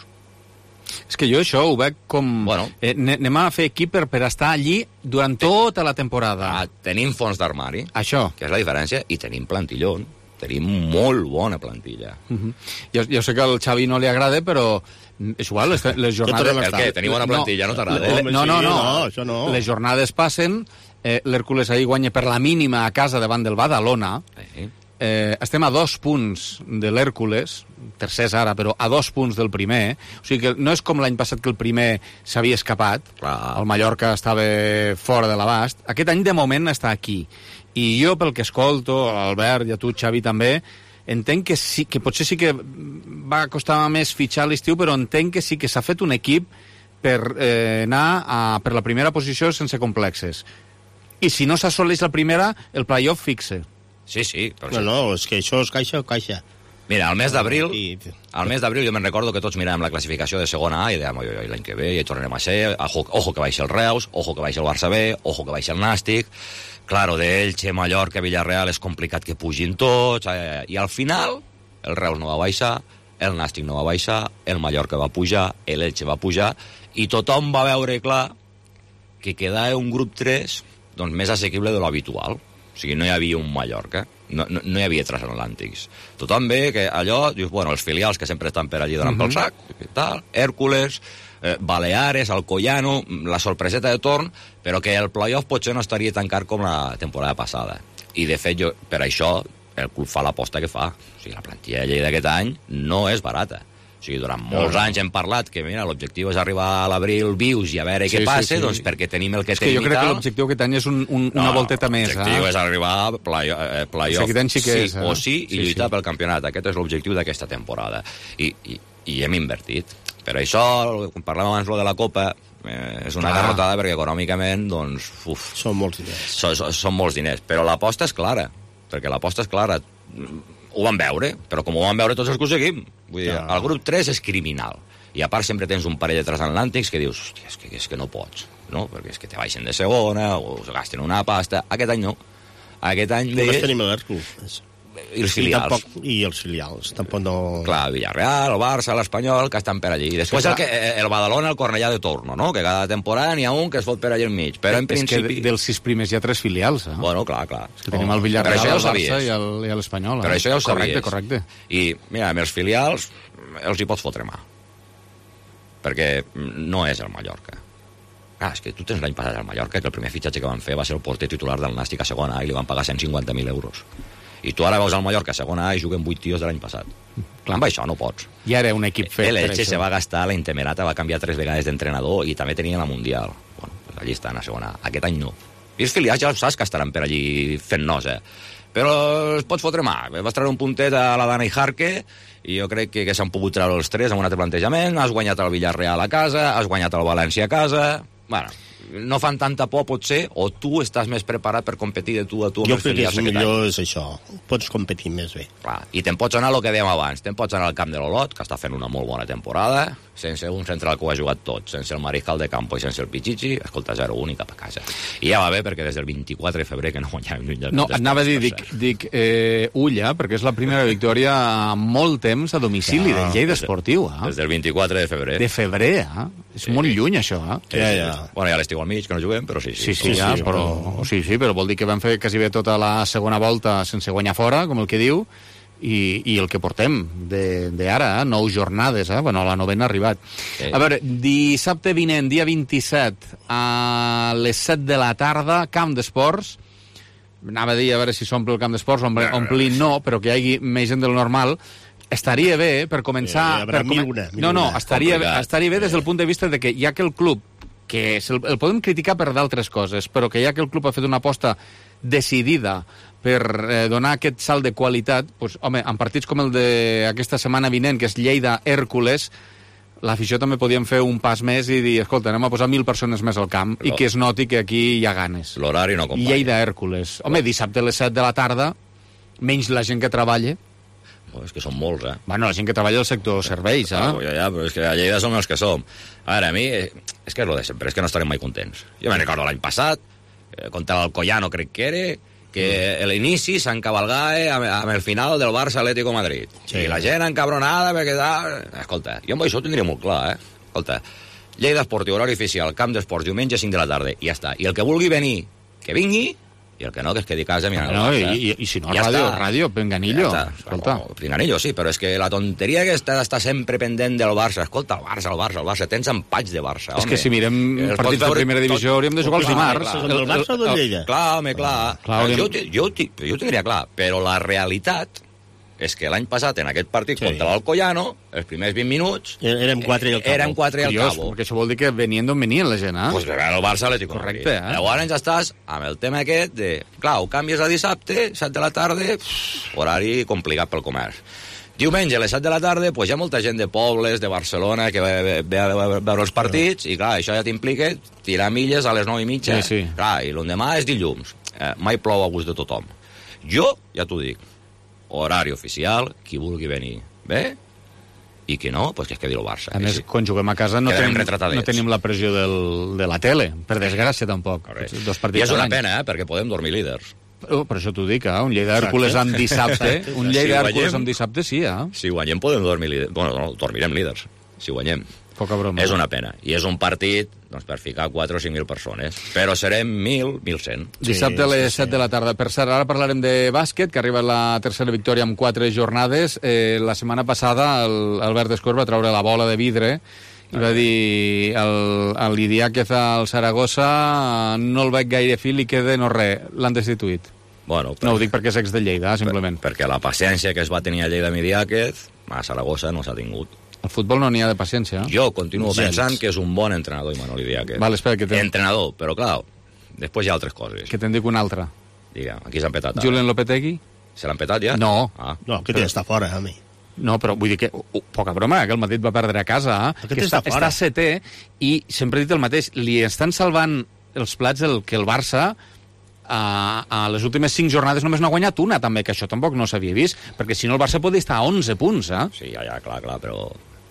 És que jo això ho veig com... Bueno, eh, anem a fer equip per, per estar allí durant tota la temporada. Ah, tenim fons d'armari, això, que és la diferència, i tenim plantillón. Tenim molt bona plantilla. Uh -huh. jo, jo sé que al Xavi no li agrada, però és igual, les, les jornades... El què? Tenim bona plantilla, no, no t'agrada? No, no, no, no, això no. Les jornades passen, eh, l'Hèrcules ahir guanya per la mínima a casa davant del Badalona, sí. eh, estem a dos punts de l'Hèrcules, tercers ara, però a dos punts del primer, o sigui que no és com l'any passat que el primer s'havia escapat, clar. El Mallorca estava fora de l'abast, aquest any de moment està aquí, i jo pel que escolto, l'Albert i a tu, Xavi, també, entenc que sí, que potser sí que va costar més fitxar l'estiu, però entenc que sí que s'ha fet un equip per eh, anar a, per la primera posició sense complexes. I si no s'assoleix la primera, el playoff fixe. Sí, sí. Però no, sí. no, és que això és caixa o caixa. Mira, al mes d'abril, al mes d'abril jo me'n recordo que tots miràvem la classificació de segona A i dèiem, oi, oi, l'any que ve ja hi tornarem a ser, ojo, ojo que baixa el Reus, ojo que baixa el Barça B, ojo que baixa el Nàstic. Claro, d'Elche, Mallorca, Villarreal és complicat que pugin tots, eh, i al final el Reus no va baixar, el Nàstic no va baixar, el Mallorca va pujar, l'Elche va pujar, i tothom va veure clar que quedava un grup tres doncs, més assequible de l'habitual. O sigui, no hi havia un Mallorca, no, no, no hi havia transatlàntics. Tothom ve que allò, dius, bueno, els filials que sempre estan per allí donant uh -huh. pel sac, tal, Hèrcules, eh, Baleares, Alcoyano, la sorpreseta de torn, però que el playoff potser no estaria tan car com la temporada passada. I, de fet, jo, per això el club fa l'aposta que fa. O sigui, la plantilla de Lleida d'aquest any no és barata. O sigui, durant molts no, anys hem parlat que, mira, l'objectiu és arribar a l'abril vius i a veure sí, què passa, sí, sí. doncs perquè tenim el que és tenim i tal. És que jo crec que l'objectiu aquest any és un, un, una no, volteta més. L'objectiu eh? és arribar a play, eh, playoff sí, sí, que és, sí eh? o sí i sí, lluitar sí. pel campionat. Aquest és l'objectiu d'aquesta temporada. I, i, i hem invertit. Per això, quan parlàvem abans de la Copa, eh, és una Clar. garrotada perquè econòmicament, doncs, uf. Són molts diners. Són, són, són molts diners, però l'aposta és clara, perquè l'aposta és clara. Ho vam veure, però com ho vam veure tots els que ho seguim. Vull dir, el grup tres és criminal. I a part sempre tens un parell de transatlàntics que dius, hòstia, és que, és que no pots, no? Perquè és que te baixen de segona o es gasten una pasta. Aquest any no. Aquest any... Només tenim l'Hèrcules. I els filials. I, tampoc, i els filials, tampoc no... Clar, el Villarreal, el Barça, l'Espanyol, que estan per allí. I després el, que, el Badalona, el Cornellà de Torno, no? Que cada temporada n'hi ha un que es fot per allà enmig. Però en és principi... que dels sis primers hi ha tres filials, eh? Bueno, clar, clar. És que tenim el Villarreal, el Barça i el, i l'Espanyol. Eh? Però això ja ho sabies. Correcte, correcte. I, mira, amb els filials els hi pots fotre mà. Perquè no és el Mallorca. Ah, és que tu tens l'any passat al Mallorca, que el primer fitxatge que van fer va ser el porter titular del Nàstic a segona A i li van pagar cent cinquanta mil euros. I tu ara veus al Mallorca a segona A i juguen vuit tios de l'any passat. Clar. Amb això no pots. I ara un equip fet. El Elche se va gastar, la Intemerata va canviar tres vegades d'entrenador i també tenia la Mundial. Bueno, pues allí estan a segona A. Aquest any no. I els filials ja saps que estaran per allí fent nosa. Però es pots fotre mà. Vas treure un puntet a la Dana i Jarque i jo crec que, que s'han pogut treure els tres amb un altre plantejament. Has guanyat el Villarreal a casa, has guanyat el València a casa... Bueno, no fan tanta por, potser, o tu estàs més preparat per competir de tu a tu amb jo els filials. Jo crec que millor és això. Pots competir més bé. Clar, i te'n pots anar el que dèiem abans. Te'n pots anar al camp de l'Olot, que està fent una molt bona temporada, sense un central que ho ha jugat tot, sense el Mariscal de Campo i sense el Pichichi, escolta, zero un i cap a casa. I ja va bé, perquè des del vint-i-quatre de febrer que no guanyàvem lluny del... No, anava a dir, dic, dic eh, Ulla, perquè és la primera victòria en molt temps a domicili del Lleida Esportiu. Eh? Des del vint-i-quatre de febrer. De febrer, eh? És sí. molt lluny, això, eh? Sí, ja, ja. Bueno, ja l'estiu al mig, que no juguem, però sí, sí. Sí, sí, sí, ja, sí, però, però... sí, sí, però vol dir que vam fer quasi bé tota la segona volta sense guanyar fora, com el que diu, i, i el que portem d'ara, eh? nou jornades, eh? Bueno, la novena ha arribat. Sí. A veure, dissabte vinent, dia vint-i-set, a les set de la tarda, Camp d'Esports, anava a dir a veure si s'omple el Camp d'Esports, omplir no, però que hi hagi més gent del normal. Estaria bé per començar... Eh, per com... una, no, no, estaria, estaria bé des del punt de vista de que ja que el club, que el, el podem criticar per d'altres coses, però que ja que el club ha fet una aposta decidida per eh, donar aquest salt de qualitat, doncs, home, en partits com el d'aquesta setmana vinent, que és Lleida-Hèrcules, l'afició també podíem fer un pas més i dir, escolta, anem a posar mil persones més al camp però... i que es noti que aquí hi ha ganes. L'horari no acompanya. Lleida-Hèrcules. Home, dissabte a les set de la tarda, menys la gent que treballa. Oh, és que són molts, eh? Bueno, la gent que treballa al sector serveis, eh? Ah, ja, ja, però és que a Lleida som els que som. Ara, a mi, és que és lo de sempre, és que no estarem mai contents. Jo me'n recordo l'any passat, eh, contra l'Alcoyano, crec que era, que mm. l'inici s'encavalgava amb, amb el final del Barça-Atlético Madrid. Sí. I la gent encabronada perquè... Escolta, jo amb això ho tindria molt clar, eh? Escolta, Lleida Esportiu, horari oficial, Camp d'Esports, diumenge cinc de la tarda, i ja està. I el que vulgui venir, que vingui, i el que no, que es quedi a casa mirant no, el Barça. I, i, i si no, ja ràdio, ràdio, Pinganillo. Ja escolta. No, Pinganillo, sí, però és que la tonteria que està, està sempre pendent del Barça. Escolta, el Barça, el Barça, el Barça. Tens empatx de Barça, home. És que si mirem el partits de primera divisió hauríem de jugar els dimarts. El, el Barça o del Lleida? Clar, home, clar. clar jo, jo, jo, jo ho tindria clar, però la realitat és que l'any passat, en aquest partit sí. contra l'Alcoyano, els primers vint minuts... Érem quatre i al cabo. Érem quatre i al Curiós, cabo. Perquè això vol dir que venien d'on venien la gent, eh? Pues que el Barça Atlético. Correcte, eh? Llavors ja estàs amb el tema aquest de... Clar, ho canvies a dissabte, set de la tarda, horari complicat pel comerç. Diumenge, a les set de la tarda, pues hi ha molta gent de pobles, de Barcelona, que ve, ve a veure els partits, i clar, això ja t'implica tirar milles a les nou i mitja. Sí, sí. Clar, i l'endemà és dilluns. Eh, mai plou a gust de tothom. Jo, ja t'ho dic, horari oficial, qui vulgui venir bé, i que no, pues que es quedi el Barça. A més, sí. quan juguem a casa no tenim, no tenim la pressió del, de la tele, per desgràcia tampoc. Dos I és una pena, eh, perquè podem dormir líders. Oh, per això t'ho dic, eh? Un Lleida-Hèrcules amb dissabte, un Lleida-Hèrcules amb dissabte sí, eh? Si guanyem podem dormir líders. Bueno, no, dormirem líders, si guanyem. Poca broma. És una pena. I és un partit doncs, per ficar quatre o cinc mil persones. Però serem mil, mil cent. Dissabte a les sí, set sí. de la tarda. Per cert, ara parlarem de bàsquet, que arriba la tercera victòria amb quatre jornades. Eh, la setmana passada el Albert Escor va treure la bola de vidre i va dir el, el Idiáquez al Saragossa no el veig gaire fil i queda no res. L'han destituït. Bueno, per... No ho dic perquè és ex de Lleida, simplement. Per, perquè la paciència que es va tenir a Lleida amb Idiáquez, a Saragossa no s'ha tingut. Al futbol no n'hi ha de paciència. Jo continuo Gens. pensant que és un bon entrenador, Imanol Idiáquez. Vale, espera, que ten... Entrenador, però clar, després hi ha altres coses. Que te'n dic una altra. Digue, aquí s'han petat. Julen Lopetegui? Se l'han petat ja? No. Ah. No, aquest però... està fora, a mi. No, però vull dir que, uh, poca broma, que el Madrid va perdre a casa, eh? que està, està setè, i sempre he dit el mateix, li estan salvant els plats el, que el Barça... A, a les últimes cinc jornades només no ha guanyat una, també, que això tampoc no s'havia vist, perquè si no el Barça podria estar a onze punts, eh? Sí, ja, ja, clar, clar, però...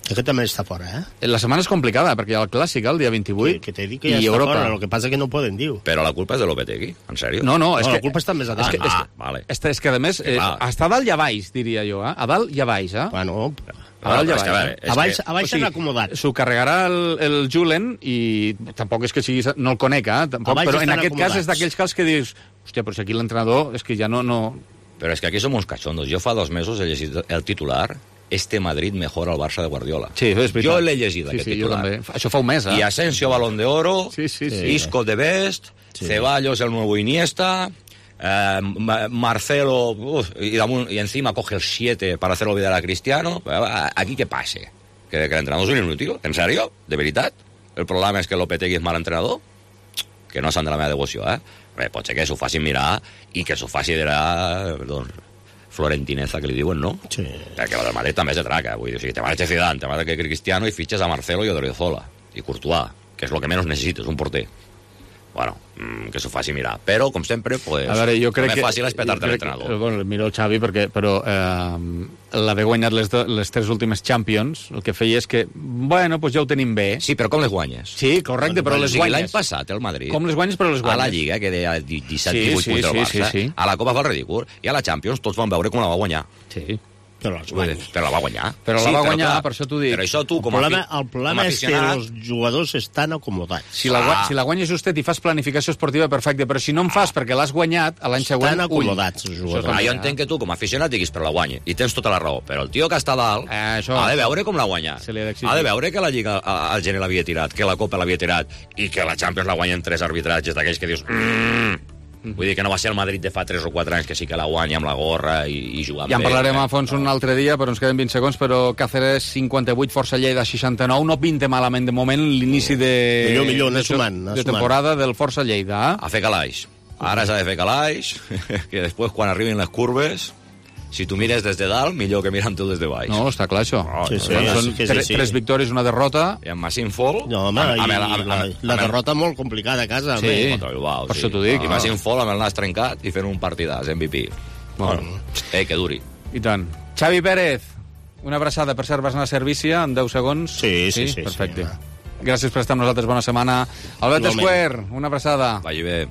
Que també està fora, eh? La setmana és complicada, perquè hi ha el Clàssic el dia vint-i-vuit. Que, que t'he dit que ja està Europa. Fora, el que passa que no poden dir. Però la culpa és de Lopetegui, en sèrio? No, no, és no que... la culpa està més a dalt. És que, és que, ah, vale. és, és que a més, eh, està a dalt i a baix, diria jo, eh? A dalt i a baix, eh? Bueno... A dalt i a baix. Veure, a baix, a baix o sigui, acomodat. S'ho carregarà el, el Julen i tampoc és que sigui... No el conec, eh? Tampoc, però en aquest acomodats. Cas és d'aquells cas que dius hòstia, però si aquí l'entrenador és que ja no... no... Però és que aquí som uns cachondos. Jo fa dos mesos he llegit el titular... Este Madrid mejora al Barça de Guardiola. Sí, és veritat. Jo l'he llegit, sí, aquest sí, titular. Això fa un mes, eh? I Asensio, Balón de Oro, sí, sí, sí. Isco de Best, sí. Ceballos, el nuevo Iniesta, eh, Marcelo, uf, y, y encima coge el siete para hacer olvidar a Cristiano. Aquí què passa? Que, que l'entrenador és un inútil? En sèrio? De veritat? El problema és que Lopetegui és mal entrenador? Que no s'han de la meva devoció, eh? Bé, pot ser que s'ho facin mirar i que s'ho faci de la... Doncs, florentineza, que li diuen, no? Sí. Perquè el del Madrid també és de traca. Vull dir, o sigui, te marxa Zidane, te marxa Cristiano i fitxes a Marcelo i Odriozola. I Courtois, que és el que menys necessites, un porter. Bueno, mmm, que s'ho faci mirar. Però, com sempre, pues, a veure, jo crec no que, és fàcil espetar-te l'entrenador. Bueno, miro el Xavi, perquè, però eh, l'haver guanyat les, do, les tres últimes Champions, el que feia és que, bueno, pues ja ho tenim bé. Sí, però com les guanyes? Sí, correcte, bueno, però les guanyes. L'any passat, el Madrid... Com les guanyes, però les guanyes. A la Lliga, que deia disset divuit sí, sí, punts del Barça, sí, sí, sí. a la Copa fa el ridícul, i a la Champions tots van veure com la va guanyar. Sí. Però, però la va guanyar. Però sí, la va però guanyar, clar, per això t'ho dic. Però això tu, com el problema, a el problema és que els jugadors estan acomodats. Si la, ah. si la guanyes justet i fas planificació esportiva, perfecte, però si no en fas perquè l'has guanyat, a l'any següent... Estan acomodats, els jugadors. Ah, jo entenc que tu, com a aficionat, diguis per la guanya, i tens tota la raó, però el tio que està dalt eh, això... ha de veure com la guanya. Ha de veure que la Lliga al gener l'havia tirat, que la Copa l'havia tirat, i que la Champions la guanyen tres arbitratges d'aquells que dius... Mm, vull dir que no va ser el Madrid de fa tres o quatre anys que sí que la guanya amb la gorra i, i jugant bé. Ja en parlarem a fons un altre dia, però ens queden vint segons, però Cáceres cinquanta-vuit, Força Lleida seixanta-nou, no pinta malament de moment l'inici de, millor, millor, de, sumant, de temporada del Força Lleida. A fer calaix. Ara s'ha de fer calaix, que després quan arribin les curves... Si tu mires des de dalt, millor que mirant-ho des de baix. No, està clar, això. Oh, sí, sí, són sí, sí, tres, sí. tres victòries, una derrota. I amb Massin Fall... No, home, amb, amb, i amb, amb, la, amb, la amb, derrota molt complicada a casa. Sí, Bilbao, per sí. això t'ho dic. I Massin Fall amb el nas trencat i fent un partidàs, M V P. Bueno, eh, que duri. I tant. Xavi Pérez, una abraçada, per cert, vas anar a Servícia en deu segons. Sí, sí, sí. Perfecte. Sí, gràcies per estar amb nosaltres, bona setmana. Albert Square, una abraçada. Vagi bé.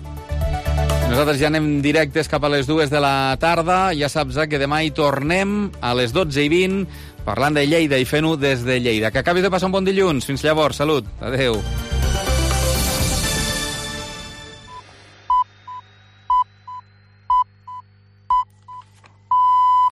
Nosaltres ja anem directes cap a les dues de la tarda. Ja saps eh, que demà hi tornem a les dotze i vint parlant de Lleida i fent-ho des de Lleida. Que acabis de passar un bon dilluns. Fins llavors, salut. Adéu.